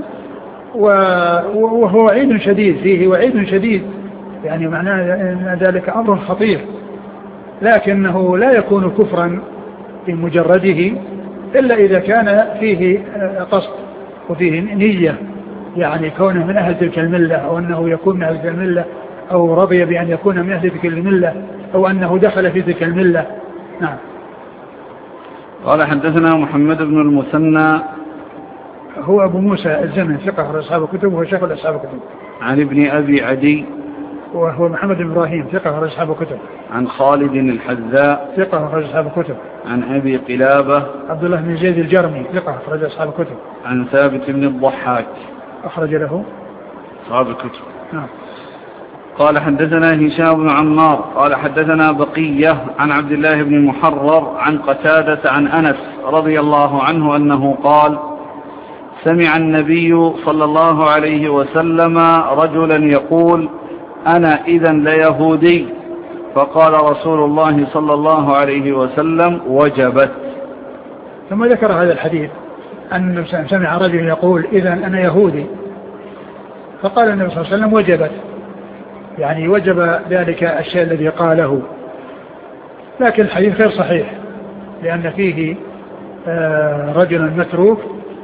وهو وعيد شديد فيه، وعيد شديد يعني معناه أن ذلك أمر خطير، لكنه لا يكون كفرا بمجرده إلا إذا كان فيه قصد وفيه نية، يعني كونه من أهل تلك الملة أو أنه يكون من أهل تلك الملة أو رضي بأن يكون من أهل تلك الملة أو أنه دخل في تلك الملة. نعم. قال: حدثنا محمد بن المثنى هو أبو موسى الزمن ثقة أخرج أصحاب الكتب وهو شيخ أصحاب الكتب. عن ابن أبي عدي وهو محمد بن إبراهيم ثقة أخرج أصحاب الكتب. عن خالد الحذاء ثقة أخرج أصحاب الكتب. عن أبي قلابة عبد الله بن زيد الجرمي ثقة أخرج أصحاب الكتب. عن ثابت بن الضحاك أخرج له أصحاب الكتب. نعم. قال: حدثنا هشام بن عمار قال حدثنا بقية عن عبد الله بن محرر عن قتادة عن أنس رضي الله عنه أنه قال: سمع النبي صلى الله عليه وسلم رجلا يقول: أنا إذن ليهودي. فقال رسول الله صلى الله عليه وسلم: وجبت. ثم ذكر هذا الحديث أن سمع رجل يقول: إذن أنا يهودي. فقال النبي صلى الله عليه وسلم: وجبت، يعني وجب ذلك الشيء الذي قاله. لكن الحديث غير صحيح لأن فيه رجل متروك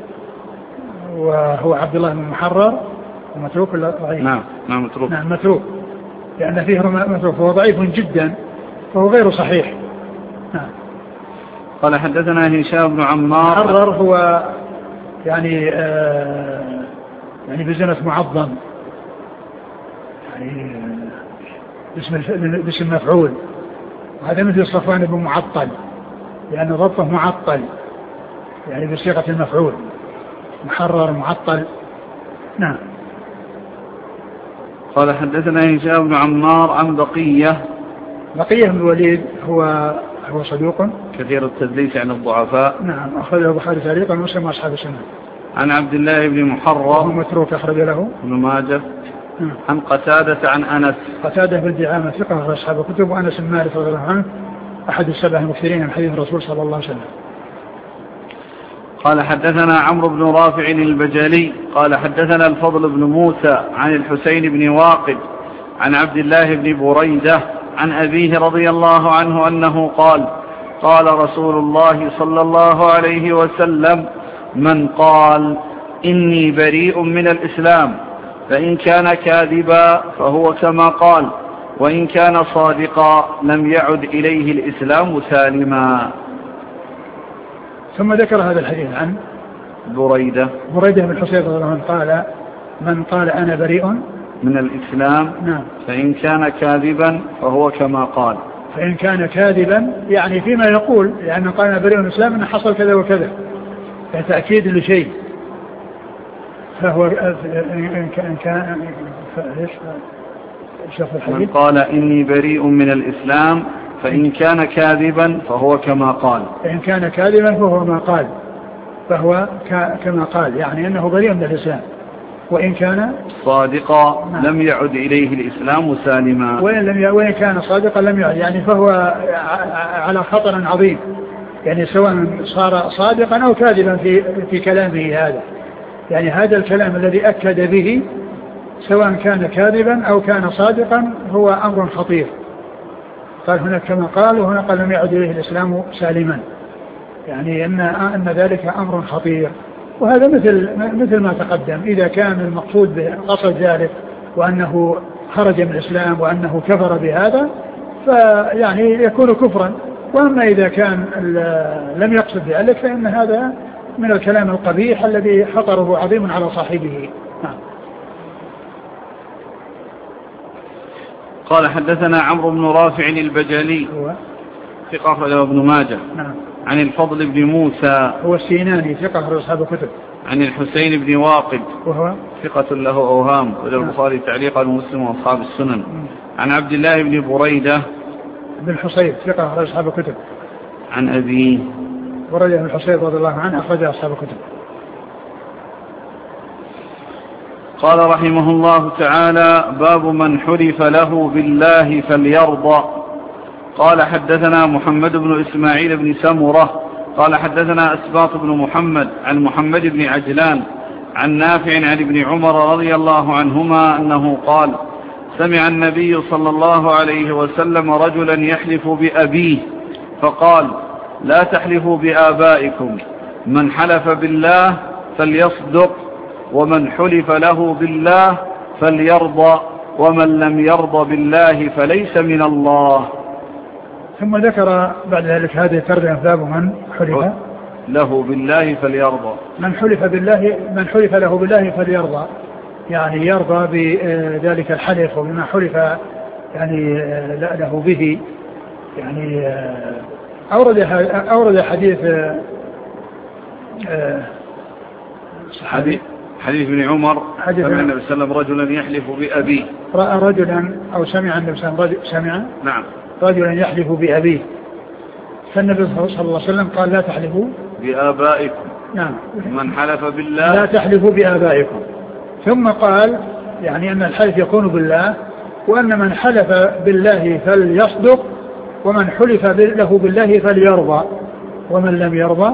وهو عبد الله بن محرر، ومتروك ولا ضعيف؟ نعم متروك. نعم متروك، لأن فيه متروك فهو ضعيف جدا فهو غير صحيح. نعم. قال: حدثنا هشام بن عمار. محرر هو يعني بزنة معظم، يعني باسم مفعول، وهذا مثل صفوان بن معطل لأن ضبطه معطل يعني بصيغة المفعول، محرر معطل. نعم. قال: حدثنا هشام بن عمار عن بقية بن الوليد هو صدوق كثير التدليس عن الضعفاء. نعم، أخرجه البخاري تعليقا ومسلم وأصحاب السنة. عن عبد الله بن محرر وهو متروك أخرج له ابن ماجه. عن قتادة عن أنس. قتادة بن دعامة ثقة أخرج أصحاب الكتب، وأنس بن مالك رضي الله عنه أحد السبع المكثرين من حديث الرسول صلى الله عليه وسلم. قال حدثنا عمرو بن رافع البجالي قال حدثنا الفضل بن موسى عن الحسين بن واقد عن عبد الله بن بريدة عن أبيه رضي الله عنه أنه قال قال رسول الله صلى الله عليه وسلم من قال إني بريء من الإسلام فإن كان كاذبا فهو كما قال وإن كان صادقا لم يعد إليه الإسلام سالما. ثم ذكر هذا الحديث عن بريدة بن الحصيب رضي الله عنه قال من قال أنا بريء من الإسلام نعم فإن كان كاذبا فهو كما قال. فإن كان كاذبا يعني فيما يقول لأنه قال أنا بريء من الإسلام أنه حصل كذا وكذا تأكيد لشيء فهو إن كان من قال إني بريء من الإسلام فإن كان كاذبا فهو كما قال. إن كان كاذبا فهو كما قال يعني أنه بريء من الإسلام وإن كان صادقا لم يعد إليه الإسلام سالما. وإن كان صادقا لم يعد يعني فهو على خطر عظيم يعني سواء صار صادقا أو كاذبا في كلامه هذا يعني هذا الكلام الذي أكد به سواء كان كاذبا أو كان صادقا هو أمر خطير. قال هنا كما قال وهنا قال لم يعد إليه الإسلام سالما يعني أن ذلك أمر خطير. وهذا مثل ما تقدم إذا كان المقصود بقصد ذلك وأنه خرج من الإسلام وأنه كفر بهذا فيعني يكون كفرا. وأما إذا كان لم يقصد ذلك فإن هذا من الكلام القبيح الذي خطره عظيم على صاحبه. نعم. قال حدثنا عمرو بن رافع البجالي ثقة أخرجه ابن ماجه نعم. عن الفضل بن موسى هو السيناني ثقة أخرج أصحاب الكتب. عن الحسين بن واقد وهو ثقة له أوهام وله البخاري تعليقا ومسلم وأصحاب السنن. عن عبد الله بن بريدة بن الحصيب ثقة أخرج أصحاب الكتب. عن أبي بريدة بن الحصيب رضي الله عنه أخرج أصحاب الكتب. قال رحمه الله تعالى باب من حلف له بالله فليرضى. قال حدثنا محمد بن إسماعيل بن سمرة قال حدثنا أسباط بن محمد عن محمد بن عجلان عن نافع عن ابن عمر رضي الله عنهما أنه قال سمع النبي صلى الله عليه وسلم رجلا يحلف بأبيه فقال لا تحلفوا بآبائكم من حلف بالله فليصدق ومن حلف له بالله فليرضى ومن لم يرضى بالله فليس من الله. ثم ذكر بعد ذلك هذه الترجمة باب من حلف له بالله فليرضى. من حلف له بالله فليرضى يعني يرضى بذلك الحلف وبما حلف يعني له به يعني أورد حديث حديث ابن عمر سمع النبي صلى الله عليه وسلم رجلا يحلف بأبيه رأى رجلا أو سمع النبي صلى الله عليه وسلم نعم رجلا يحلف بأبيه فالنبي صلى الله عليه وسلم قال لا تحلفوا بآبائكم نعم من حلف بالله لا تحلفوا بآبائكم ثم قال يعني أن الحلف يكون بالله وأن من حلف بالله فليصدق ومن حلف له بالله فليرضى ومن لم يرضى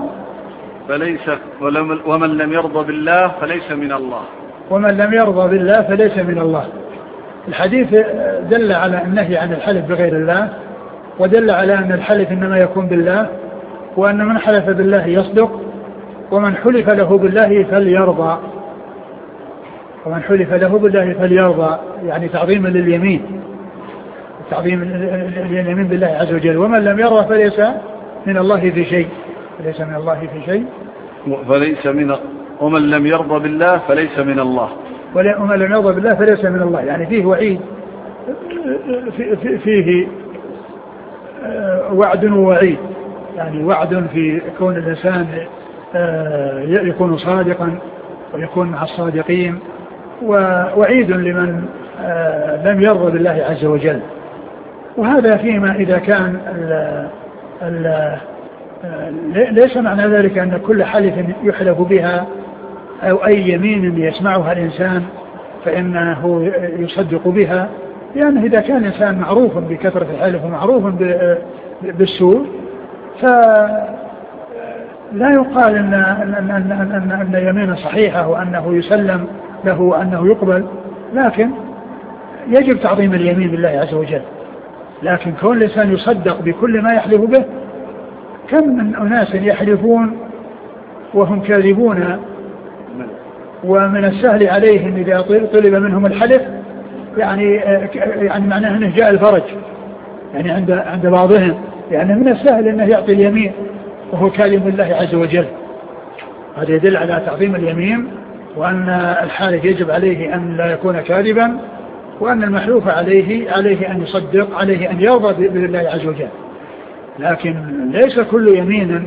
ومن لم يرضى بالله فليس من الله. ومن لم يرضى بالله فليس من الله. الحديث دل على النهي عن الحلف بغير الله ودل على أن الحلف إنما يكون بالله وأن من حلف بالله يصدق ومن حلف له بالله فليرضى. ومن حلف له بالله فليرضى يعني تعظيما لليمين تعظيم اليمين بالله عز وجل. ومن لم يرضى فليس من الله في شيء فليس من الله في شيء ومن لم يرضى بالله فليس من الله. ومن لم يرضى بالله فليس من الله يعني فيه وعيد فيه وعد ووعيد يعني وعد في كون الإنسان يكون صادقا ويكون مع الصادقين ووعيد لمن لم يرضى بالله عز وجل. وهذا فيما إذا كان ليس معنى ذلك أن كل حلف يحلف بها أو أي يمين يسمعها الإنسان فإنه يصدق بها لأنه إذا كان الإنسان معروف بكثرة الحلف ومعروف بالسوء فلا يقال أن يمينه صحيحة وأنه يسلم له وأنه يقبل، لكن يجب تعظيم اليمين بالله عز وجل. لكن كون الإنسان يصدق بكل ما يحلف به، كم من أناس يحلفون وهم كاذبون، ومن السهل عليهم إذا طلب منهم الحلف يعني معناه أنه جاء الفرج يعني عند بعضهم، يعني من السهل أنه يعطي اليمين وهو كاذب بالله عز وجل. هذا يدل على تعظيم اليمين، وأن الحالف يجب عليه أن لا يكون كاذبا، وأن المحلوف عليه أن يصدق، عليه أن يرضى بالله عز وجل. لكن ليس كل يمين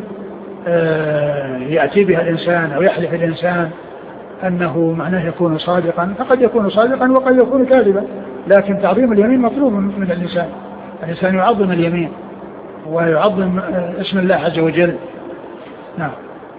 يأتي بها الإنسان أو يحلف الإنسان أنه معناه يكون صادقا، فقد يكون صادقا وقد يكون كاذبا. لكن تعظيم اليمين مطلوب من الإنسان يعظم اليمين ويعظم اسم الله عز وجل. نعم.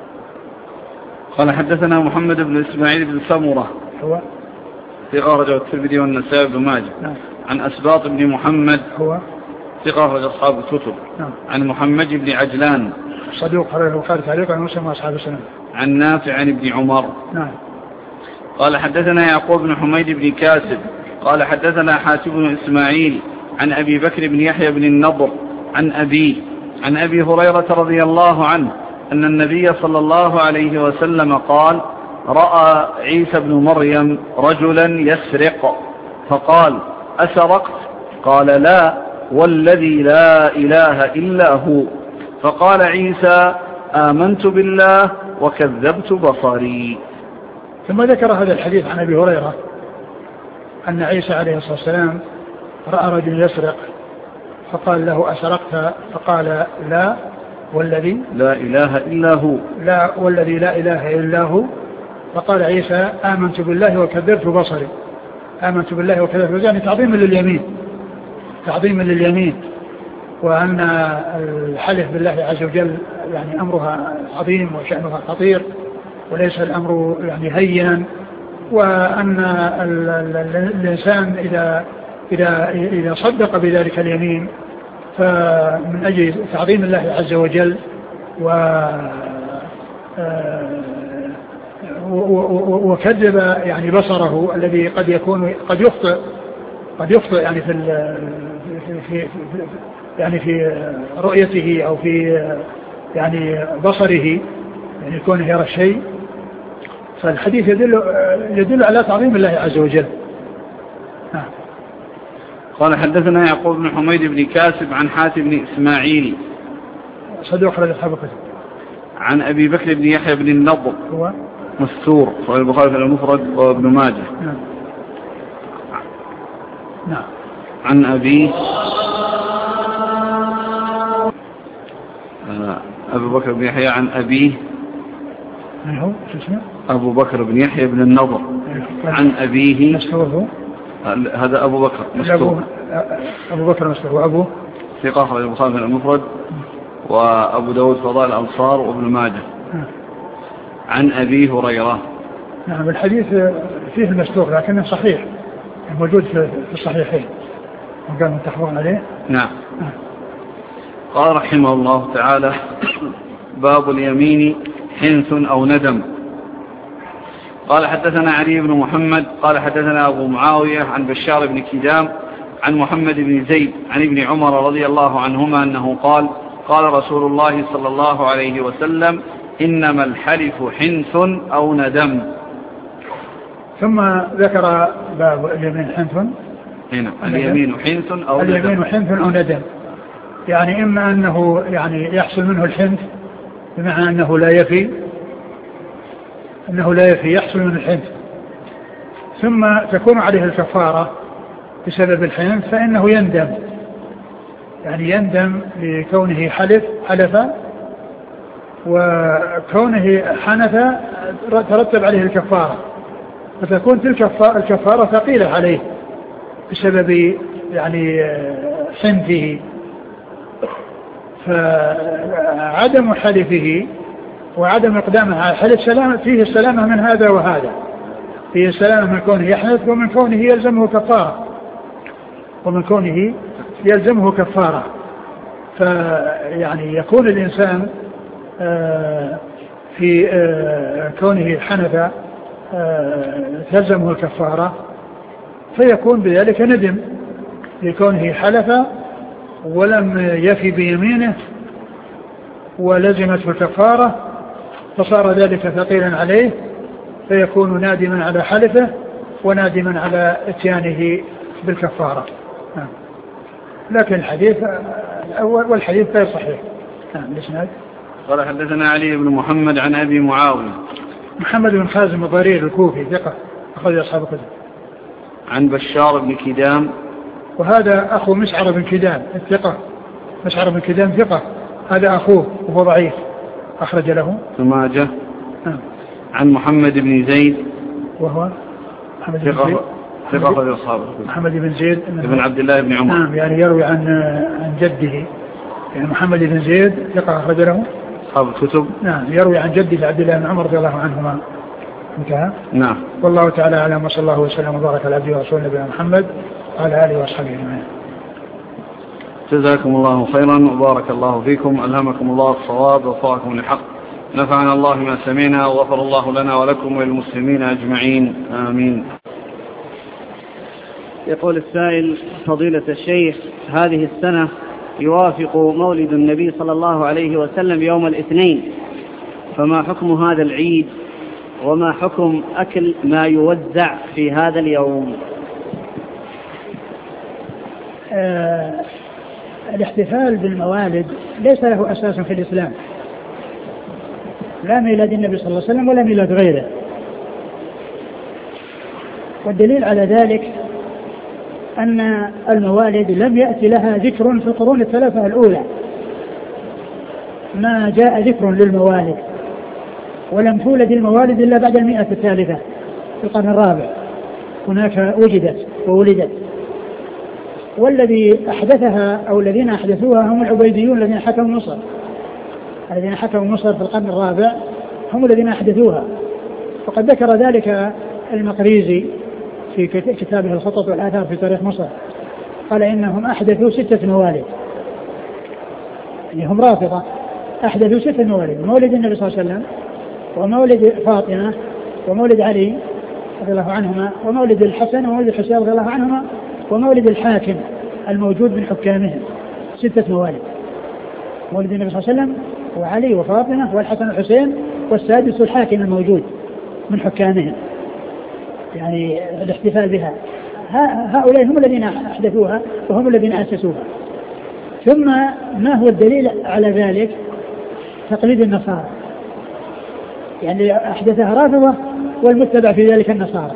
قال حدثنا محمد بن إسماعيل بن سمرة هو ثقة أخرجه الترمذي والنسائي بن ماجه. نعم. عن أسباط بن محمد هو ثقة أخرج أصحاب الكتب. نعم. عن محمد بن عجلان صدوق خرج البخاري تعليقا ومسلم وأصحاب السنن. عن نافع عن ابن عمر. نعم. قال حدثنا يعقوب بن حميد بن كاسب قال حدثنا حاتم بن إسماعيل عن أبي بكر بن يحيى بن النضر عن أبي هريرة رضي الله عنه أن النبي صلى الله عليه وسلم قال: رأى عيسى بن مريم رجلا يسرق فقال: أسرقت؟ قال: لا، والذي لا إله إلا هو. فقال عيسى: آمنت بالله وكذبت بصري. ثم ذكر هذا الحديث عن أبي هريرة أن عيسى عليه الصلاة والسلام رأى رجل يسرق فقال له: أسرقت؟ فقال: لا، والذي لا إله إلا هو. لا، والذي لا إله إلا هو. فقال عيسى: آمنت بالله وكذبت بصري. آمنت بالله وكذبت بصري يعني تعظيم لليمين، وأن الحلف بالله عز وجل يعني أمرها عظيم وشأنها خطير، وليس الأمر يعني هينا، وأن الإنسان إذا صدق بذلك اليمين فمن أجل تعظيم الله عز وجل وكذب يعني بصره الذي قد يخطئ يعني في رؤيته أو في يعني بصره، يعني يكون يرى الشيء. فالحديث يدل على تعظيم الله عز وجل. قال حدثنا يعقوب بن حميد بن كاسب عن حاتم بن إسماعيل صدوق أخرج أصحاب الكتب. عن أبي بكر بن يحيى بن النضر هو مستور صحيح البخاري في المفرد وابن ماجه. نعم. عن أبي أبو بكر بن يحيى عن أبيه أبو بكر بن يحيى بن النضر عن أبيه مستور. هذا أبو بكر مستور. أبو بكر مستور وأبوه ثقة أخرج البخاري في المفرد وأبو داود فضائل الأنصار وابن ماجه. عن أبي هريرة. نعم. الحديث فيه المستور لكنه صحيح موجود في الصحيحين وكان متفق عليه. نعم. قال رحمه الله تعالى: باب اليمين حنث أو ندم. قال حدثنا علي بن محمد قال حدثنا أبو معاوية عن بشار بن كدام عن محمد بن زيد عن ابن عمر رضي الله عنهما أنه قال: قال رسول الله صلى الله عليه وسلم: إنما الحلف حنث أو ندم. ثم ذكر باب اليمين حنث. هنا اليمين حنث أو ندم. اليمين حنث أو ندم، يعني إما أنه يعني يحصل منه الحنث بمعنى أنه لا يفي يحصل منه الحنث، ثم تكون عليه الكفارة بسبب الحنث، فإنه يندم، يعني يندم لكونه حلف وكونه حنث ترتب عليه الكفارة، فتكون تلك الكفارة ثقيلة عليه بسبب يعني حنثه. فعدم حلفه وعدم إقدامه على الحلف فيه السلامة من هذا وهذا، فيه السلامة من كونه يحنث ومن كونه يلزمه كفارة فيعني يكون الإنسان في كونه حنث تلزمه الكفارة، فيكون بذلك ندم لكونه حلف ولم يفي بيمينه ولزمته الكفارة، فصار ذلك ثقيلا عليه، فيكون نادما على حلفه ونادما على اتيانه بالكفارة. لكن الحديث الأول والحديث غير صحيح. الإسناد قال حدثنا علي بن محمد عن أبي معاوية محمد بن خازم الضرير الكوفي ثقة أخرج أصحاب الكتب. عن بشار بن كدام، وهذا أخو مسعر بن كدام الثقة، مسعر بن كدام ثقة، هذا أخوه وهو ضعيف أخرج له ابن ماجه. عن محمد بن زيد وهو محمد بن زيد ثقة أخرج أصحاب محمد بن زيد ابن عبد الله بن عمر. نعم، يعني يروي عن جده، يعني محمد بن زيد ثقة أخرج له أصحاب الكتب. نعم، يروي عن جده عبد الله بن عمر رضي الله عنهما. انتهى. نعم. والله تعالى أعلم، وصلى الله وسلم وبارك على عبده ورسوله نبينا محمد وعلى آله وأصحابه أجمعين. جزاكم الله خيرا وبارك الله فيكم، ألهمكم الله الصواب ووفقكم للحق، نفعنا الله ما سمعنا وغفر الله لنا ولكم وللمسلمين أجمعين، آمين. يقول السائل: فضيلة الشيخ، هذه السنة يوافق مولد النبي صلى الله عليه وسلم يوم الاثنين، فما حكم هذا العيد وما حكم أكل ما يوزع في هذا اليوم؟ الاحتفال بالموالد ليس له أساس في الإسلام، لا ميلاد النبي صلى الله عليه وسلم ولا ميلاد غيره، والدليل على ذلك أن الموالد لم يأتي لها ذكر في القرون الثلاثة الأولى، ما جاء ذكر للموالد، ولم تولد الموالد إلا بعد 100 الثالثة في القرن الرابع، هناك وجدت وولدت، والذي أحدثها أو الذين أحدثوها هم العبيديون الذين حكموا مصر، الذين حكموا مصر في القرن الرابع هم الذين أحدثوها. وقد ذكر ذلك المقريزي في كتابه الخطط والآثار في تاريخ مصر، قال إنهم أحدثوا 6 موالد، يعني هم رافضة أحدثوا 6 موالد: مولد النبي صلى الله عليه وسلم، ومولد فاطمة، ومولد علي رضي الله عنهما، ومولد الحسن ومولد الحسين رضي الله عنهما، ومولد الحاكم الموجود من حكامهم. 6 موالد: مولد النبي صلى الله عليه وسلم وعلي وفاطمة والحسن والحسين، والسادس الحاكم الموجود من حكامهم، يعني الاحتفال بها. هؤلاء هم الذين أحدثوها وهم الذين أسسوها. ثم ما هو الدليل على ذلك؟ تقليد النصارى، يعني أحدثها رافضة والمتبع في ذلك النصارى،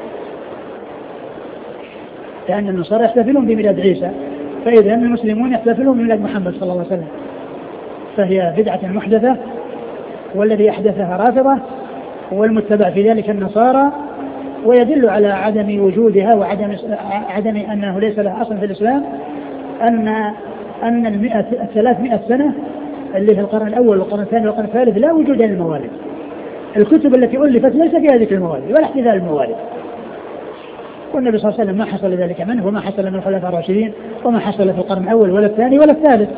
لأن النصارى يحتفلون بميلاد عيسى، فإذا المسلمون يحتفلون بميلاد محمد صلى الله عليه وسلم، فهي بدعة محدثة، والذي أحدثها رافضة والمتبع في ذلك النصارى. ويدل على عدم وجودها وعدم أنه ليس لها أصل في الإسلام أن 300 سنة اللي في القرن الأول والقرن الثاني والقرن الثالث لا وجود للموالد. الكتب التي ألفت ليس فيها ذكر الموالد ولا احتفال الموالد، والنبي صلى الله عليه وسلم ما حصل ذلك منه، وما حصل من الخلفاء الراشدين، وما حصل في القرن الأول ولا الثاني ولا الثالث،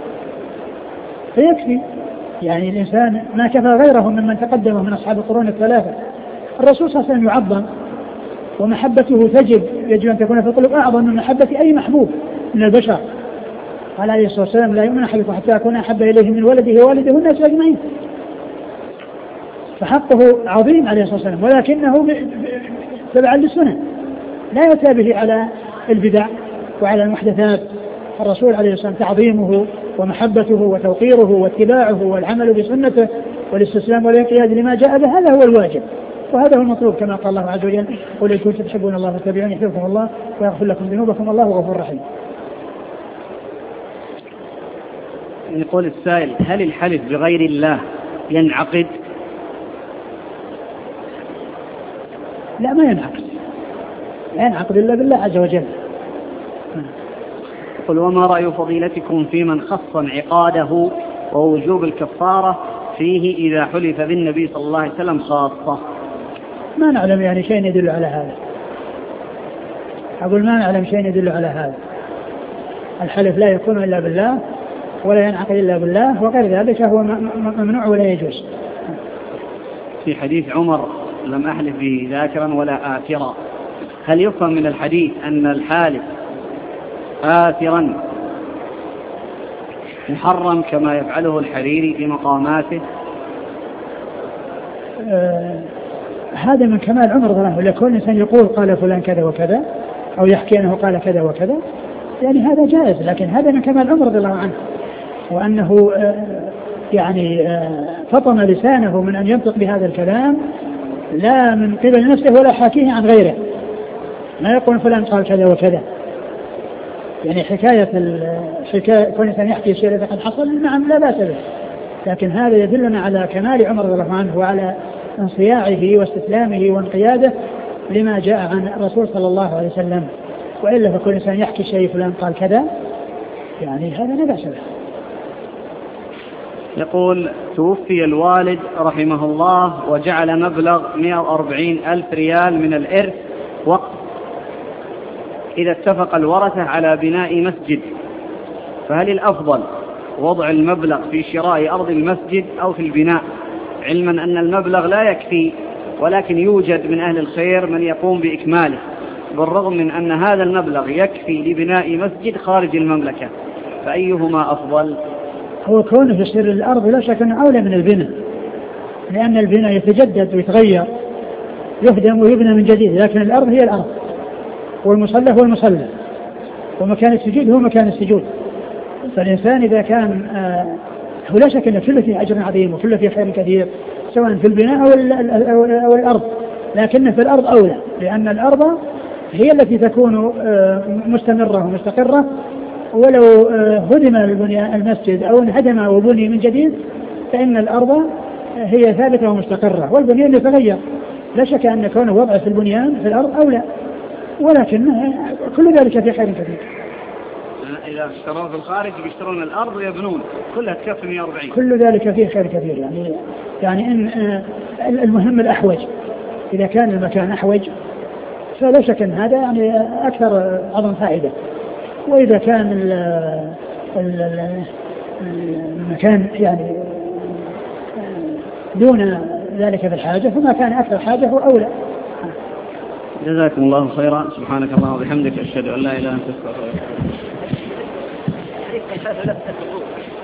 فيكفي يعني الإنسان ما كفى غيره ممن تقدمه من أصحاب القرون الثلاثة. الرسول صلى الله عليه وسلم يعظم ومحبته يجب أن تكون في القلوب أعظم من محبة أي محبوب من البشر. قال عليه الصلاة والسلام: لا يؤمن أحدكم حتى أكون أحب إليه من ولده ووالده والناس أجمعين. فحقه عظيم عليه الصلاة والسلام، ولكنه تبعا للسنة لا يؤتى به على البدع وعلى المحدثات. الرسول عليه الصلاة والسلام تعظيمه ومحبته وتوقيره واتباعه والعمل بسنته والاستسلام والانقياد لما جاء به، هذا هو الواجب وهذا هو المطلوب، كما قال الله عز وجل: قل إن كنتم تحبون الله فاتبعوني يحببكم الله ويغفر لكم ذنوبكم الله غفور رحيم. يقول السائل: هل الحلف بغير الله ينعقد؟ لا، ما ينعقد، لا ينعقد إلا بالله عز وجل. قل: وما رأي فضيلتكم في من خص انعقاده ووجوب الكفارة فيه إذا حلف بالنبي صلى الله عليه وسلم خاصة؟ ما نعلم يعني شيء يدل على هذا، أقول ما نعلم شيء يدل على هذا. الحلف لا يكون إلا بالله، ولا ينعقد إلا بالله، وغير ذلك هو ممنوع ولا يجوز. في حديث عمر لم أحلف به ذاكرا ولا آثرا، هل يفهم من الحديث أن الحالف آثرا محرم كما يفعله الحريري في مقاماته؟ هذا من كمال عمر رضي الله عنه، لكل إنسان يقول قال فلان كذا وكذا أو يحكي أنه قال كذا وكذا، يعني هذا جائز، لكن هذا من كمال عمر رضي الله عنه، وأنه فطن لسانه من أن ينطق بهذا الكلام لا من قبل نفسه ولا حاكيه عن غيره، ما يقول فلان قال كذا وكذا. يعني حكاية كل إنسان يحكي شيء إذا قد حصل نعم لا بأس به، لكن هذا يدلنا على كمال عمر رضي الله عنه وعلى انصياعه واستسلامه وانقياده لما جاء عن الرسول صلى الله عليه وسلم. وإلا فكل إنسان يحكي شيء فلان قال كذا، يعني هذا لا بأس به. يقول توفي الوالد رحمه الله وجعل مبلغ 140,000 ريال من الإرث وقت، إذا اتفق الورثة على بناء مسجد، فهل الأفضل وضع المبلغ في شراء أرض المسجد أو في البناء، علما أن المبلغ لا يكفي ولكن يوجد من أهل الخير من يقوم بإكماله، بالرغم من أن هذا المبلغ يكفي لبناء مسجد خارج المملكة، فأيهما أفضل؟ هو كونه يصير الأرض لا شك أنه أولى من البناء، لأن البناء يتجدد ويتغير، يهدم ويبنى من جديد، لكن الأرض هي الأرض، والمصلى هو المصلى، ومكان السجود هو مكان السجود. فالإنسان إذا كان هو لا شك أن كله فيه أجر عظيم وكله فيه خير كثير سواء في البناء أو الأرض، لكن في الأرض أولى، لأن الأرض هي التي تكون مستمرة ومستقرة، ولو هدم المسجد أو انهدم وبني من جديد فإن الأرض هي ثابتة ومستقرة، والبنيان يتغير. لا شك أن كونه وضع في البنيان في الأرض أولى، ولكن كل ذلك في خير كثير. إذا اشترون في الخارج يشترون الأرض ويبنون كلها تكفي 140، كل ذلك فيه خير كثير. يعني إن المهم الأحوج، إذا كان المكان أحوج فلا شك أن هذا يعني أكثر عظم فائدة، وإذا كان المكان يعني دون ذلك في الحاجة فما كان أكثر حاجة هو أولى. جزاكم الله خيرا، سبحانك اللهم وبحمدك، أشهد أن لا إله إلا أنت أستغفرك.